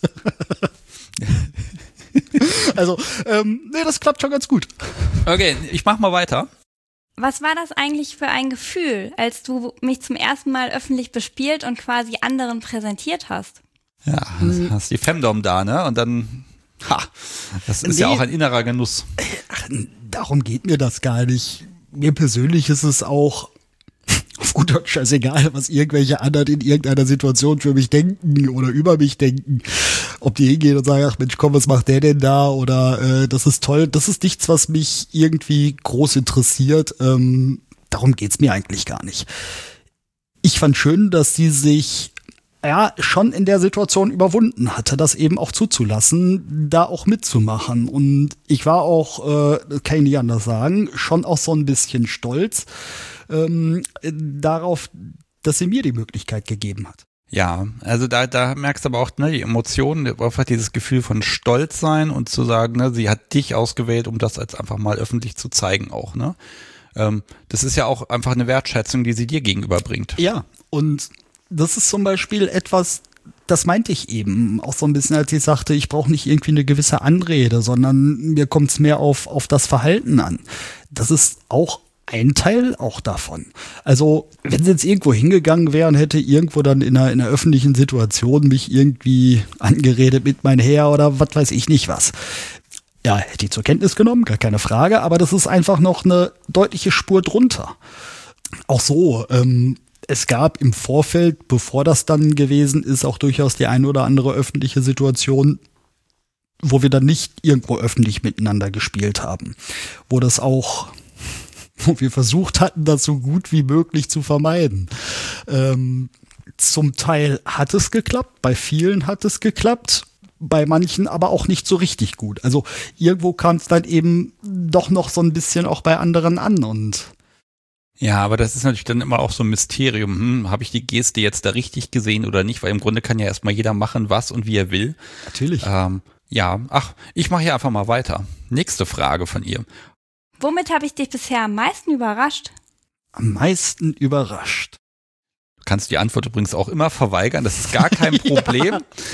Also, nee, das klappt schon ganz gut. Okay, ich mach mal weiter. Was war das eigentlich für ein Gefühl, als du mich zum ersten Mal öffentlich bespielt und quasi anderen präsentiert hast? Ja, hast die Femdom da, ne? Und dann, das ist ja auch ein innerer Genuss. Ach, darum geht mir das gar nicht. Mir persönlich ist es auch auf gut Deutsch scheißegal, was irgendwelche anderen in irgendeiner Situation für mich denken oder über mich denken. Ob die hingehen und sagen, ach Mensch, komm, was macht der denn da? Oder das ist toll. Das ist nichts, was mich irgendwie groß interessiert. Darum geht's mir eigentlich gar nicht. Ich fand schön, dass sie sich schon in der Situation überwunden hatte, das eben auch zuzulassen, da auch mitzumachen. Und ich war auch, kann ich nicht anders sagen, schon auch so ein bisschen stolz darauf, dass sie mir die Möglichkeit gegeben hat. Ja, also da merkst du aber auch, ne, die Emotionen, einfach dieses Gefühl von Stolz sein und zu sagen, ne, sie hat dich ausgewählt, um das jetzt einfach mal öffentlich zu zeigen auch, ne? Das ist ja auch einfach eine Wertschätzung, die sie dir gegenüberbringt. Ja, und das ist zum Beispiel etwas, das meinte ich eben auch so ein bisschen, als ich sagte, ich brauche nicht irgendwie eine gewisse Anrede, sondern mir kommt es mehr auf das Verhalten an. Das ist auch ein Teil auch davon. Also, wenn sie jetzt irgendwo hingegangen wäre und hätte irgendwo dann in einer öffentlichen Situation mich irgendwie angeredet mit mein Herr oder was weiß ich nicht was. Ja, hätte ich zur Kenntnis genommen, gar keine Frage, aber das ist einfach noch eine deutliche Spur drunter. Auch so, es gab im Vorfeld, bevor das dann gewesen ist, auch durchaus die eine oder andere öffentliche Situation, wo wir dann nicht irgendwo öffentlich miteinander gespielt haben. Wo wir versucht hatten, das so gut wie möglich zu vermeiden. Zum Teil hat es geklappt, bei vielen hat es geklappt, bei manchen aber auch nicht so richtig gut. Also irgendwo kam es dann eben doch noch so ein bisschen auch bei anderen an und ja, aber das ist natürlich dann immer auch so ein Mysterium. Habe ich die Geste jetzt da richtig gesehen oder nicht? Weil im Grunde kann ja erstmal jeder machen, was und wie er will. Natürlich. Ich mache hier einfach mal weiter. Nächste Frage von ihr. Womit habe ich dich bisher am meisten überrascht? Am meisten überrascht. Du kannst die Antwort übrigens auch immer verweigern, das ist gar kein Problem.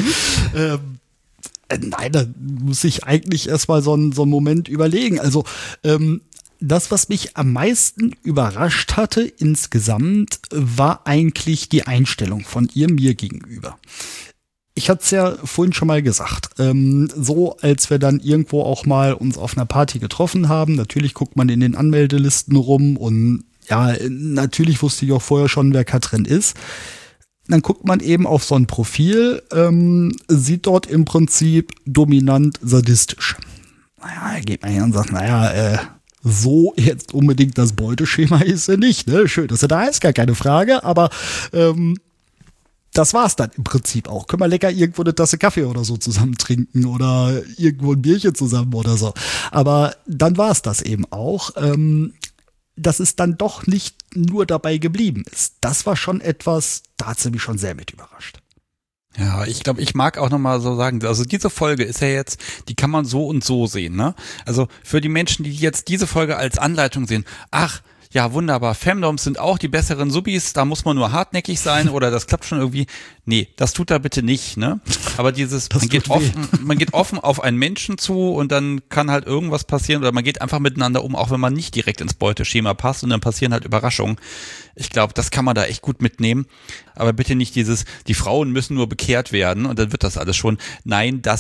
Nein, da muss ich eigentlich erstmal so einen Moment überlegen. Also, das, was mich am meisten überrascht hatte insgesamt, war eigentlich die Einstellung von ihr mir gegenüber. Ich hatte es ja vorhin schon mal gesagt, so als wir dann irgendwo auch mal uns auf einer Party getroffen haben, natürlich guckt man in den Anmeldelisten rum und ja, natürlich wusste ich auch vorher schon, wer Katrin ist. Dann guckt man eben auf so ein Profil, sieht dort im Prinzip dominant sadistisch. Naja, geht man hin und sagt, so jetzt unbedingt das Beuteschema ist sie nicht, ne? Schön, dass sie da ist, gar keine Frage, aber das war's dann im Prinzip auch. Können wir lecker irgendwo eine Tasse Kaffee oder so zusammen trinken oder irgendwo ein Bierchen zusammen oder so. Aber dann war's das eben auch, dass es dann doch nicht nur dabei geblieben ist. Das war schon etwas, da hat sie mich schon sehr mit überrascht. Ja, ich glaube, ich mag auch nochmal so sagen, also diese Folge ist ja jetzt, die kann man so und so sehen, ne? Also für die Menschen, die jetzt diese Folge als Anleitung sehen, ach, ja wunderbar, Femdoms sind auch die besseren Subis, da muss man nur hartnäckig sein oder das klappt schon irgendwie. Nee, das tut da bitte nicht, ne? Aber man geht offen auf einen Menschen zu und dann kann halt irgendwas passieren oder man geht einfach miteinander um, auch wenn man nicht direkt ins Beuteschema passt und dann passieren halt Überraschungen. Ich glaube, das kann man da echt gut mitnehmen. Aber bitte nicht die Frauen müssen nur bekehrt werden und dann wird das alles schon. Nein, das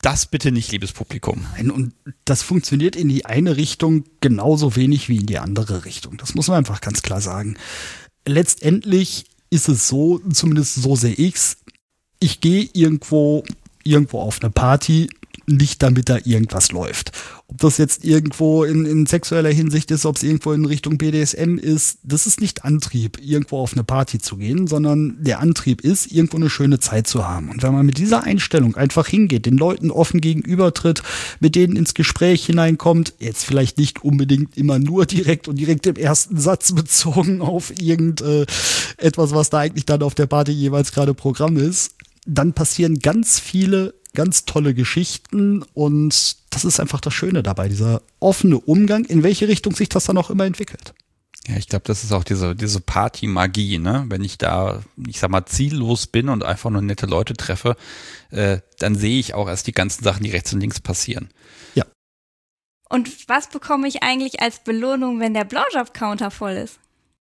Das bitte nicht, liebes Publikum. Nein, und das funktioniert in die eine Richtung genauso wenig wie in die andere Richtung. Das muss man einfach ganz klar sagen. Letztendlich ist es so, zumindest so sehe ich's, ich gehe irgendwo auf eine Party, nicht damit da irgendwas läuft. Ob das jetzt irgendwo in sexueller Hinsicht ist, ob es irgendwo in Richtung BDSM ist, das ist nicht Antrieb, irgendwo auf eine Party zu gehen, sondern der Antrieb ist, irgendwo eine schöne Zeit zu haben. Und wenn man mit dieser Einstellung einfach hingeht, den Leuten offen gegenübertritt, mit denen ins Gespräch hineinkommt, jetzt vielleicht nicht unbedingt immer nur direkt im ersten Satz bezogen auf etwas, was da eigentlich dann auf der Party jeweils gerade Programm ist, dann passieren ganz viele ganz tolle Geschichten und das ist einfach das Schöne dabei, dieser offene Umgang, in welche Richtung sich das dann auch immer entwickelt. Ja, ich glaube, das ist auch diese Party-Magie, ne? Wenn ich da, ich sag mal, ziellos bin und einfach nur nette Leute treffe, dann sehe ich auch erst die ganzen Sachen, die rechts und links passieren. Ja. Und was bekomme ich eigentlich als Belohnung, wenn der Blowjob-Counter voll ist?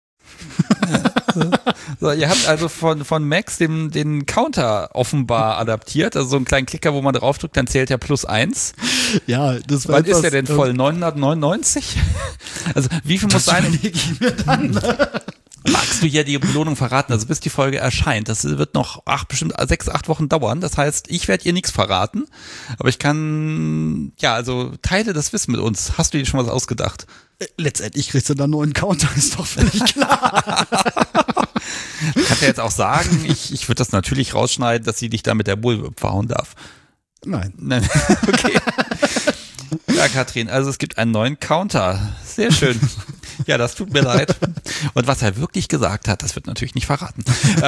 So, ihr habt also von Max den Counter offenbar adaptiert, also so einen kleinen Klicker, wo man draufdrückt, dann zählt er +1. Ja, das war Wann ist der denn voll? 999? Also wie viel muss sein? Magst du ja die Belohnung verraten, also bis die Folge erscheint. Das wird noch bestimmt 6-8 Wochen dauern. Das heißt, ich werde ihr nichts verraten, aber ich kann, ja, also teile das Wissen mit uns. Hast du dir schon was ausgedacht? Letztendlich kriegst du dann einen neuen Counter, ist doch völlig klar. Du kannst ja jetzt auch sagen, ich würde das natürlich rausschneiden, dass sie dich da mit der Bulbe verhauen darf. Nein. Okay. Ja, Katrin, also es gibt einen neuen Counter. Sehr schön. Ja, das tut mir leid. Und was er wirklich gesagt hat, das wird natürlich nicht verraten.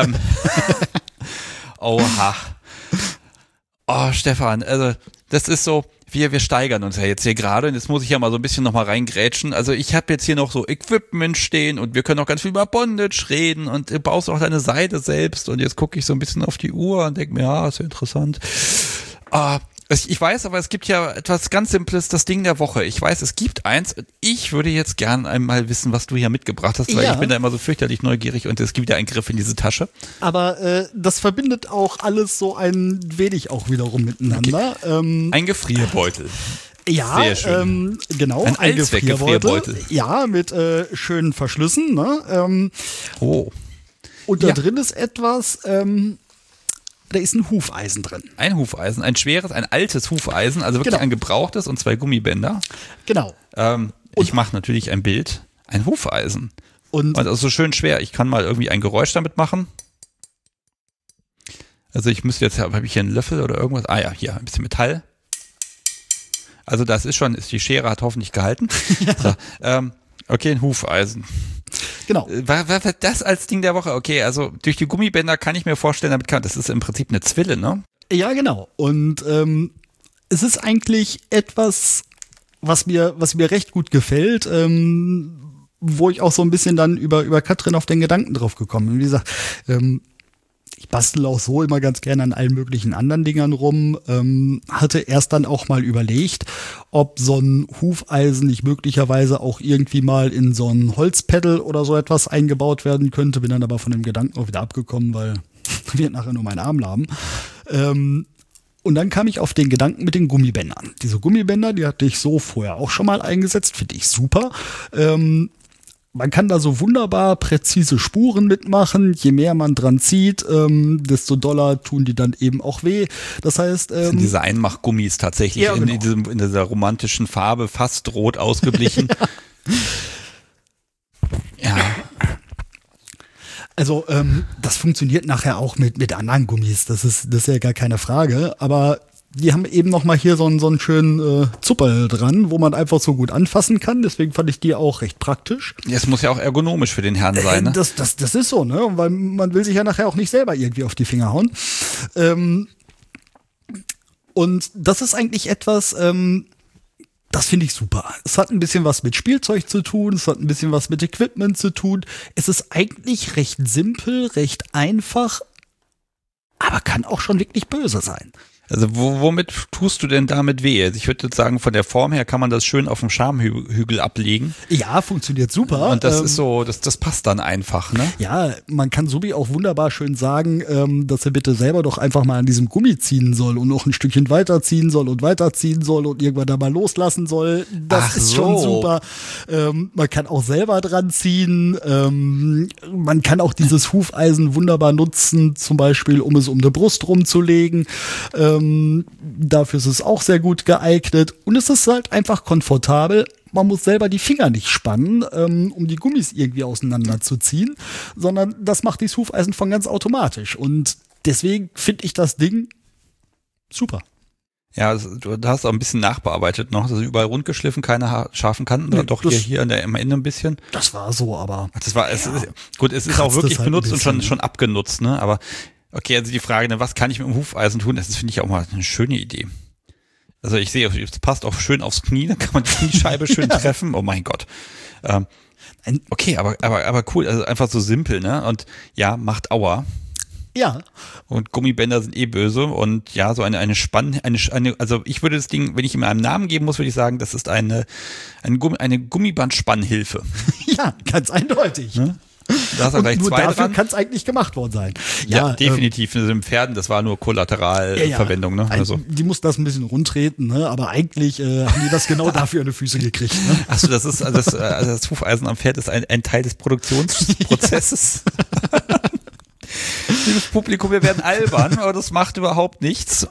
Oha. Oh, Stefan, also das ist so, wir steigern uns ja jetzt hier gerade und jetzt muss ich ja mal so ein bisschen noch mal reingrätschen. Also ich habe jetzt hier noch so Equipment stehen und wir können auch ganz viel über Bondage reden und du baust auch deine Seite selbst und jetzt gucke ich so ein bisschen auf die Uhr und denke mir, ja, ist ja interessant. Ich weiß, aber es gibt ja etwas ganz Simples, das Ding der Woche. Ich weiß, es gibt eins. Ich würde jetzt gern einmal wissen, was du hier mitgebracht hast, weil ich bin da immer so fürchterlich neugierig und es gibt ja einen Griff in diese Tasche. Aber das verbindet auch alles so ein wenig auch wiederum miteinander. Okay. Ein Gefrierbeutel. Ja, sehr schön. Genau. Ein Allzweck-Gefrierbeutel. Ja, mit schönen Verschlüssen. Ne? Und da drin ist etwas... da ist ein Hufeisen drin. Ein Hufeisen, ein schweres, ein altes Hufeisen, also wirklich ein gebrauchtes und 2 Gummibänder. Genau. Ich mache natürlich ein Bild, ein Hufeisen. Und das ist so schön schwer. Ich kann mal irgendwie ein Geräusch damit machen. Also ich müsste jetzt, habe ich hier einen Löffel oder irgendwas? Ah ja, hier, ein bisschen Metall. Also das ist die Schere hat hoffentlich gehalten. So, okay, ein Hufeisen. Genau. Was das als Ding der Woche? Okay, also durch die Gummibänder kann ich mir vorstellen, das ist im Prinzip eine Zwille, ne? Ja, genau. Und es ist eigentlich etwas, was mir recht gut gefällt, wo ich auch so ein bisschen dann über Katrin auf den Gedanken drauf gekommen bin. Wie gesagt, ich bastel auch so immer ganz gerne an allen möglichen anderen Dingern rum. Hatte erst dann auch mal überlegt, ob so ein Hufeisen nicht möglicherweise auch irgendwie mal in so ein Holzpedal oder so etwas eingebaut werden könnte. Bin dann aber von dem Gedanken auch wieder abgekommen, weil wird nachher nur meinen Arm lahmen. Und dann kam ich auf den Gedanken mit den Gummibändern. Diese Gummibänder, die hatte ich so vorher auch schon mal eingesetzt, finde ich super. Man kann da so wunderbar präzise Spuren mitmachen. Je mehr man dran zieht, desto doller tun die dann eben auch weh. Das heißt, das sind diese Einmachgummis tatsächlich ja, genau. in dieser romantischen Farbe, fast rot ausgeblichen. Ja. Also das funktioniert nachher auch mit anderen Gummis. Das ist ja gar keine Frage. Aber die haben eben noch mal hier so einen schönen Zupperl dran, wo man einfach so gut anfassen kann. Deswegen fand ich die auch recht praktisch. Es muss ja auch ergonomisch für den Herrn sein, ne? Das ist so, ne? Weil man will sich ja nachher auch nicht selber irgendwie auf die Finger hauen. Und das ist eigentlich etwas, das finde ich super. Es hat ein bisschen was mit Spielzeug zu tun, es hat ein bisschen was mit Equipment zu tun. Es ist eigentlich recht simpel, recht einfach, aber kann auch schon wirklich böse sein. Also womit tust du denn damit weh? Also ich würde jetzt sagen, von der Form her kann man das schön auf dem Schamhügel ablegen. Ja, funktioniert super. Und das ist so, das passt dann einfach, ne? Ja, man kann Subi auch wunderbar schön sagen, dass er bitte selber doch einfach mal an diesem Gummi ziehen soll und noch ein Stückchen weiterziehen soll und weiterziehen soll und irgendwann da mal loslassen soll. Das ist schon super. Man kann auch selber dran ziehen. Man kann auch dieses Hufeisen wunderbar nutzen, zum Beispiel, um es um die Brust rumzulegen. Dafür ist es auch sehr gut geeignet. Und es ist halt einfach komfortabel. Man muss selber die Finger nicht spannen, um die Gummis irgendwie auseinanderzuziehen, sondern das macht dieses Hufeisen von ganz automatisch. Und deswegen finde ich das Ding super. Ja, also, du hast auch ein bisschen nachbearbeitet noch. Also überall rund geschliffen, keine scharfen Kanten. Nee, doch hier am Ende ein bisschen. Das war so, aber. Das war, es ist auch wirklich halt benutzt und schon abgenutzt, ne? Aber okay, also die Frage, ne, was kann ich mit dem Hufeisen tun? Das finde ich auch mal eine schöne Idee. Also ich sehe, es passt auch schön aufs Knie, dann kann man die Kniescheibe schön treffen. Oh mein Gott. Okay, aber cool, also einfach so simpel, ne? Und ja, macht Aua. Ja. Und Gummibänder sind böse und ja, so eine also ich würde das Ding, wenn ich ihm einen Namen geben muss, würde ich sagen, das ist eine Gummiband-Spannhilfe. Ja, ganz eindeutig. Ne? Da hast du gleich nur zwei dafür dran. kann es eigentlich gemacht worden sein. Ja, definitiv. Also im Pferden, das war nur Kollateralverwendung. Ne? Also. Die mussten das ein bisschen rundtreten, ne? Aber eigentlich haben die das genau dafür an die Füße gekriegt. Ne? Achso, das ist das Hufeisen am Pferd ist ein Teil des Produktionsprozesses. Liebes Publikum, wir werden albern, aber das macht überhaupt nichts.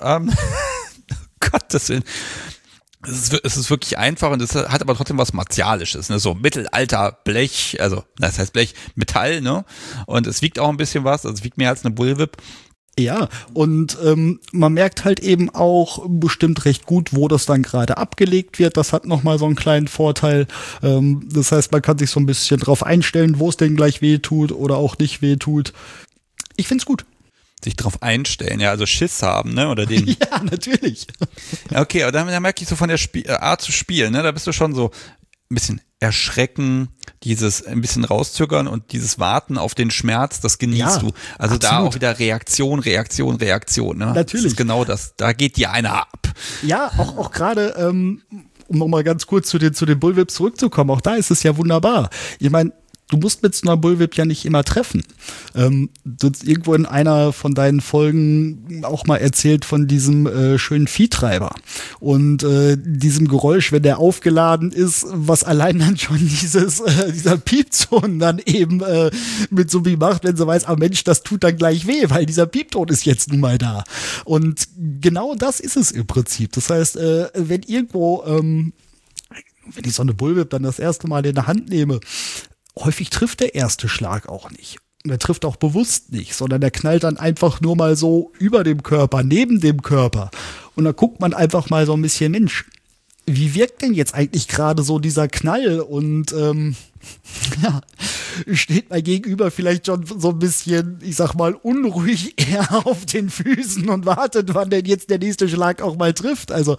Gottes Willen. Es ist wirklich einfach und es hat aber trotzdem was Martialisches, ne? So Mittelalter Blech, also das heißt Blech, Metall, ne? Und es wiegt auch ein bisschen was, also es wiegt mehr als eine Bullwhip. Ja, und man merkt halt eben auch bestimmt recht gut, wo das dann gerade abgelegt wird. Das hat nochmal so einen kleinen Vorteil. Das heißt, man kann sich so ein bisschen drauf einstellen, wo es denn gleich weh tut oder auch nicht weh tut. Ich find's gut. Sich drauf einstellen, ja, also Schiss haben, ne, oder den. Ja, natürlich. Okay, aber da merke ich so von der Art zu spielen, ne, da bist du schon so ein bisschen erschrecken, dieses ein bisschen rauszögern und dieses Warten auf den Schmerz, das genießt du. Also absolut. Da auch wieder Reaktion, ne. Natürlich. Das ist genau das, da geht dir einer ab. Ja, auch gerade, um nochmal ganz kurz zu den Bullwhips zurückzukommen, auch da ist es ja wunderbar. Ich meine, du musst mit so einer Bullwhip ja nicht immer treffen. Du hast irgendwo in einer von deinen Folgen auch mal erzählt von diesem schönen Viehtreiber und diesem Geräusch, wenn der aufgeladen ist, was allein dann schon dieser Piepton dann eben mit so wie macht, wenn sie weiß, ah Mensch, das tut dann gleich weh, weil dieser Piepton ist jetzt nun mal da. Und genau das ist es im Prinzip. Das heißt, wenn irgendwo, wenn ich so eine Bullwhip dann das erste Mal in der Hand nehme, häufig trifft der erste Schlag auch nicht. Der trifft auch bewusst nicht, sondern der knallt dann einfach nur mal so über dem Körper, neben dem Körper. Und da guckt man einfach mal so ein bisschen, Mensch, wie wirkt denn jetzt eigentlich gerade so dieser Knall? Und ja, steht mein Gegenüber vielleicht schon so ein bisschen, ich sag mal, unruhig eher auf den Füßen und wartet, wann denn jetzt der nächste Schlag auch mal trifft. Also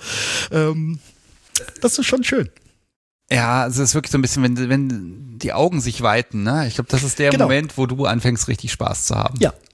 das ist schon schön. Ja, es ist wirklich so ein bisschen, wenn die Augen sich weiten, ne? Ich glaube, das ist der Moment, wo du anfängst, richtig Spaß zu haben. Ja.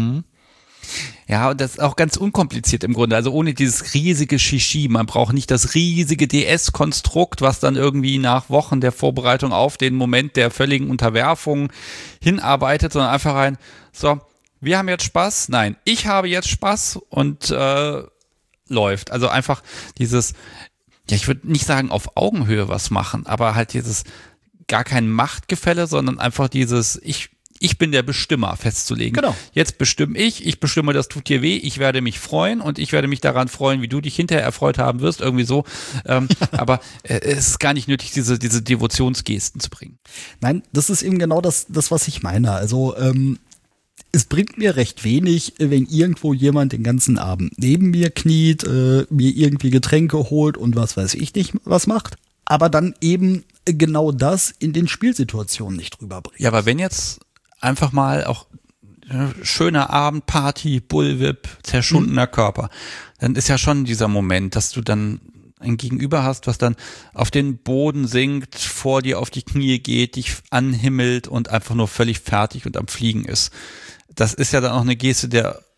Ja, und das ist auch ganz unkompliziert im Grunde. Also ohne dieses riesige Shishi. Man braucht nicht das riesige DS-Konstrukt, was dann irgendwie nach Wochen der Vorbereitung auf den Moment der völligen Unterwerfung hinarbeitet, sondern einfach so, wir haben jetzt Spaß. Nein, ich habe jetzt Spaß und läuft. Also einfach dieses, ja, ich würde nicht sagen auf Augenhöhe was machen, aber halt dieses gar kein Machtgefälle, sondern einfach dieses, ich bin der Bestimmer festzulegen. Genau. Jetzt bestimme ich bestimme, das tut dir weh, ich werde mich freuen und ich werde mich daran freuen, wie du dich hinterher erfreut haben wirst, irgendwie so. Aber es ist gar nicht nötig, diese Devotionsgesten zu bringen. Nein, das ist eben genau das was ich meine. Also es bringt mir recht wenig, wenn irgendwo jemand den ganzen Abend neben mir kniet, mir irgendwie Getränke holt und was weiß ich nicht, was macht, aber dann eben genau das in den Spielsituationen nicht rüberbringt. Ja, aber wenn jetzt einfach mal auch schöner Abend, Party, Bullwhip, zerschundener Körper, dann ist ja schon dieser Moment, dass du dann ein Gegenüber hast, was dann auf den Boden sinkt, vor dir auf die Knie geht, dich anhimmelt und einfach nur völlig fertig und am Fliegen ist. Das ist ja dann auch eine Geste der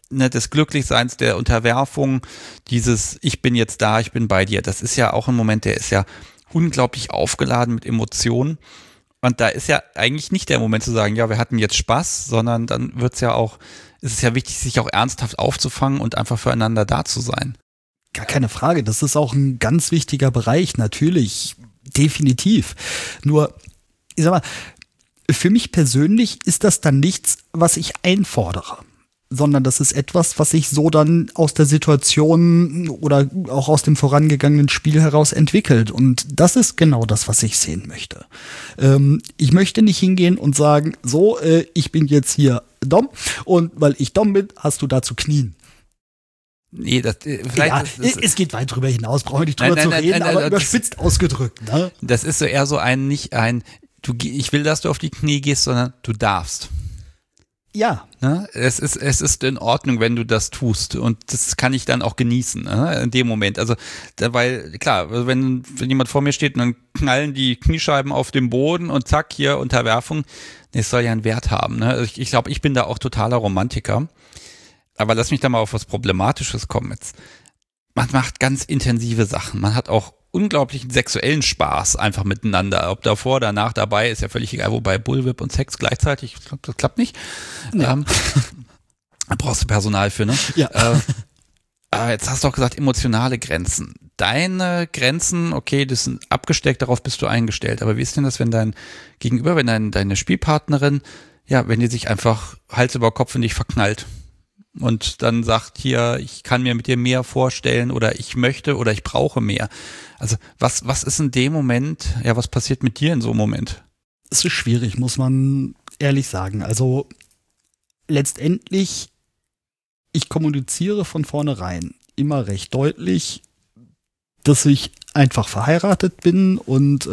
des Glücklichseins, der Unterwerfung, dieses ich bin jetzt da, ich bin bei dir, das ist ja auch ein Moment, der ist ja unglaublich aufgeladen mit Emotionen. Und da ist ja eigentlich nicht der Moment zu sagen, ja, wir hatten jetzt Spaß, sondern dann ist es ja wichtig, sich auch ernsthaft aufzufangen und einfach füreinander da zu sein. Gar keine Frage, das ist auch ein ganz wichtiger Bereich, natürlich, definitiv. Nur, ich sag mal, für mich persönlich ist das dann nichts, was ich einfordere, sondern das ist etwas, was sich so dann aus der Situation oder auch aus dem vorangegangenen Spiel heraus entwickelt. Und das ist genau das, was ich sehen möchte. Ich möchte nicht hingehen und sagen, so, ich bin jetzt hier Dom und weil ich Dom bin, hast du da zu knien. Nee, es geht weit drüber hinaus, brauchen wir nicht drüber zu reden, aber überspitzt ausgedrückt. Ne? Das ist so eher so ich will, dass du auf die Knie gehst, sondern du darfst. Ja. Ne? Es ist in Ordnung, wenn du das tust und das kann ich dann auch genießen, ne? In dem Moment. Also, weil, klar, wenn jemand vor mir steht und dann knallen die Kniescheiben auf den Boden und zack, hier Unterwerfung, es soll ja einen Wert haben. Ne? Also ich glaube, ich bin da auch totaler Romantiker. Aber lass mich da mal auf was Problematisches kommen jetzt. Man macht ganz intensive Sachen. Man hat auch unglaublichen sexuellen Spaß einfach miteinander. Ob davor, danach, dabei, ist ja völlig egal. Wobei Bullwhip und Sex gleichzeitig, das klappt nicht. Ja. Da brauchst du Personal für, ne? Ja. Jetzt hast du auch gesagt, emotionale Grenzen. Deine Grenzen, okay, das sind abgesteckt, darauf bist du eingestellt. Aber wie ist denn das, wenn dein Gegenüber, wenn deine Spielpartnerin, ja, wenn die sich einfach Hals über Kopf in dich verknallt? Und dann sagt hier, ich kann mir mit dir mehr vorstellen oder ich möchte oder ich brauche mehr. Also was ist in dem Moment, ja, was passiert mit dir in so einem Moment? Es ist schwierig, muss man ehrlich sagen. Also letztendlich, ich kommuniziere von vornherein immer recht deutlich, dass ich einfach verheiratet bin und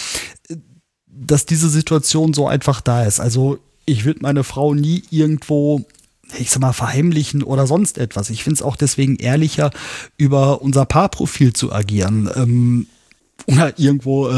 dass diese Situation so einfach da ist. Also ich würde meine Frau nie irgendwo, ich sag mal, verheimlichen oder sonst etwas. Ich finde es auch deswegen ehrlicher, über unser Paarprofil zu agieren. Oder irgendwo,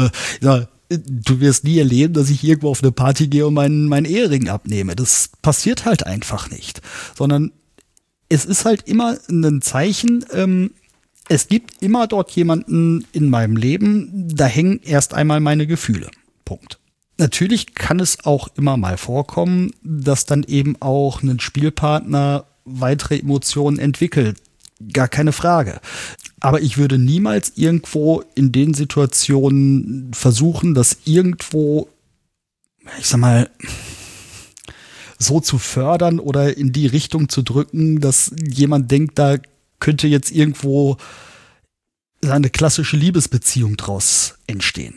du wirst nie erleben, dass ich irgendwo auf eine Party gehe und meinen Ehering abnehme. Das passiert halt einfach nicht. Sondern es ist halt immer ein Zeichen, es gibt immer dort jemanden in meinem Leben, da hängen erst einmal meine Gefühle. Punkt. Natürlich kann es auch immer mal vorkommen, dass dann eben auch ein Spielpartner weitere Emotionen entwickelt. Gar keine Frage. Aber ich würde niemals irgendwo in den Situationen versuchen, das irgendwo, ich sag mal, so zu fördern oder in die Richtung zu drücken, dass jemand denkt, da könnte jetzt irgendwo eine klassische Liebesbeziehung draus entstehen.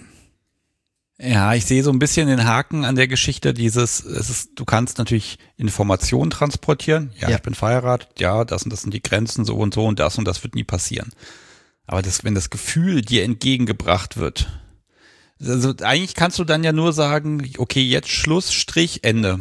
Ja, ich sehe so ein bisschen den Haken an der Geschichte, du kannst natürlich Informationen transportieren. Ja, ich bin verheiratet, ja, das und das sind die Grenzen, so und das wird nie passieren. Aber wenn das Gefühl dir entgegengebracht wird, also eigentlich kannst du dann ja nur sagen, okay, jetzt Schluss, Strich, Ende.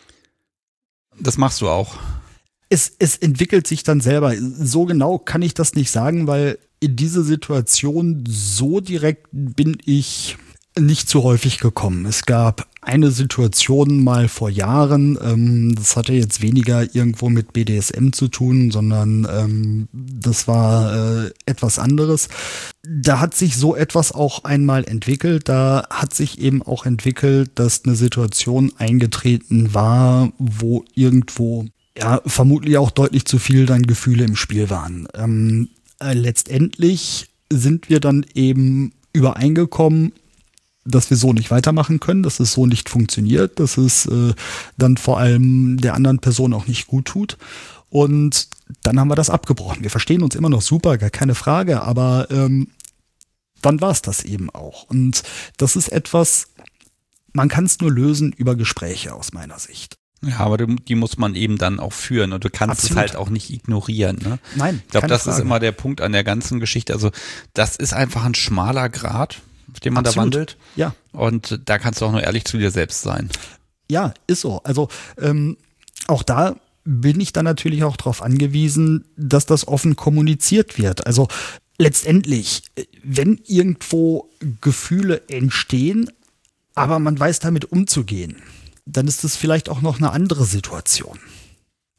Das machst du auch. Es entwickelt sich dann selber. So genau kann ich das nicht sagen, weil in diese Situation so direkt bin ich nicht so häufig gekommen. Es gab eine Situation mal vor Jahren, das hatte jetzt weniger irgendwo mit BDSM zu tun, sondern das war etwas anderes. Da hat sich so etwas auch einmal entwickelt. Da hat sich eben auch entwickelt, dass eine Situation eingetreten war, wo irgendwo ja vermutlich auch deutlich zu viel dann Gefühle im Spiel waren. Letztendlich sind wir dann eben übereingekommen, dass wir so nicht weitermachen können, dass es so nicht funktioniert, dass es dann vor allem der anderen Person auch nicht gut tut. Und dann haben wir das abgebrochen. Wir verstehen uns immer noch super, gar keine Frage, aber dann war es das eben auch. Und das ist etwas, man kann es nur lösen über Gespräche aus meiner Sicht. Ja, aber die muss man eben dann auch führen und du kannst es halt auch nicht ignorieren. Ne? Nein, ich glaube, das ist immer der Punkt an der ganzen Geschichte. Also das ist einfach ein schmaler Grat, auf dem man da wandelt. Ja. Und da kannst du auch nur ehrlich zu dir selbst sein. Ja, ist so. Also auch da bin ich dann natürlich auch darauf angewiesen, dass das offen kommuniziert wird. Also letztendlich, wenn irgendwo Gefühle entstehen, aber man weiß damit umzugehen, dann ist das vielleicht auch noch eine andere Situation.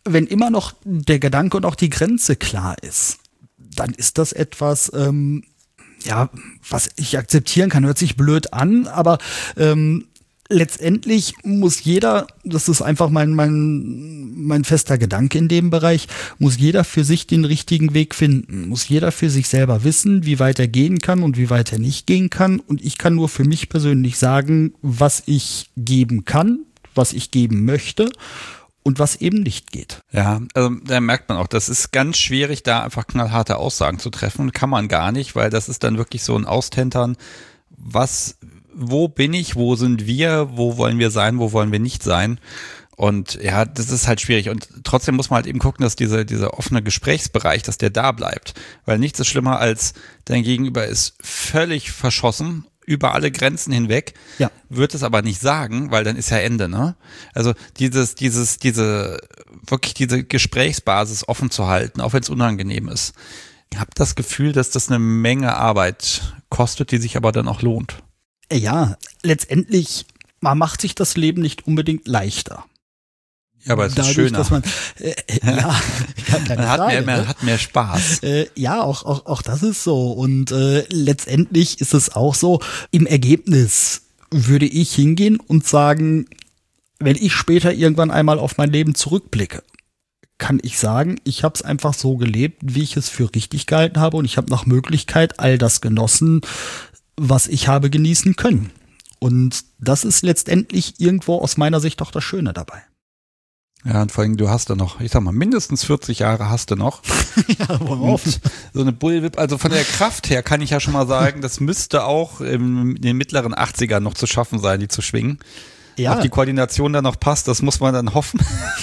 wenn immer noch der Gedanke und auch die Grenze klar ist, dann ist das etwas, was ich akzeptieren kann. Hört sich blöd an, aber letztendlich muss jeder, das ist einfach mein fester Gedanke in dem Bereich, muss jeder für sich den richtigen Weg finden. Muss jeder für sich selber wissen, wie weit er gehen kann und wie weit er nicht gehen kann. Und ich kann nur für mich persönlich sagen, was ich geben kann, was ich geben möchte und was eben nicht geht. Ja, also da merkt man auch, das ist ganz schwierig, da einfach knallharte Aussagen zu treffen. Kann man gar nicht, weil das ist dann wirklich so ein Austentern, wo bin ich, wo sind wir, wo wollen wir sein, wo wollen wir nicht sein. Und ja, das ist halt schwierig. Und trotzdem muss man halt eben gucken, dass dieser offene Gesprächsbereich, dass der da bleibt. Weil nichts ist schlimmer, als dein Gegenüber ist völlig verschossen, über alle Grenzen hinweg, wird es aber nicht sagen, weil dann ist ja Ende, ne? Also diese Gesprächsbasis offen zu halten, auch wenn es unangenehm ist. Ich habe das Gefühl, dass das eine Menge Arbeit kostet, die sich aber dann auch lohnt. Ja, letztendlich, man macht sich das Leben nicht unbedingt leichter. Ja, aber es ist dadurch, schöner. Dass man, Man hat mehr Spaß. Ja, auch das ist so. Und letztendlich ist es auch so, im Ergebnis würde ich hingehen und sagen, wenn ich später irgendwann einmal auf mein Leben zurückblicke, kann ich sagen, ich habe es einfach so gelebt, wie ich es für richtig gehalten habe und ich habe nach Möglichkeit all das genossen, was ich habe genießen können. Und das ist letztendlich irgendwo aus meiner Sicht auch das Schöne dabei. Ja, und vor allem, du hast da noch, ich sag mal, mindestens 40 Jahre hast du noch. Ja, wollen wir hoffen. So eine Bullwhip, also von der Kraft her kann ich ja schon mal sagen, das müsste auch in den mittleren 80ern noch zu schaffen sein, die zu schwingen. Ja. Ob die Koordination dann noch passt, das muss man dann hoffen.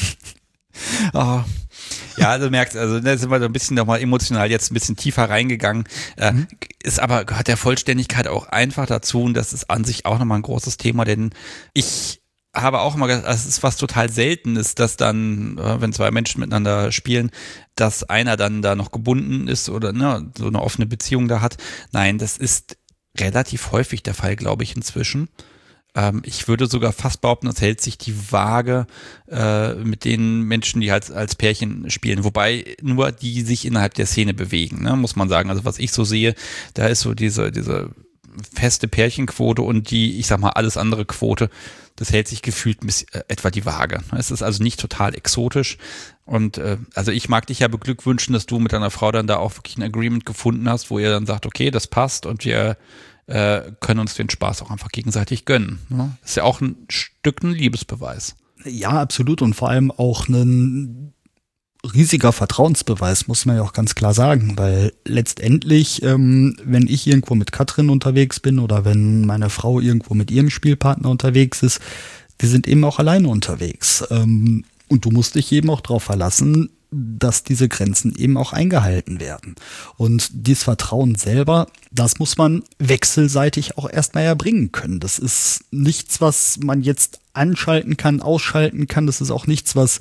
Oh. Ja, also du merkst, also da sind wir so ein bisschen nochmal emotional jetzt ein bisschen tiefer reingegangen. Ist aber, gehört der Vollständigkeit auch einfach dazu und das ist an sich auch nochmal ein großes Thema, denn ich habe auch immer gesagt, es ist was total Seltenes, dass dann, wenn zwei Menschen miteinander spielen, dass einer dann da noch gebunden ist oder ne, so eine offene Beziehung da hat. Nein, das ist relativ häufig der Fall, glaube ich, inzwischen. Ich würde sogar fast behaupten, es hält sich die Waage mit den Menschen, die halt als Pärchen spielen. Wobei nur die sich innerhalb der Szene bewegen, ne, muss man sagen. Also was ich so sehe, da ist so diese feste Pärchenquote und die, ich sag mal, alles andere Quote, das hält sich gefühlt etwa die Waage. Es ist also nicht total exotisch und also ich mag dich ja beglückwünschen, dass du mit deiner Frau dann da auch wirklich ein Agreement gefunden hast, wo ihr dann sagt, okay, das passt und wir können uns den Spaß auch einfach gegenseitig gönnen. Ne? Das ist ja auch ein Stück ein Liebesbeweis. Ja, absolut und vor allem auch ein riesiger Vertrauensbeweis, muss man ja auch ganz klar sagen, weil letztendlich, wenn ich irgendwo mit Katrin unterwegs bin oder wenn meine Frau irgendwo mit ihrem Spielpartner unterwegs ist, die sind eben auch alleine unterwegs. Und du musst dich eben auch darauf verlassen, dass diese Grenzen eben auch eingehalten werden. Und dieses Vertrauen selber, das muss man wechselseitig auch erstmal erbringen können. Das ist nichts, was man jetzt anschalten kann, ausschalten kann. Das ist auch nichts, was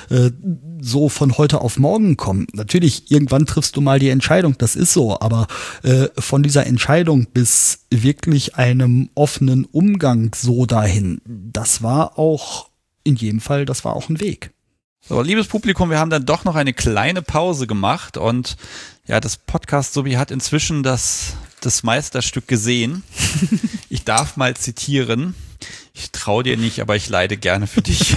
so von heute auf morgen kommt. Natürlich, irgendwann triffst du mal die Entscheidung, das ist so, aber von dieser Entscheidung bis wirklich einem offenen Umgang so dahin, das war auch in jedem Fall, das war auch ein Weg. So, liebes Publikum, wir haben dann doch noch eine kleine Pause gemacht und ja, das Podcast-Sobi hat inzwischen das Meisterstück gesehen. Ich darf mal zitieren. Ich traue dir nicht, aber ich leide gerne für dich.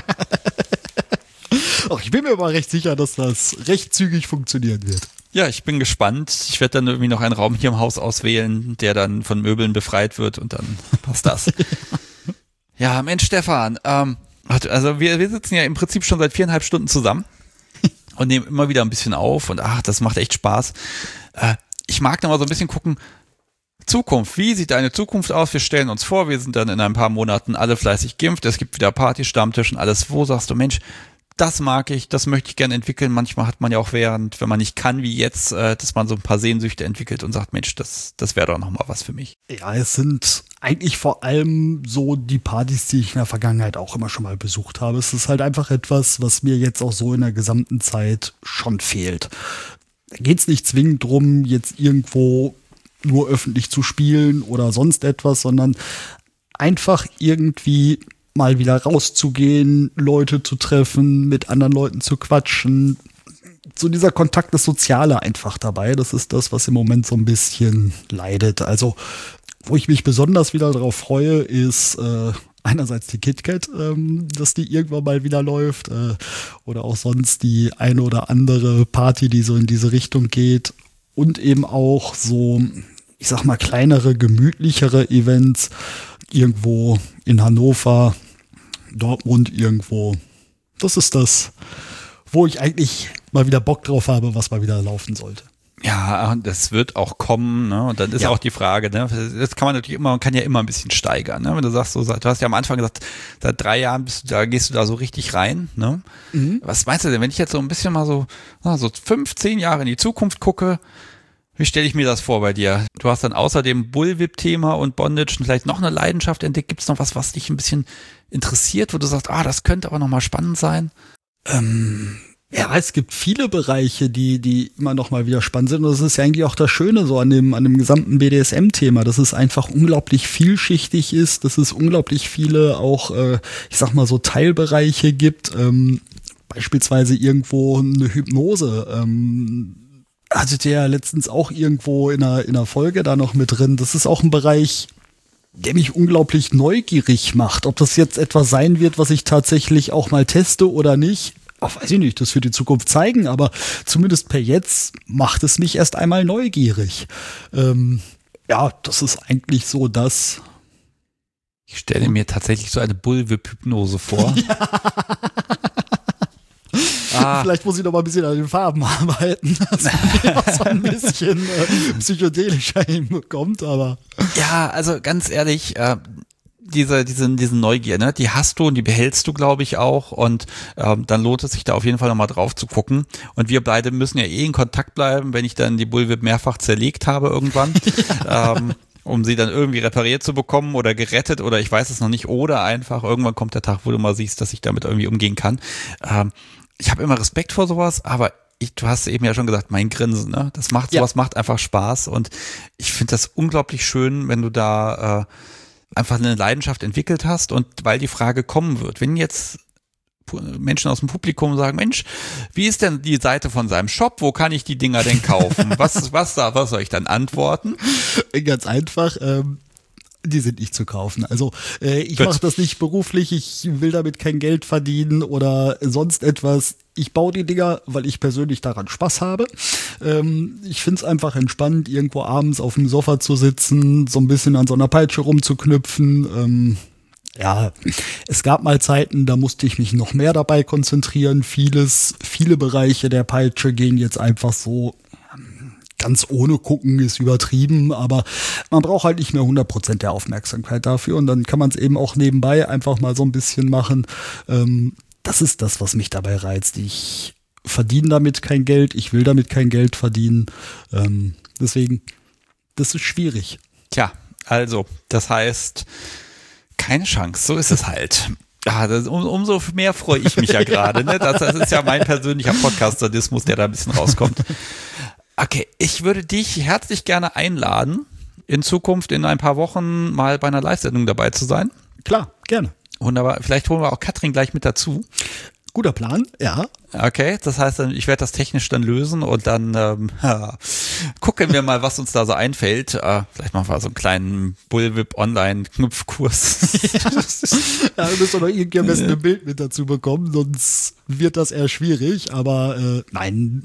Ach, ich bin mir aber recht sicher, dass das recht zügig funktionieren wird. Ja, ich bin gespannt. Ich werde dann irgendwie noch einen Raum hier im Haus auswählen, der dann von Möbeln befreit wird und dann passt das. Ja, Mensch, Stefan, also wir sitzen ja im Prinzip schon seit 4,5 Stunden zusammen und nehmen immer wieder ein bisschen auf und das macht echt Spaß. Ich mag noch mal so ein bisschen gucken, Zukunft, wie sieht deine Zukunft aus? Wir stellen uns vor, wir sind dann in ein paar Monaten alle fleißig geimpft, es gibt wieder Party, Stammtisch und alles. Wo sagst du, Mensch, das mag ich, das möchte ich gerne entwickeln. Manchmal hat man ja auch wenn man nicht kann wie jetzt, dass man so ein paar Sehnsüchte entwickelt und sagt, Mensch, das wäre doch noch mal was für mich. Ja, es sind eigentlich vor allem so die Partys, die ich in der Vergangenheit auch immer schon mal besucht habe. Es ist halt einfach etwas, was mir jetzt auch so in der gesamten Zeit schon fehlt. Da geht es nicht zwingend drum, jetzt irgendwo nur öffentlich zu spielen oder sonst etwas, sondern einfach irgendwie mal wieder rauszugehen, Leute zu treffen, mit anderen Leuten zu quatschen. So dieser Kontakt, das Soziale einfach dabei. Das ist das, was im Moment so ein bisschen leidet. Also, wo ich mich besonders wieder darauf freue, ist einerseits die KitKat, dass die irgendwann mal wieder läuft. Oder auch sonst die eine oder andere Party, die so in diese Richtung geht. Und eben auch so, ich sag mal, kleinere, gemütlichere Events. Irgendwo in Hannover, Dortmund irgendwo. Das ist das, wo ich eigentlich mal wieder Bock drauf habe, was mal wieder laufen sollte. Ja, das wird auch kommen, ne? Und dann ist auch die Frage, ne? Das kann man natürlich immer, man kann ja immer ein bisschen steigern, ne? Wenn du sagst, so, du hast ja am Anfang gesagt, seit 3 Jahren gehst du da so richtig rein, ne? Mhm. Was meinst du denn, wenn ich jetzt so ein bisschen mal so 5, 10 Jahre in die Zukunft gucke, wie stelle ich mir das vor bei dir? Du hast dann außer dem Bullwhip-Thema und Bondage vielleicht noch eine Leidenschaft entdeckt. Gibt es noch was dich ein bisschen interessiert, wo du sagst, das könnte aber nochmal spannend sein? Ja, es gibt viele Bereiche, die immer noch mal wieder spannend sind. Und das ist ja eigentlich auch das Schöne so an dem gesamten BDSM-Thema, dass es einfach unglaublich vielschichtig ist, dass es unglaublich viele auch, ich sag mal so Teilbereiche gibt. Beispielsweise irgendwo eine Hypnose. Hatte der letztens auch irgendwo in einer Folge da noch mit drin. Das ist auch ein Bereich, der mich unglaublich neugierig macht. Ob das jetzt etwas sein wird, was ich tatsächlich auch mal teste oder nicht, weiß ich nicht, das wird die Zukunft zeigen, aber zumindest per jetzt macht es mich erst einmal neugierig. Ja, das ist eigentlich so das. Ich stelle mir tatsächlich so eine Bullwhip-Hypnose vor. Vielleicht muss ich noch mal ein bisschen an den Farben arbeiten, dass man auch so ein bisschen psychedelischer hinbekommt, aber. Ja, also ganz ehrlich, diese Neugier, ne, die hast du und die behältst du, glaube ich, auch, und dann lohnt es sich da auf jeden Fall nochmal drauf zu gucken. Und wir beide müssen ja in Kontakt bleiben, wenn ich dann die Bullwhip mehrfach zerlegt habe irgendwann. Um sie dann irgendwie repariert zu bekommen oder gerettet oder ich weiß es noch nicht, oder einfach irgendwann kommt der Tag, wo du mal siehst, dass ich damit irgendwie umgehen kann. Ich habe immer Respekt vor sowas, aber du hast eben ja schon gesagt, mein Grinsen, ne? Sowas macht einfach Spaß, und ich finde das unglaublich schön, wenn du da einfach eine Leidenschaft entwickelt hast, und weil die Frage kommen wird, wenn jetzt Menschen aus dem Publikum sagen, Mensch, wie ist denn die Seite von seinem Shop? Wo kann ich die Dinger denn kaufen? Was soll ich dann antworten? Ganz einfach, die sind nicht zu kaufen. Also ich mache das nicht beruflich, ich will damit kein Geld verdienen oder sonst etwas. Ich baue die Dinger, weil ich persönlich daran Spaß habe. Ich find's einfach entspannend, irgendwo abends auf dem Sofa zu sitzen, so ein bisschen an so einer Peitsche rumzuknüpfen. Ja, es gab mal Zeiten, da musste ich mich noch mehr dabei konzentrieren. Viele Bereiche der Peitsche gehen jetzt einfach so, ganz ohne gucken ist übertrieben, aber man braucht halt nicht mehr 100% der Aufmerksamkeit dafür, und dann kann man es eben auch nebenbei einfach mal so ein bisschen machen. Das ist das, was mich dabei reizt. Ich verdiene damit kein Geld, ich will damit kein Geld verdienen. Deswegen, das ist schwierig. Tja, also, das heißt, keine Chance, so ist es halt. Umso mehr freue ich mich ja gerade. Ne? Das ist ja mein persönlicher Podcast-Sadismus, der da ein bisschen rauskommt. Okay, ich würde dich herzlich gerne einladen, in Zukunft in ein paar Wochen mal bei einer Live-Sendung dabei zu sein. Klar, gerne. Wunderbar. Vielleicht holen wir auch Katrin gleich mit dazu. Guter Plan, ja. Okay, das heißt, ich werde das technisch dann lösen, und dann gucken wir mal, was uns da so einfällt. Vielleicht machen wir so einen kleinen Bullwhip-Online-Knüpfkurs. Ja, du musst doch noch irgendwie am besten ein Bild mit dazu bekommen, sonst wird das eher schwierig, aber nein,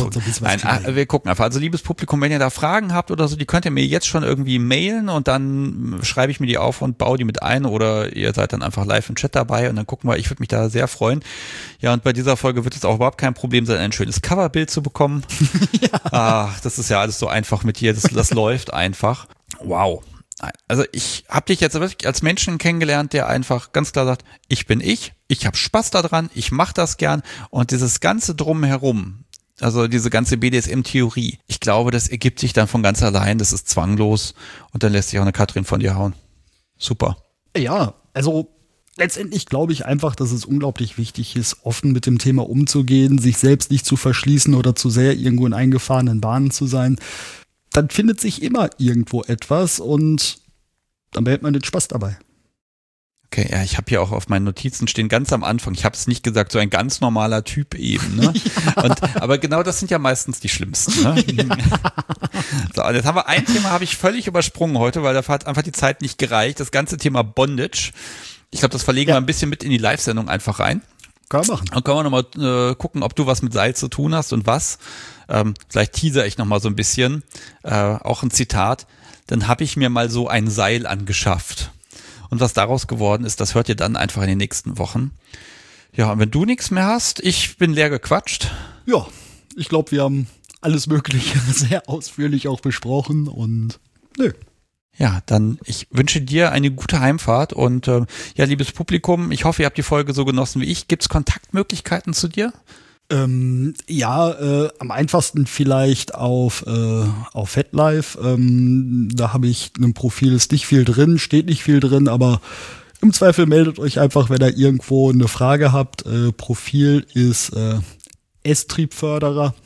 wir gucken einfach. Also liebes Publikum, wenn ihr da Fragen habt oder so, die könnt ihr mir jetzt schon irgendwie mailen, und dann schreibe ich mir die auf und baue die mit ein, oder ihr seid dann einfach live im Chat dabei, und dann gucken wir. Ich würde mich da sehr freuen. Ja, und bei dieser Folge wird es auch überhaupt kein Problem sein, ein schönes Coverbild zu bekommen. Ja. Das ist ja alles so einfach mit dir, das läuft einfach. Wow. Also ich habe dich jetzt wirklich als Menschen kennengelernt, der einfach ganz klar sagt, ich bin ich habe Spaß daran, ich mache das gern, und dieses ganze Drumherum, also diese ganze BDSM-Theorie, ich glaube, das ergibt sich dann von ganz allein, das ist zwanglos, und dann lässt sich auch eine Katrin von dir hauen. Super. Ja, also letztendlich glaube ich einfach, dass es unglaublich wichtig ist, offen mit dem Thema umzugehen, sich selbst nicht zu verschließen oder zu sehr irgendwo in eingefahrenen Bahnen zu sein. Dann findet sich immer irgendwo etwas, und dann behält man den Spaß dabei. Okay, ja, ich habe hier auch auf meinen Notizen stehen ganz am Anfang, ich habe es nicht gesagt, so ein ganz normaler Typ eben. Ne? Ja. Aber genau das sind ja meistens die schlimmsten. Ne? Ja. So, und jetzt haben wir ein Thema, habe ich völlig übersprungen heute, weil da hat einfach die Zeit nicht gereicht. Das ganze Thema Bondage. Ich glaube, das verlegen wir ein bisschen mit in die Live-Sendung einfach rein. Können wir machen. Dann können wir nochmal gucken, ob du was mit Seil zu tun hast und was. Vielleicht teaser ich nochmal so ein bisschen. Auch ein Zitat. Dann habe ich mir mal so ein Seil angeschafft. Und was daraus geworden ist, das hört ihr dann einfach in den nächsten Wochen. Ja, und wenn du nichts mehr hast, ich bin leer gequatscht. Ja, ich glaube, wir haben alles Mögliche sehr ausführlich auch besprochen und nö. Ja, dann ich wünsche dir eine gute Heimfahrt und ja, liebes Publikum, ich hoffe, ihr habt die Folge so genossen wie ich. Gibt es Kontaktmöglichkeiten zu dir? Am einfachsten vielleicht auf FatLife. Da habe ich ein Profil, ist nicht viel drin, steht nicht viel drin, aber im Zweifel meldet euch einfach, wenn ihr irgendwo eine Frage habt. Profil ist S-Triebförderer.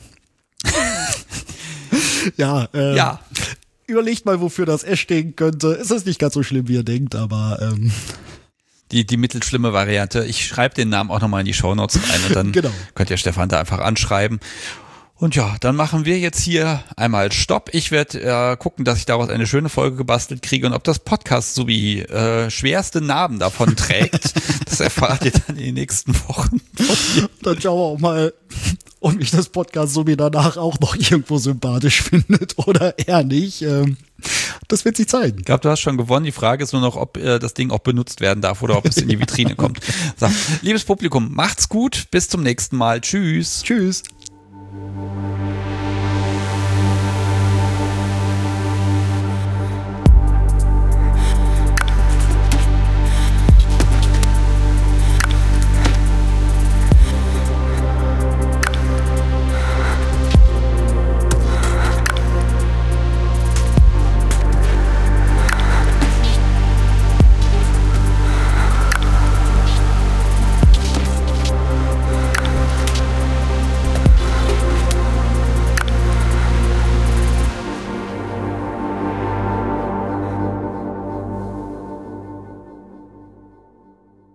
Ja. Überlegt mal, wofür das S stehen könnte. Es ist nicht ganz so schlimm, wie ihr denkt, aber Die mittelschlimme Variante. Ich schreibe den Namen auch nochmal in die Shownotes rein und dann könnt ihr Stefan da einfach anschreiben. Und ja, dann machen wir jetzt hier einmal Stopp. Ich werde gucken, dass ich daraus eine schöne Folge gebastelt kriege und ob das Podcast so wie schwerste Narben davon trägt, das erfahrt ihr dann in den nächsten Wochen. Dann schauen wir auch mal, ob mich das Podcast so wie danach auch noch irgendwo sympathisch findet oder eher nicht. Das wird sich zeigen. Ich glaube, du hast schon gewonnen. Die Frage ist nur noch, ob das Ding auch benutzt werden darf oder ob es in die Vitrine kommt. So, liebes Publikum, macht's gut. Bis zum nächsten Mal. Tschüss. Tschüss.